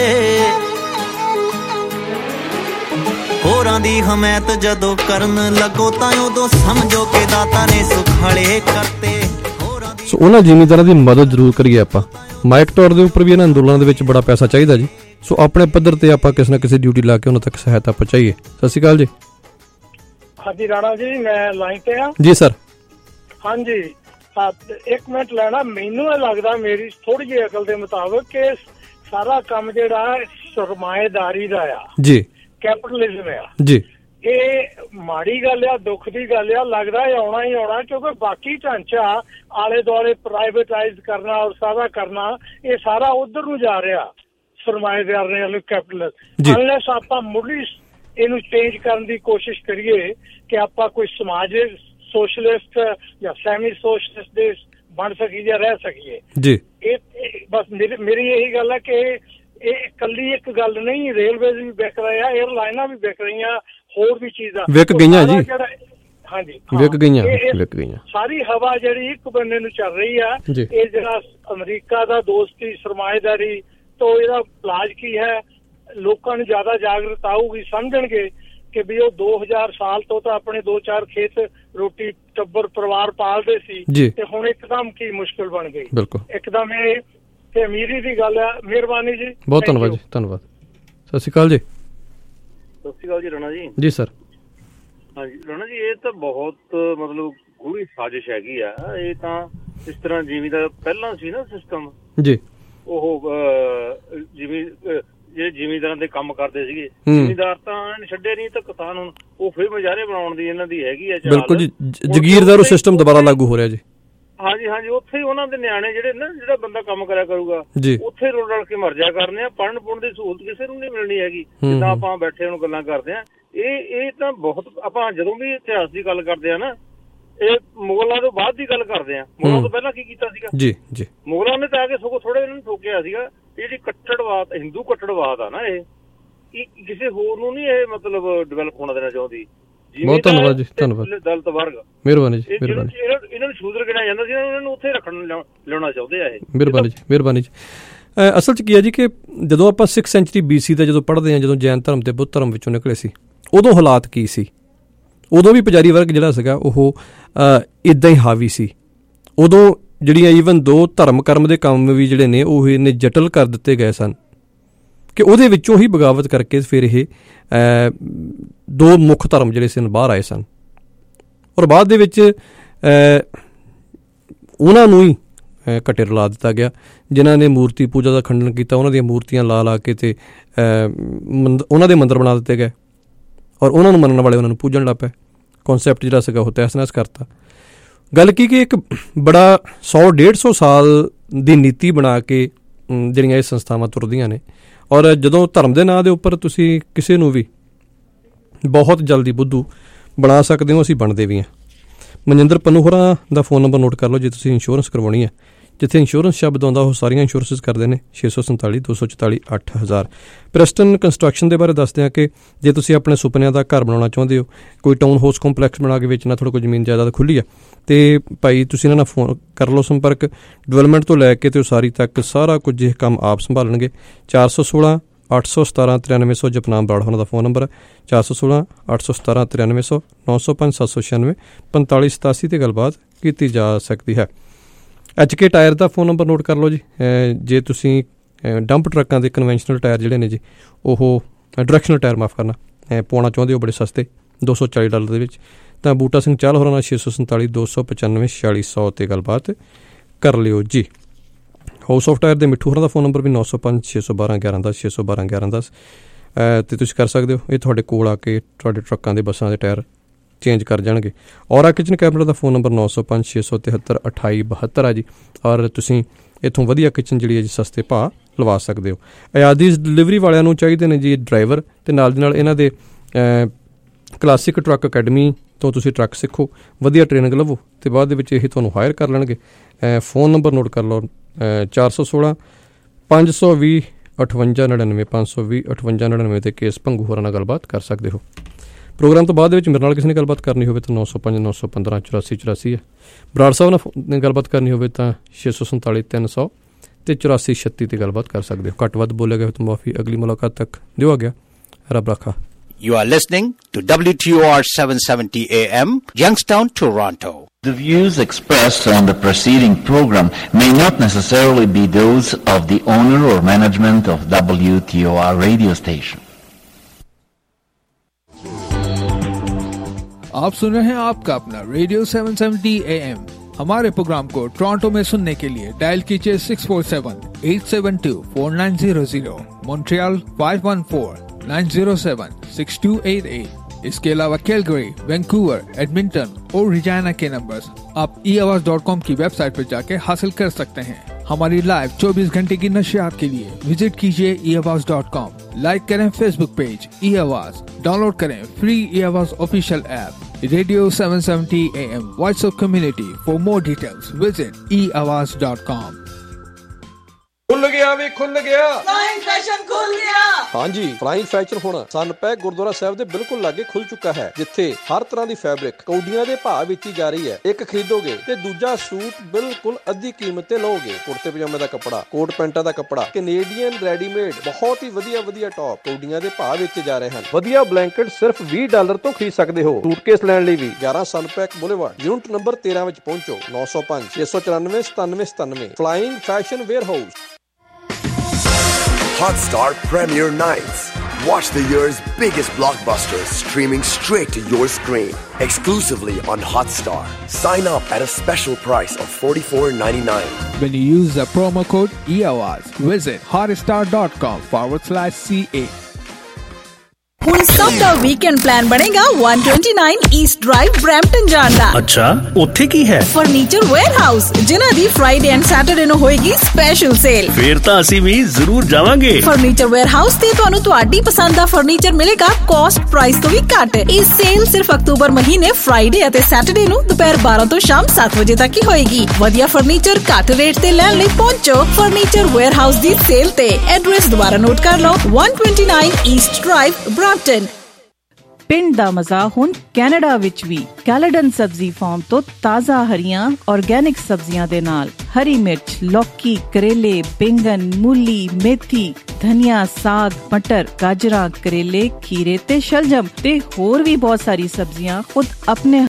ਹੋਰਾਂ ਦੀ ਹਮਾਇਤ ਜਦੋਂ ਕਰਨ ਲੱਗੋ ਤਾਂ ਉਦੋਂ ਸਮਝੋ ਕਿ ਦਾਤਾ ਨੇ ਸੁਖਾਲੇ ਕਰਤੇ। ਸੋ ਉਹਨਾਂ ਜ਼ਿਮੀਂਦਾਰਾਂ ਦੀ ਮਦਦ ਜ਼ਰੂਰ ਕਰੀਏ ਆਪਾਂ। ਮਾਈਕ ਤੌਰ ਦੇ ਉੱਪਰ ਵੀ ਇਹਨਾਂ ਅੰਦੋਲਨਾਂ ਦੇ ਵਿੱਚ ਬੜਾ ਪੈਸਾ ਚਾਹੀਦਾ ਜੀ। ਸੋ ਆਪਣੇ ਪੱਧਰ ਤੇ ਆਪਾਂ ਕਿਸੇ ਨਾ ਕਿਸੇ ਡਿਊਟੀ ਲਾ ਕੇ ਉਹਨਾਂ ਤੱਕ ਸਹਾਇਤਾ ਪਹੁੰਚਾਈਏ। ਸਤਿ ਸ਼੍ਰੀ ਅਕਾਲ ਜੀ। ਹਾਂਜੀ ਰਾਣਾ ਜੀ, ਮੈਂ ਲਾਈਨ ਤੇ ਆ ਜੀ ਸਰ। ਹਾਂਜੀ, ਇੱਕ ਮਿੰਟ ਲੈਣਾ। ਮੈਨੂੰ ਇਹ ਲੱਗਦਾ ਮੇਰੀ ਥੋੜੀ ਜਿਹੀ ਅਕਲ ਦੇ ਮੁਤਾਬਕ ਕਿ ਸਾਰਾ ਕੰਮ ਜਿਹੜਾ ਸਰਮਾਏਦਾਰੀ ਦਾ ਆ ਜੀ, ਕੈਪੀਟਲਿਜ਼ਮ ਆ ਜੀ, ਇਹ ਮਾੜੀ ਗੱਲ ਆ, ਦੁੱਖ ਦੀ ਗੱਲ ਆ। ਲੱਗਦਾ ਇਹ ਆਉਣਾ ਹੀ ਆਉਣਾ, ਕਿਉਂਕਿ ਬਾਕੀ ਢਾਂਚਾ ਆਲੇ ਦੁਆਲੇ ਪ੍ਰਾਈਵੇਟਾਈਜ਼ ਕਰਨਾ ਔਰ ਸਾਰਾ ਕਰਨਾ, ਇਹ ਸਾਰਾ ਉਧਰ ਨੂੰ ਜਾ ਰਿਹਾ ਸਰਮਾਏਦਾਰ ਨੇ, ਕੈਪੀਟਲਿਸਟ। ਅਨਲੈਸ ਆਪਾਂ ਮੁੱਢਲੀ ਇਹਨੂੰ ਚੇਂਜ ਕਰਨ ਦੀ ਕੋਸ਼ਿਸ਼ ਕਰੀਏ ਕਿ ਆਪਾਂ ਕੋਈ ਸਮਾਜਿਕ ਸੋਸ਼ਲਿਸਟ ਜਾਂ ਸੈਮੀ ਸੋਸ਼ਲਿਸਟ ਦੇ ਬਣ ਸਕੀਏ ਜਾਂ ਰਹਿ ਸਕੀਏ ਜੀ। ਇਹ ਬਸ ਮੇਰੀ ਇਹੀ ਗੱਲ ਹੈ ਕਿ ਇਹ ਇਕੱਲੀ ਇੱਕ ਗੱਲ ਨਹੀਂ। ਰੇਲਵੇਜ਼ ਵੀ ਵਿਕ ਰਹੇ ਆ, ਏਅਰਲਾਈਨਾਂ ਵੀ ਵਿਕ ਰਹੀਆਂ, ਹੋਰ ਵੀ ਚੀਜ਼ਾਂ ਵਿਕ ਗਈਆਂ ਜੀ। ਹਾਂਜੀ, ਵਿਕ ਗਈਆਂ। ਸਾਰੀ ਹਵਾ ਜਿਹੜੀ ਇੱਕ ਬੰਨੇ ਨੂੰ ਚੱਲ ਰਹੀ ਆ, ਇਹ ਜਿਹੜਾ ਅਮਰੀਕਾ ਦਾ ਦੋਸਤੀ ਸਰਮਾਏਦਾਰੀ ਤੋਂ ਇਹਦਾ ਇਲਾਜ ਕੀ ਹੈ? ਲੋਕਾਂ ਨੂੰ ਜ਼ਿਆਦਾ ਜਾਗਰੂਕ ਆਊਗੀ, ਸਮਝਣਗੇ ਕਿ ਵੀ ਉਹ 2000 ਸਾਲ ਤੋਂ ਤਾਂ ਆਪਣੇ 2-4 ਖੇਤ ਰੋਟੀ ਟੱਬਰ ਪਰਿਵਾਰ ਪਾਲਦੇ ਸੀ, ਤੇ ਹੁਣ ਇੱਕਦਮ ਕੀ ਮੁਸ਼ਕਿਲ ਬਣ ਗਈ। ਇੱਕਦਮ ਇਹ ਤੇ ਅਮੀਰੀ ਦੀ ਗੱਲ ਹੈ। ਮਿਹਰਬਾਨੀ ਜੀ, ਬਹੁਤ ਧੰਨਵਾਦ ਜੀ, ਧੰਨਵਾਦ। ਸਤਿ ਸ਼੍ਰੀ ਅਕਾਲ ਜੀ। ਸਤਿ ਸ਼੍ਰੀ ਅਕਾਲ ਜੀ ਰਾਣਾ ਜੀ। ਜੀ ਸਰ। ਹਾਂਜੀ ਰਾਣਾ ਜੀ, ਇਹ ਤਾਂ ਬਹੁਤ ਮਤਲਬ ਗੂੜੀ ਸਾਜ਼ਿਸ਼ ਹੈਗੀ ਆ। ਇਹ ਤਾਂ ਇਸ ਤਰ੍ਹਾਂ ਜਿਵੇਂ ਦਾ ਪਹਿਲਾਂ ਸੀ ਨਾ ਸਿਸਟਮ ਜੀ, ਉਹ ਜਿਹੜੇ ਜ਼ਿਮੀਂਦਾਰਾਂ ਦੇ ਕੰਮ ਕਰਦੇ ਸੀਗੇ, ਜ਼ਿਮੀਂਦਾਰ ਤਾਂ ਛੱਡੇ ਨਹੀਂ, ਤਾਂ ਕਿਸਾਨ ਹੁਣ ਉਹ ਫਿਰ ਮੁਜ਼ਾਹਰੇ ਬਣਾਉਣ ਦੀ ਇਹਨਾਂ ਦੀ ਹੈਗੀ ਆ। ਬਿਲਕੁਲ ਜੀ, ਜਗੀਰਦਾਰ ਸਿਸਟਮ ਦੁਬਾਰਾ ਲਾਗੂ ਹੋ ਰਿਹਾ ਜੀ। ਹਾਂਜੀ ਹਾਂਜੀ, ਉੱਥੇ ਹੀ ਉਹਨਾਂ ਦੇ ਨਿਆਣੇ ਜਿਹੜੇ ਨਾ, ਜਿਹੜਾ ਬੰਦਾ ਕੰਮ ਕਰਿਆ ਕਰੂਗਾ ਉੱਥੇ ਰੁਲ ਰਲ ਕੇ ਮਰ ਜਾ ਕਰਨੇ ਆ। ਪੜ੍ਹਨ ਪੁੜਨ ਦੀ ਸਹੂਲਤ ਕਿਸੇ ਨੂੰ ਨਹੀਂ ਮਿਲਣੀ ਹੈਗੀ। ਜਿੱਦਾਂ ਆਪਾਂ ਬੈਠੇ ਹੁਣ ਗੱਲਾਂ ਕਰਦੇ ਆ, ਇਹ ਤਾਂ ਬਹੁਤ, ਆਪਾਂ ਜਦੋਂ ਵੀ ਇਤਿਹਾਸ ਦੀ ਗੱਲ ਕਰਦੇ ਆ ਨਾ, ਇਹ ਮੁਗਲਾਂ ਤੋਂ ਬਾਅਦ ਦੀ ਗੱਲ ਕਰਦੇ ਆ। ਮੁਗਲਾਂ ਤੋਂ ਪਹਿਲਾਂ ਕੀ ਕੀਤਾ ਸੀਗਾ? ਜੀ ਜੀ, ਮੁਗਲਾਂ ਨੇ ਤਾਂ ਆ ਕੇ ਸਗੋਂ ਥੋੜਾ ਇਹਨਾਂ ਨੂੰ ਠੋਕਿਆ ਸੀਗਾ। ਇਹ ਜਿਹੜੀ ਕੱਟੜਵਾਦ, ਹਿੰਦੂ ਕੱਟੜਵਾਦ ਆ ਨਾ, ਇਹ ਕਿਸੇ ਹੋਰ ਨੂੰ ਨਹੀਂ ਇਹ ਮਤਲਬ ਡਿਵੈਲਪ ਹੋਣਾ ਦੇਣਾ ਚਾਹੁੰਦੀ। ਬਹੁਤ ਧੰਨਵਾਦ ਜੀ, ਧੰਨਵਾਦ। ਦਲਿਤ ਵਰਗ, ਮਿਹਰਬਾਨੀ ਜੀ, ਮਿਹਰਬਾਨੀ। ਇਹਨਾਂ ਨੂੰ ਸ਼ੂਦਰ ਗਿਣਿਆ ਜਾਂਦਾ ਸੀ, ਇਹਨਾਂ ਨੂੰ ਉੱਥੇ ਰੱਖਣ ਲਿਆਉਣਾ ਚਾਹੁੰਦੇ ਆ ਇਹ। ਮਿਹਰਬਾਨੀ ਜੀ, ਮਿਹਰਬਾਨੀ ਜੀ। ਅਸਲ 'ਚ ਕੀ ਹੈ ਜੀ ਕਿ ਜਦੋਂ ਆਪਾਂ 6th ਸੈਂਚੁਰੀ BC ਦਾ ਜਦੋਂ ਪੜ੍ਹਦੇ ਹਾਂ, ਜਦੋਂ ਜੈਨ ਧਰਮ ਤੇ ਬੁੱਧ ਧਰਮ ਵਿੱਚੋਂ ਨਿਕਲੇ ਸੀ, ਉਦੋਂ ਹਾਲਾਤ ਕੀ ਸੀ? ਉਦੋਂ ਵੀ ਪੁਜਾਰੀ ਵਰਗ ਜਿਹੜਾ ਸੀਗਾ ਉਹ ਇੱਦਾਂ ਹੀ ਹਾਵੀ ਸੀ। ਉਦੋਂ ਜਿਹੜੀਆਂ ਈਵਨ 2 ਧਰਮ ਕਰਮ ਦੇ ਕੰਮ ਵੀ ਜਿਹੜੇ ਨੇ ਉਹ ਇੰਨੇ ਜਟਲ ਕਰ ਦਿੱਤੇ ਗਏ ਸਨ ਕਿ ਉਹਦੇ ਵਿੱਚੋਂ ਹੀ ਬਗਾਵਤ ਕਰਕੇ ਫਿਰ ਇਹ 2 ਮੁੱਖ ਧਰਮ ਜਿਹੜੇ ਸਨ ਬਾਹਰ ਆਏ ਸਨ। ਔਰ ਬਾਅਦ ਦੇ ਵਿੱਚ ਉਹਨਾਂ ਨੂੰ ਹੀ ਘਟੇ ਰਲਾ ਦਿੱਤਾ ਗਿਆ। ਜਿਨ੍ਹਾਂ ਨੇ ਮੂਰਤੀ ਪੂਜਾ ਦਾ ਖੰਡਨ ਕੀਤਾ, ਉਹਨਾਂ ਦੀਆਂ ਮੂਰਤੀਆਂ ਲਾ ਕੇ ਤੇ ਉਹਨਾਂ ਦੇ ਮੰਦਰ ਬਣਾ ਦਿੱਤੇ ਗਏ, ਔਰ ਉਹਨਾਂ ਨੂੰ ਮੰਨਣ ਵਾਲੇ ਉਹਨਾਂ ਨੂੰ ਪੂਜਣ ਲੱਗ ਪਏ। ਕਨਸੈਪਟ ਜਿਹੜਾ ਸੀਗਾ ਉਹ ਤਹਿਸ ਨਹਿਸ ਕਰਤਾ। ਗੱਲ ਕੀ ਕਿ ਇੱਕ ਬੜਾ 100-150 ਸਾਲ ਦੀ ਨੀਤੀ ਬਣਾ ਕੇ ਜਿਹੜੀਆਂ ਇਹ ਸੰਸਥਾਵਾਂ ਤੁਰਦੀਆਂ ਨੇ, ਔਰ ਜਦੋਂ ਧਰਮ ਦੇ ਨਾਂ ਦੇ ਉੱਪਰ ਤੁਸੀਂ ਕਿਸੇ ਨੂੰ ਵੀ ਬਹੁਤ ਜਲਦੀ ਬੁੱਧੂ ਬਣਾ ਸਕਦੇ ਹੋ, ਅਸੀਂ ਬਣਦੇ ਵੀ ਹਾਂ। ਮਨਜਿੰਦਰ ਪੰਨੂ ਹੋਰਾਂ ਦਾ ਫੋਨ ਨੰਬਰ ਨੋਟ ਕਰ ਲਓ ਜੇ ਤੁਸੀਂ ਇੰਸ਼ੋਰੈਂਸ ਕਰਵਾਉਣੀ ਹੈ। ਜਿੱਥੇ ਇੰਸ਼ੋਰੈਂਸ ਸ਼ਬਦ ਆਉਂਦਾ ਉਹ ਸਾਰੀਆਂ ਇੰਸ਼ੋਰੈਂਸਿਸ ਕਰਦੇ ਨੇ। 647-244-8000। ਪ੍ਰੈਸਟਨ ਕੰਸਟਰਕਸ਼ਨ ਦੇ ਬਾਰੇ ਦੱਸਦੇ ਹਾਂ ਕਿ ਜੇ ਤੁਸੀਂ ਆਪਣੇ ਸੁਪਨਿਆਂ ਦਾ ਘਰ ਬਣਾਉਣਾ ਚਾਹੁੰਦੇ ਹੋ, ਕੋਈ ਟਾਊਨ ਹਾਊਸ ਕੰਪਲੈਕਸ ਬਣਾ ਕੇ ਵੇਚਣਾ, ਤੁਹਾਡੇ ਕੋਲ ਜ਼ਮੀਨ ਜਾਇਦਾਦ ਖੁੱਲ੍ਹੀ ਹੈ, ਤੇ ਭਾਈ ਤੁਸੀਂ ਇਹਨਾਂ ਨਾਲ ਫੋਨ ਕਰ ਲਓ ਸੰਪਰਕ। ਡਿਵੈਲਪਮੈਂਟ ਤੋਂ ਲੈ ਕੇ ਤੇ ਉਸਾਰੀ ਤੱਕ ਸਾਰਾ ਕੁਝ ਇਹ ਕੰਮ ਆਪ ਸੰਭਾਲਣਗੇ। 416-817-9300 ਜਪਨਾਮ ਬਰਾੜ ਹੋਣਾ ਦਾ ਫੋਨ ਨੰਬਰ ਹੈ। 416-817-9300, 905-796-4587 ਤੇ ਗੱਲਬਾਤ ਕੀਤੀ ਜਾ ਸਕਦੀ ਹੈ। HK ਟਾਇਰ ਦਾ ਫੋਨ ਨੰਬਰ ਨੋਟ ਕਰ ਲਓ ਜੀ। ਜੇ ਤੁਸੀਂ ਡੰਪ ਟਰੱਕਾਂ ਦੇ ਕਨਵੈਨਸ਼ਨਲ ਟਾਇਰ ਜਿਹੜੇ ਨੇ ਜੀ, ਉਹ ਡਾਇਰੈਕਸ਼ਨਲ ਟਾਇਰ ਮਾਫ ਕਰਨਾ ਪਾਉਣਾ ਚਾਹੁੰਦੇ ਹੋ ਬੜੇ ਸਸਤੇ $240 ਦੇ ਵਿੱਚ, ਤਾਂ ਬੂਟਾ ਸਿੰਘ ਚਾਹਲ ਹੋਰਾਂ ਨਾਲ 647-295-4600 ਤੇ ਗੱਲਬਾਤ ਕਰ ਲਿਓ ਜੀ। ਹਾਊਸ ਆਫ ਟਾਇਰ ਦੇ ਮਿੱਠੂ ਹੋਰਾਂ ਦਾ ਫੋਨ ਨੰਬਰ ਵੀ 905-612-1110, 612-1110 ਤੇ ਤੁਸੀਂ ਕਰ ਸਕਦੇ ਹੋ। ਇਹ ਤੁਹਾਡੇ ਕੋਲ ਆ ਕੇ ਤੁਹਾਡੇ ਟਰੱਕਾਂ ਦੇ ਬੱਸਾਂ ਦੇ ਟਾਇਰ ਚੇਂਜ ਕਰ ਜਾਣਗੇ। ਔਰਾ ਕਿਚਨ ਕੈਬਨਟ ਦਾ ਫੋਨ ਨੰਬਰ 905-673-2872 ਆ ਜੀ। ਔਰ ਤੁਸੀਂ ਇੱਥੋਂ ਵਧੀਆ ਕਿਚਨ ਜਿਹੜੀ ਹੈ ਜੀ ਸਸਤੇ ਭਾਅ ਲਵਾ ਸਕਦੇ ਹੋ। ਅਯਾਦੀਜ਼ ਡਿਲੀਵਰੀ ਵਾਲਿਆਂ ਨੂੰ ਚਾਹੀਦੇ ਨੇ ਜੀ ਡਰਾਈਵਰ, ਤੇ ਨਾਲ ਦੀ ਨਾਲ ਇਹਨਾਂ ਦੇ ਕਲਾਸਿਕ ਟਰੱਕ ਅਕੈਡਮੀ ਤੋਂ ਤੁਸੀਂ ਟਰੱਕ ਸਿੱਖੋ, ਵਧੀਆ ਟ੍ਰੇਨਿੰਗ ਲਵੋ, ਤੇ ਬਾਅਦ ਦੇ ਵਿੱਚ ਇਹ ਤੁਹਾਨੂੰ ਹਾਇਰ ਕਰ ਲੈਣਗੇ। ਫੋਨ ਨੰਬਰ ਨੋਟ ਕਰ ਲਓ 416-520-5899, 520-5899 ਤੇ ਕੇਸ ਭੰਗੂ ਹੋਰਾਂ ਨਾਲ ਗੱਲਬਾਤ ਕਰ ਸਕਦੇ ਹੋ। ਪ੍ਰੋਗਰਾਮ ਤੋਂ ਬਾਅਦ ਦੇ ਵਿੱਚ ਮੇਰੇ ਨਾਲ ਕਿਸੇ ਨੇ ਗੱਲਬਾਤ ਕਰਨੀ ਹੋਵੇ ਤਾਂ 905-915-8484 ਹੈ। ਬਰਾੜ ਸਾਹਿਬ ਨਾਲ ਗੱਲਬਾਤ ਕਰਨੀ ਹੋਵੇ ਤਾਂ 647-300 ਤੇ 8436 ਤੇ ਗੱਲਬਾਤ ਕਰ ਸਕਦੇ ਹੋ। ਘੱਟ ਵੱਧ ਬੋਲਿਆ ਗਿਆ ਤਾਂ ਮਾਫੀ। ਅਗਲੀ ਮੁਲਾਕਾਤ ਤੱਕ ਦਿਓ ਆ ਗਿਆ। ਰੱਬ ਰੱਖਾ। You are listening to WTOR 770 AM, Youngstown, Toronto. The views expressed on the preceding program may not necessarily be those of the owner or management of WTOR radio station. आप सुन रहे हैं आपका अपना रेडियो 770 AM। हमारे programme को Toronto में सुनने के लिए डायल कीजिए 647-872-4900, मॉन्ट्रियल 514-907-6288। इसके अलावा कैलगरी, वैंकूवर, एडमिंटन और रिजाना के नंबर्स आप eAwaaz.com की वेबसाइट पर जाके हासिल कर सकते हैं। हमारी लाइव 24 घंटे की नशियात के लिए विजिट कीजिए eAwaaz.com। लाइक करें फेसबुक पेज eAwaaz, डाउनलोड करें free eAwaaz official app. Radio 770 AM, voice of community. For more details visit eAwaaz.com। ਖੁੱਲ ਗਿਆ ਵੀ ਖੁੱਲ ਗਿਆ, ਫਲਾਈਂਗ ਫੈਸ਼ਨ ਖੁੱਲ ਗਿਆ। ਹਾਂਜੀ, ਫਲਾਈਂਗ ਫੈਸ਼ਨ ਹੁਣ ਸਨਪੈਕ ਗੁਰਦੁਆਰਾ ਸਾਹਿਬ ਦੇ ਬਿਲਕੁਲ ਲਾਗੇ ਖੁੱਲ ਚੁੱਕਾ ਹੈ, ਜਿੱਥੇ ਹਰ ਤਰ੍ਹਾਂ ਦੀ ਫੈਬਰਿਕ ਕੌਡੀਆਂ ਦੇ ਭਾਅ ਵੇਚੀ ਜਾ ਰਹੀ ਹੈ। ਇੱਕ ਖਰੀਦੋਗੇ ਤੇ ਦੂਜਾ ਸੂਟ ਬਿਲਕੁਲ ਅੱਧੀ ਕੀਮਤ ਤੇ ਲਓਗੇ। ਕੁੜਤੇ ਪਜਾਮੇ ਦਾ ਕੱਪੜਾ, ਕੋਟ ਪੈਂਟਾਂ ਦਾ ਕੱਪੜਾ, ਕੈਨੇਡੀਅਨ ਰੈਡੀਮੇਡ, ਬਹੁਤ ਹੀ ਵਧੀਆ ਟੌਪ ਕੌਡੀਆਂ ਦੇ ਭਾਅ ਵੇਚੇ ਜਾ ਰਹੇ ਹਨ। ਵਧੀਆ ਬਲੈਂਕਟ ਸਿਰਫ $20 ਤੋਂ ਖਰੀਦ ਸਕਦੇ ਹੋ। ਸੂਟਕੇਸ ਲੈਣ ਲਈ ਵੀ 11 ਸਨਪੈਕ ਬੁਲੇਵਾਰਡ ਯੂਨਿਟ ਨੰਬਰ 13 ਵਿੱਚ ਪਹੁੰਚੋ। 905 694 9797 flying fashion warehouse. Hotstar Premier Nights. Watch the year's biggest blockbusters streaming straight to your screen. Exclusively on Hotstar. Sign up at a special price of $44.99. When you use the promo code EAWAZ, visit hotstar.com/CA. ਹੁਣ ਸਭ ਦਾ weekend plan ਬਣੇਗਾ 129 East drive Brampton ਜਾਣ ਦਾ। ਅੱਛਾ, ਉੱਥੇ ਕੀ ਹੈ? Furniture warehouse, ਜਿਨ੍ਹਾਂ ਦੀ Friday and Saturday ਨੂੰ ਹੋਏਗੀ ਸਪੈਸ਼ਲ ਸੇਲ। ਫੇਰ ਤਾਂ ਅਸੀਂ ਵੀ ਜ਼ਰੂਰ ਜਾਵਾਂਗੇ। ਫਰਨੀਚਰ ਵੇਅਰਹਾਊਸ ਤੇ ਤੁਹਾਨੂੰ ਤੁਹਾਡੀ ਪਸੰਦ ਦਾ ਫਰਨੀਚਰ ਮਿਲੇਗਾ ਕਾਸਟ ਪ੍ਰਾਈਸ ਤੋਂ ਵੀ ਘੱਟ। ਇਹ ਸੇਲ ਸਿਰਫ ਅਕਤੂਬਰ ਮਹੀਨੇ ਫਰਾਈਡੇ ਅਤੇ ਸੈਟਰਡੇ ਨੂੰ ਦੁਪਹਿਰ 12 ਤੋਂ ਸ਼ਾਮ 7 ਵਜੇ ਤੱਕ ਹੀ ਹੋਏਗੀ। ਵਧੀਆ ਫਰਨੀਚਰ ਘੱਟ ਰੇਟ ਤੇ ਲੈਣ ਲਈ ਪਹੁੰਚੋ ਫਰਨੀਚਰ ਵੇਅਰਹਾਊਸ ਦੀ ਸੇਲ ਤੇ। ਐਡਰੈਸ ਦੁਬਾਰਾ ਨੋਟ ਕਰ ਲਓ, 129 ਈਸਟ ਡਰਾਈਵ ਬਰੈਂਪਟਨ। ਪਿੰਡ ਦਾ ਮਜ਼ਾ ਹੁਣ ਕੈਨੇਡਾ ਵਿੱਚ ਵੀ। ਕੈਲੇਡਨ ਸਬਜ਼ੀ ਫਾਰਮ ਤੋਂ ਤਾਜ਼ਾ ਹਰੀਆਂ ਆਰਗੈਨਿਕ ਸਬਜ਼ੀਆਂ ਦੇ ਨਾਲ ਹਰੀ ਮਿਰਚ, ਲੌਕੀ, ਕਰੇਲੇ, ਬੈਂਗਨ, ਮੂਲੀ, ਮੇਥੀ, ਧਨੀਆ, ਸਾਗ, ਮਟਰ, ਗਾਜਰਾਂ, ਕਰੇਲੇ, ਖੀਰੇ ਤੇ ਸ਼ਲਜਮ ਤੇ ਹੋਰ ਵੀ ਬਹੁਤ ਸਾਰੀ ਸਬਜ਼ੀਆਂ ਖੁਦ ਆਪਣੇ